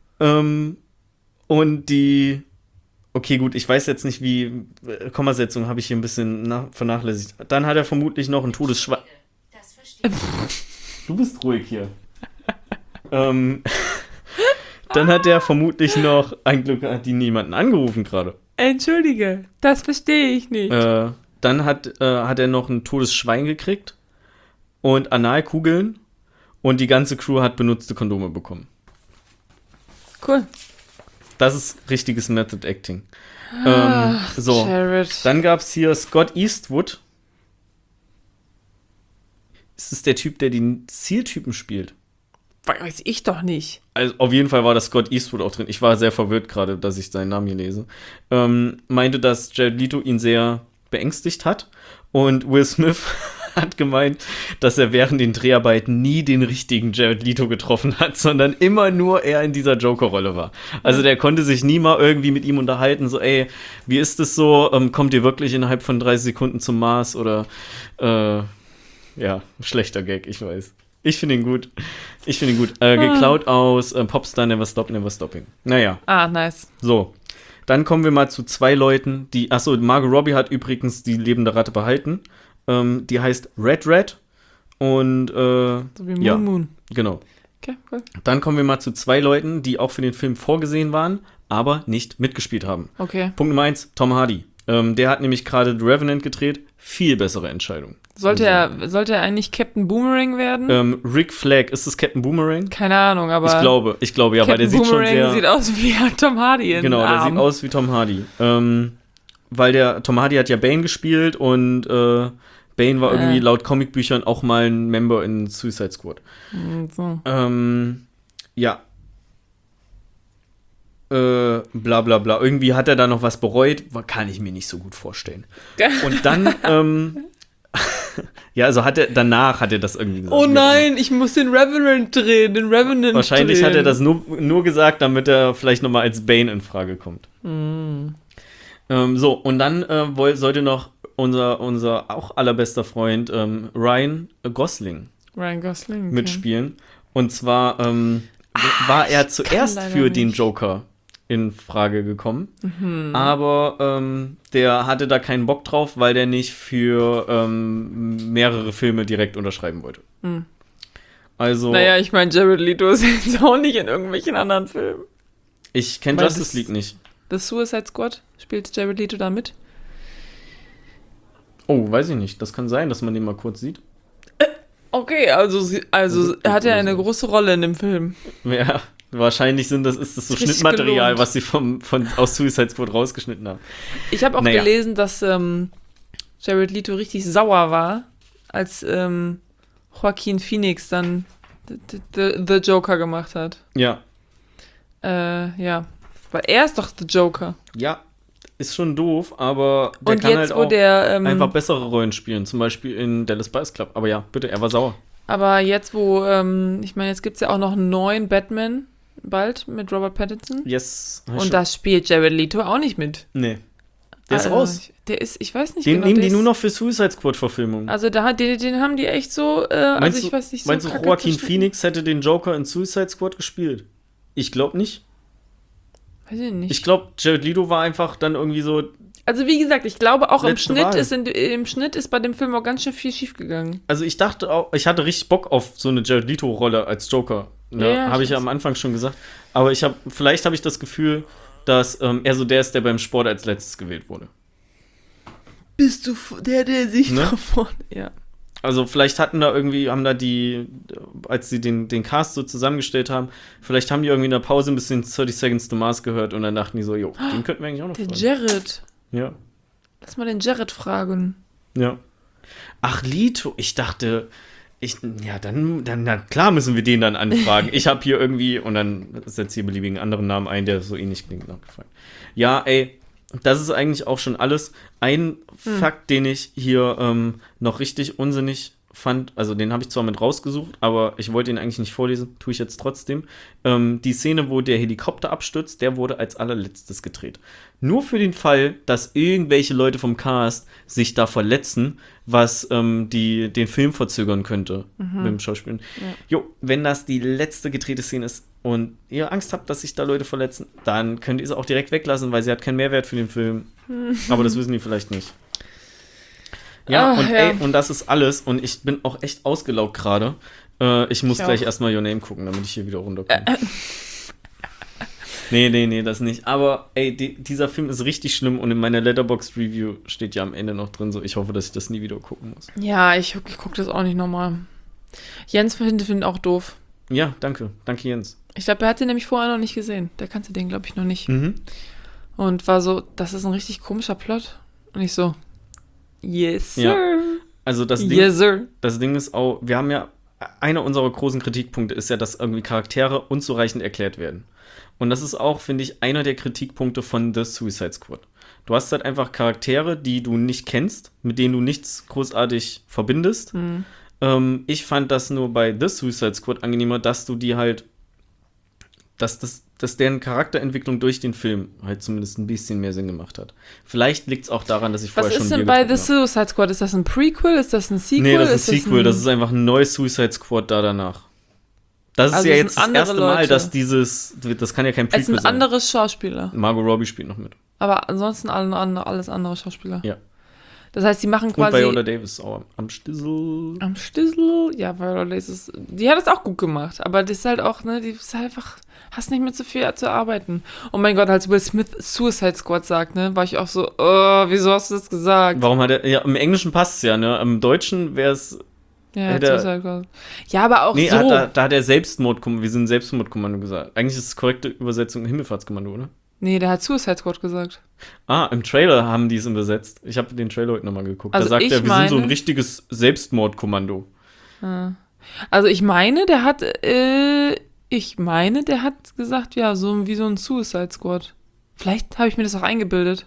Und okay, gut, ich weiß jetzt nicht, wie Kommasetzung habe ich hier ein bisschen vernachlässigt. Dann hat er vermutlich noch ein Todesschwein. Das verstehe ich. Du bist ruhig hier. Dann hat er vermutlich noch, ein Glück hat die niemanden angerufen gerade. Entschuldige, das verstehe ich nicht. Dann hat er noch ein Todesschwein gekriegt und Analkugeln und die ganze Crew hat benutzte Kondome bekommen. Cool. Das ist richtiges Method Acting. So, Jared. Dann gab es hier Scott Eastwood. Ist es der Typ, der die Zieltypen spielt? Weiß ich doch nicht. Also auf jeden Fall war das Scott Eastwood auch drin. Ich war sehr verwirrt gerade, dass ich seinen Namen hier lese. Meinte, dass Jared Leto ihn sehr beängstigt hat. Und Will Smith hat gemeint, dass er während den Dreharbeiten nie den richtigen Jared Leto getroffen hat, sondern immer nur er in dieser Joker-Rolle war. Also der konnte sich nie mal irgendwie mit ihm unterhalten, so ey, wie ist es so, kommt ihr wirklich innerhalb von 30 Sekunden zum Mars oder ja, schlechter Gag, ich weiß. Ich finde ihn gut. Geklaut aus Popstar Never Stop, Never Stopping. Naja. Ah, nice. So, dann kommen wir mal zu zwei Leuten, Margot Robbie hat übrigens die lebende Ratte behalten. Die heißt Red und so wie Moon. Genau. Okay, cool. Dann kommen wir mal zu zwei Leuten, die auch für den Film vorgesehen waren, aber nicht mitgespielt haben. Okay. Punkt Nummer 1, Tom Hardy. Der hat nämlich gerade The Revenant gedreht. Viel bessere Entscheidung. Sollte er eigentlich Captain Boomerang werden? Rick Flag, ist das Captain Boomerang? Keine Ahnung, aber ich glaube ja, weil der sieht schon sehr... sieht aus wie Tom Hardy. Genau, der sieht aus wie Tom Hardy. Weil Tom Hardy hat ja Bane gespielt und Bane war irgendwie laut Comicbüchern auch mal ein Member in Suicide Squad. So. Ja. Bla bla bla. Irgendwie hat er da noch was bereut, kann ich mir nicht so gut vorstellen. Und dann, ja, also danach hat er das irgendwie gesagt. Oh nein, ich muss den Revenant drehen, Wahrscheinlich hat er das nur gesagt, damit er vielleicht nochmal als Bane in Frage kommt. So, und dann sollte noch unser auch allerbester Freund Ryan Gosling mitspielen. Und zwar war er zuerst für den Joker in Frage gekommen, aber der hatte da keinen Bock drauf, weil der nicht für mehrere Filme direkt unterschreiben wollte. Also. Naja, ich meine, Jared Leto ist jetzt auch nicht in irgendwelchen anderen Filmen. Ich kenne Justice League nicht. The Suicide Squad, spielt Jared Leto da mit? Oh, weiß ich nicht. Das kann sein, dass man den mal kurz sieht. Okay, also er hat ja eine große Rolle in dem Film. Ja, wahrscheinlich ist das so Schnittmaterial, was sie aus Suicide Squad rausgeschnitten haben. Ich habe auch gelesen, dass Jared Leto richtig sauer war, als Joaquin Phoenix dann The Joker gemacht hat. Ja. Ja. Weil er ist doch The Joker. Ja, ist schon doof, aber der kann jetzt, halt auch einfach bessere Rollen spielen. Zum Beispiel in Dallas Buyers Club. Aber ja, bitte, er war sauer. Aber jetzt, ich meine, jetzt gibt es ja auch noch einen neuen Batman bald mit Robert Pattinson. Yes. Und da spielt Jared Leto auch nicht mit. Nee. Der ist raus. Ich weiß nicht den genau. Den nehmen die nur noch für Suicide Squad-Verfilmungen. Also den haben die echt so, ich weiß nicht, so meinst du, Joaquin Phoenix hätte den Joker in Suicide Squad gespielt? Ich glaube nicht. Weiß ich nicht. Ich glaube, Jared Leto war einfach dann irgendwie so. Also wie gesagt, ich glaube auch im Schnitt ist bei dem Film auch ganz schön viel schiefgegangen. Also ich dachte auch, ich hatte richtig Bock auf so eine Jared Leto-Rolle als Joker. Ne? Ja, habe ich ja am Anfang schon gesagt. Aber vielleicht habe ich das Gefühl, dass er so der ist, der beim Sport als letztes gewählt wurde. Bist du der sich da vorne. Ja. Also vielleicht haben da die, als sie den Cast so zusammengestellt haben, vielleicht haben die irgendwie in der Pause ein bisschen 30 Seconds to Mars gehört und dann dachten die so, den könnten wir eigentlich auch noch fragen. Der Jared. Ja. Lass mal den Jared fragen. Ja. Ach, Leto, ich dachte, na klar müssen wir den dann anfragen. Ich habe hier irgendwie, und dann setze hier beliebigen anderen Namen ein, der so ähnlich klingt, nachgefragt. Ja, ey, das ist eigentlich auch schon alles. Ein Fakt, den ich hier noch richtig unsinnig fand, also den habe ich zwar mit rausgesucht, aber ich wollte ihn eigentlich nicht vorlesen, tue ich jetzt trotzdem. Die Szene, wo der Helikopter abstürzt, der wurde als allerletztes gedreht. Nur für den Fall, dass irgendwelche Leute vom Cast sich da verletzen, was den Film verzögern könnte mit dem Schauspielen. Ja. Wenn das die letzte gedrehte Szene ist und ihr Angst habt, dass sich da Leute verletzen, dann könnt ihr sie auch direkt weglassen, weil sie hat keinen Mehrwert für den Film. Aber das wissen die vielleicht nicht. Ja, und das ist alles. Und ich bin auch echt ausgelaugt gerade. Ich muss gleich erstmal Your Name gucken, damit ich hier wieder runterkomme. Nee, das nicht. Aber dieser Film ist richtig schlimm und in meiner Letterboxd-Review steht ja am Ende noch drin, so ich hoffe, dass ich das nie wieder gucken muss. Ja, ich gucke das auch nicht nochmal. Jens findet auch doof. Ja, danke. Danke, Jens. Ich glaube, er hat den nämlich vorher noch nicht gesehen. Der kannte den, glaube ich, noch nicht. Mhm. Und war so, das ist ein richtig komischer Plot. Und ich so, yes, sir. Ja. Also das yes, sir. Das Ding ist auch, wir haben ja, einer unserer großen Kritikpunkte ist ja, dass irgendwie Charaktere unzureichend erklärt werden. Und das ist auch, finde ich, einer der Kritikpunkte von The Suicide Squad. Du hast halt einfach Charaktere, die du nicht kennst, mit denen du nichts großartig verbindest. Ich fand das nur bei The Suicide Squad angenehmer, dass du die halt, dass deren Charakterentwicklung durch den Film halt zumindest ein bisschen mehr Sinn gemacht hat. Vielleicht liegt es auch daran, dass ich vorher schon Was ist denn bei The Suicide Squad? Ist das ein Prequel? Ist das ein Sequel? Nee, das ist ein Sequel. Das ist einfach ein neues Suicide Squad danach. Das ist ja jetzt das erste Mal, dass das kann ja kein Prequel sein. Es sind andere Schauspieler. Margot Robbie spielt noch mit. Aber ansonsten alles andere Schauspieler. Ja. Das heißt, die machen quasi... Und Viola Davis auch am Stissel. Am Stissel? Ja, Viola Davis, die hat das auch gut gemacht. Aber das ist halt auch, ne, die ist halt einfach... Hast nicht mehr so viel zu arbeiten. Oh mein Gott, als Will Smith Suicide Squad sagt, ne, war ich auch so, wieso hast du das gesagt? Warum hat er... Ja, im Englischen passt es ja, ne? Im Deutschen wäre es... Ja, ja, aber auch so. Da hat er Selbstmordkommando, wir sind Selbstmordkommando gesagt. Eigentlich ist es korrekte Übersetzung Himmelfahrtskommando, oder? Nee, der hat Suicide Squad gesagt. Im Trailer haben die es übersetzt. Ich habe den Trailer heute nochmal geguckt. Also da sagt er, wir sind so ein richtiges Selbstmordkommando. Also ich meine, der hat gesagt, ja, so wie so ein Suicide Squad. Vielleicht habe ich mir das auch eingebildet.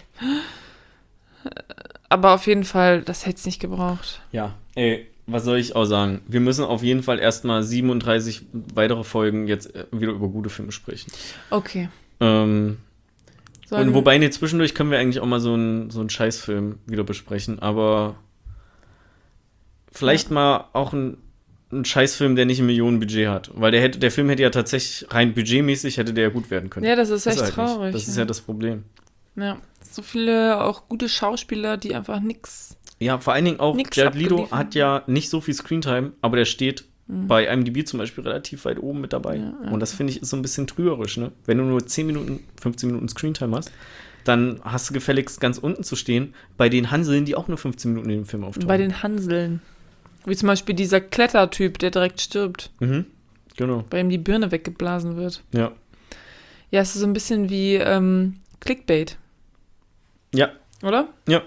Aber auf jeden Fall, das hätte es nicht gebraucht. Ja, was soll ich auch sagen? Wir müssen auf jeden Fall erstmal 37 weitere Folgen jetzt wieder über gute Filme sprechen. Okay. Und wobei, zwischendurch können wir eigentlich auch mal so einen Scheißfilm wieder besprechen, aber vielleicht mal auch ein Scheißfilm, der nicht ein Millionenbudget hat. Weil der Film hätte ja tatsächlich rein budgetmäßig hätte der ja gut werden können. Ja, das ist echt traurig. Das ist ja das Problem. Ja, so viele auch gute Schauspieler, die einfach nix. Ja, vor allen Dingen auch Jared Leto hat ja nicht so viel Screentime, aber der steht bei IMDb zum Beispiel relativ weit oben mit dabei. Ja. Und das finde ich ist so ein bisschen trügerisch, ne? Wenn du nur 10 Minuten, 15 Minuten Screentime hast, dann hast du gefälligst ganz unten zu stehen bei den Hanseln, die auch nur 15 Minuten in dem Film auftauchen. Bei den Hanseln. Wie zum Beispiel dieser Klettertyp, der direkt stirbt. Genau. Bei ihm die Birne weggeblasen wird. Ja. Ja, es ist so ein bisschen wie Clickbait. Ja. Oder? Ja.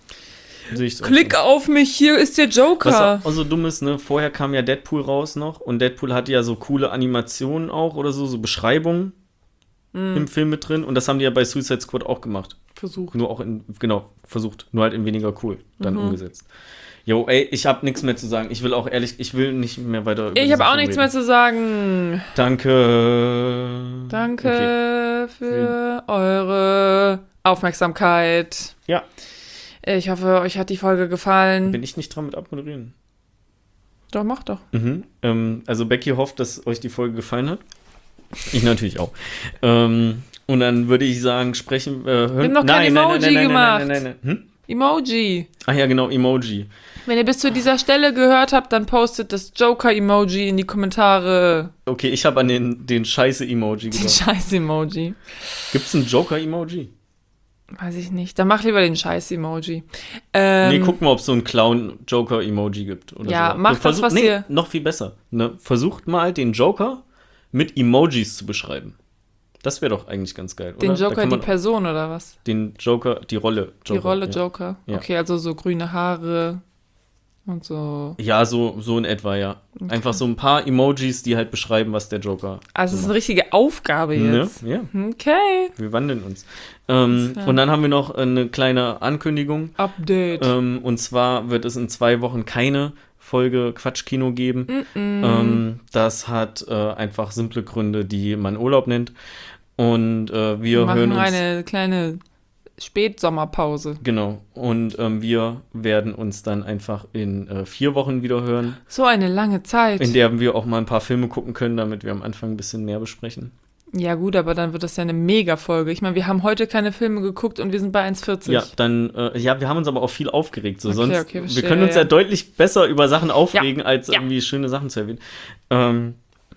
Klick auf mich, hier ist der Joker. Was auch so dumm ist, ne? Vorher kam ja Deadpool raus noch und Deadpool hatte ja so coole Animationen auch oder so Beschreibungen im Film mit drin und das haben die ja bei Suicide Squad auch gemacht. Versucht. Nur halt in weniger cool dann umgesetzt. Jo, ey, ich habe nichts mehr zu sagen. Ich will nicht mehr weiter über Ich habe auch nichts mehr zu sagen. Danke. Danke für eure Aufmerksamkeit. Ja. Ich hoffe, euch hat die Folge gefallen. Bin ich nicht dran mit abmoderieren? Doch, mach doch. Also Becky hofft, dass euch die Folge gefallen hat. Ich natürlich auch. Und dann würde ich sagen, sprechen... Wir haben noch kein Emoji gemacht. Emoji. Ach ja, genau, Emoji. Wenn ihr bis zu dieser Stelle gehört habt, dann postet das Joker-Emoji in die Kommentare. Okay, ich habe an den Scheiße-Emoji gedacht. Den Scheiße-Emoji. Gibt's ein Joker-Emoji? Weiß ich nicht. Dann mach lieber den Scheiß-Emoji. Guck mal, ob es so ein Clown-Joker-Emoji gibt. Oder ja, so. macht das, was ihr... Noch viel besser. Ne? Versucht mal, den Joker mit Emojis zu beschreiben. Das wäre doch eigentlich ganz geil, oder? Den Joker, die Person, oder was? Den Joker, die Rolle Joker. Die Rolle Joker. Ja. Okay, also so grüne Haare und so. Ja, so in etwa, ja. Okay. Einfach so ein paar Emojis, die halt beschreiben, was der Joker Also es ist eine richtige Aufgabe jetzt. Ne? Ja. Okay. Wir wandeln uns. Und dann haben wir noch eine kleine Ankündigung. Update. Und zwar wird es in 2 Wochen keine Folge Quatschkino geben. Das hat einfach simple Gründe, die man Urlaub nennt. Und wir hören uns... eine kleine Spätsommerpause. Genau. Und wir werden uns dann einfach in 4 Wochen wieder hören. So eine lange Zeit. In der wir auch mal ein paar Filme gucken können, damit wir am Anfang ein bisschen mehr besprechen. Ja gut, aber dann wird das ja eine Mega-Folge. Ich meine, wir haben heute keine Filme geguckt und wir sind bei 1,40. Ja, dann, wir haben uns aber auch viel aufgeregt. So. Okay, Sonst, wir können uns ja deutlich besser über Sachen aufregen, als irgendwie schöne Sachen zu erwähnen.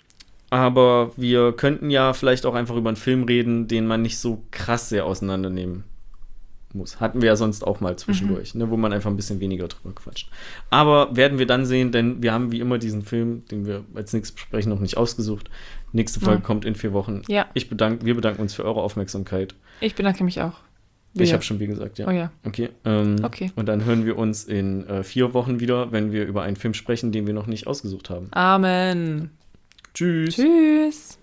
Aber wir könnten ja vielleicht auch einfach über einen Film reden, den man nicht so krass sehr auseinandernehmen muss. Hatten wir ja sonst auch mal zwischendurch, ne, wo man einfach ein bisschen weniger drüber quatscht. Aber werden wir dann sehen, denn wir haben wie immer diesen Film, den wir als nächstes besprechen, noch nicht ausgesucht. Nächste Folge kommt in 4 Wochen. Ja. Wir bedanken uns für eure Aufmerksamkeit. Ich bedanke mich auch. Ich habe schon wie gesagt, ja. Oh ja. Okay. Okay. Und dann hören wir uns in 4 Wochen wieder, wenn wir über einen Film sprechen, den wir noch nicht ausgesucht haben. Amen. Tschüss. Tschüss.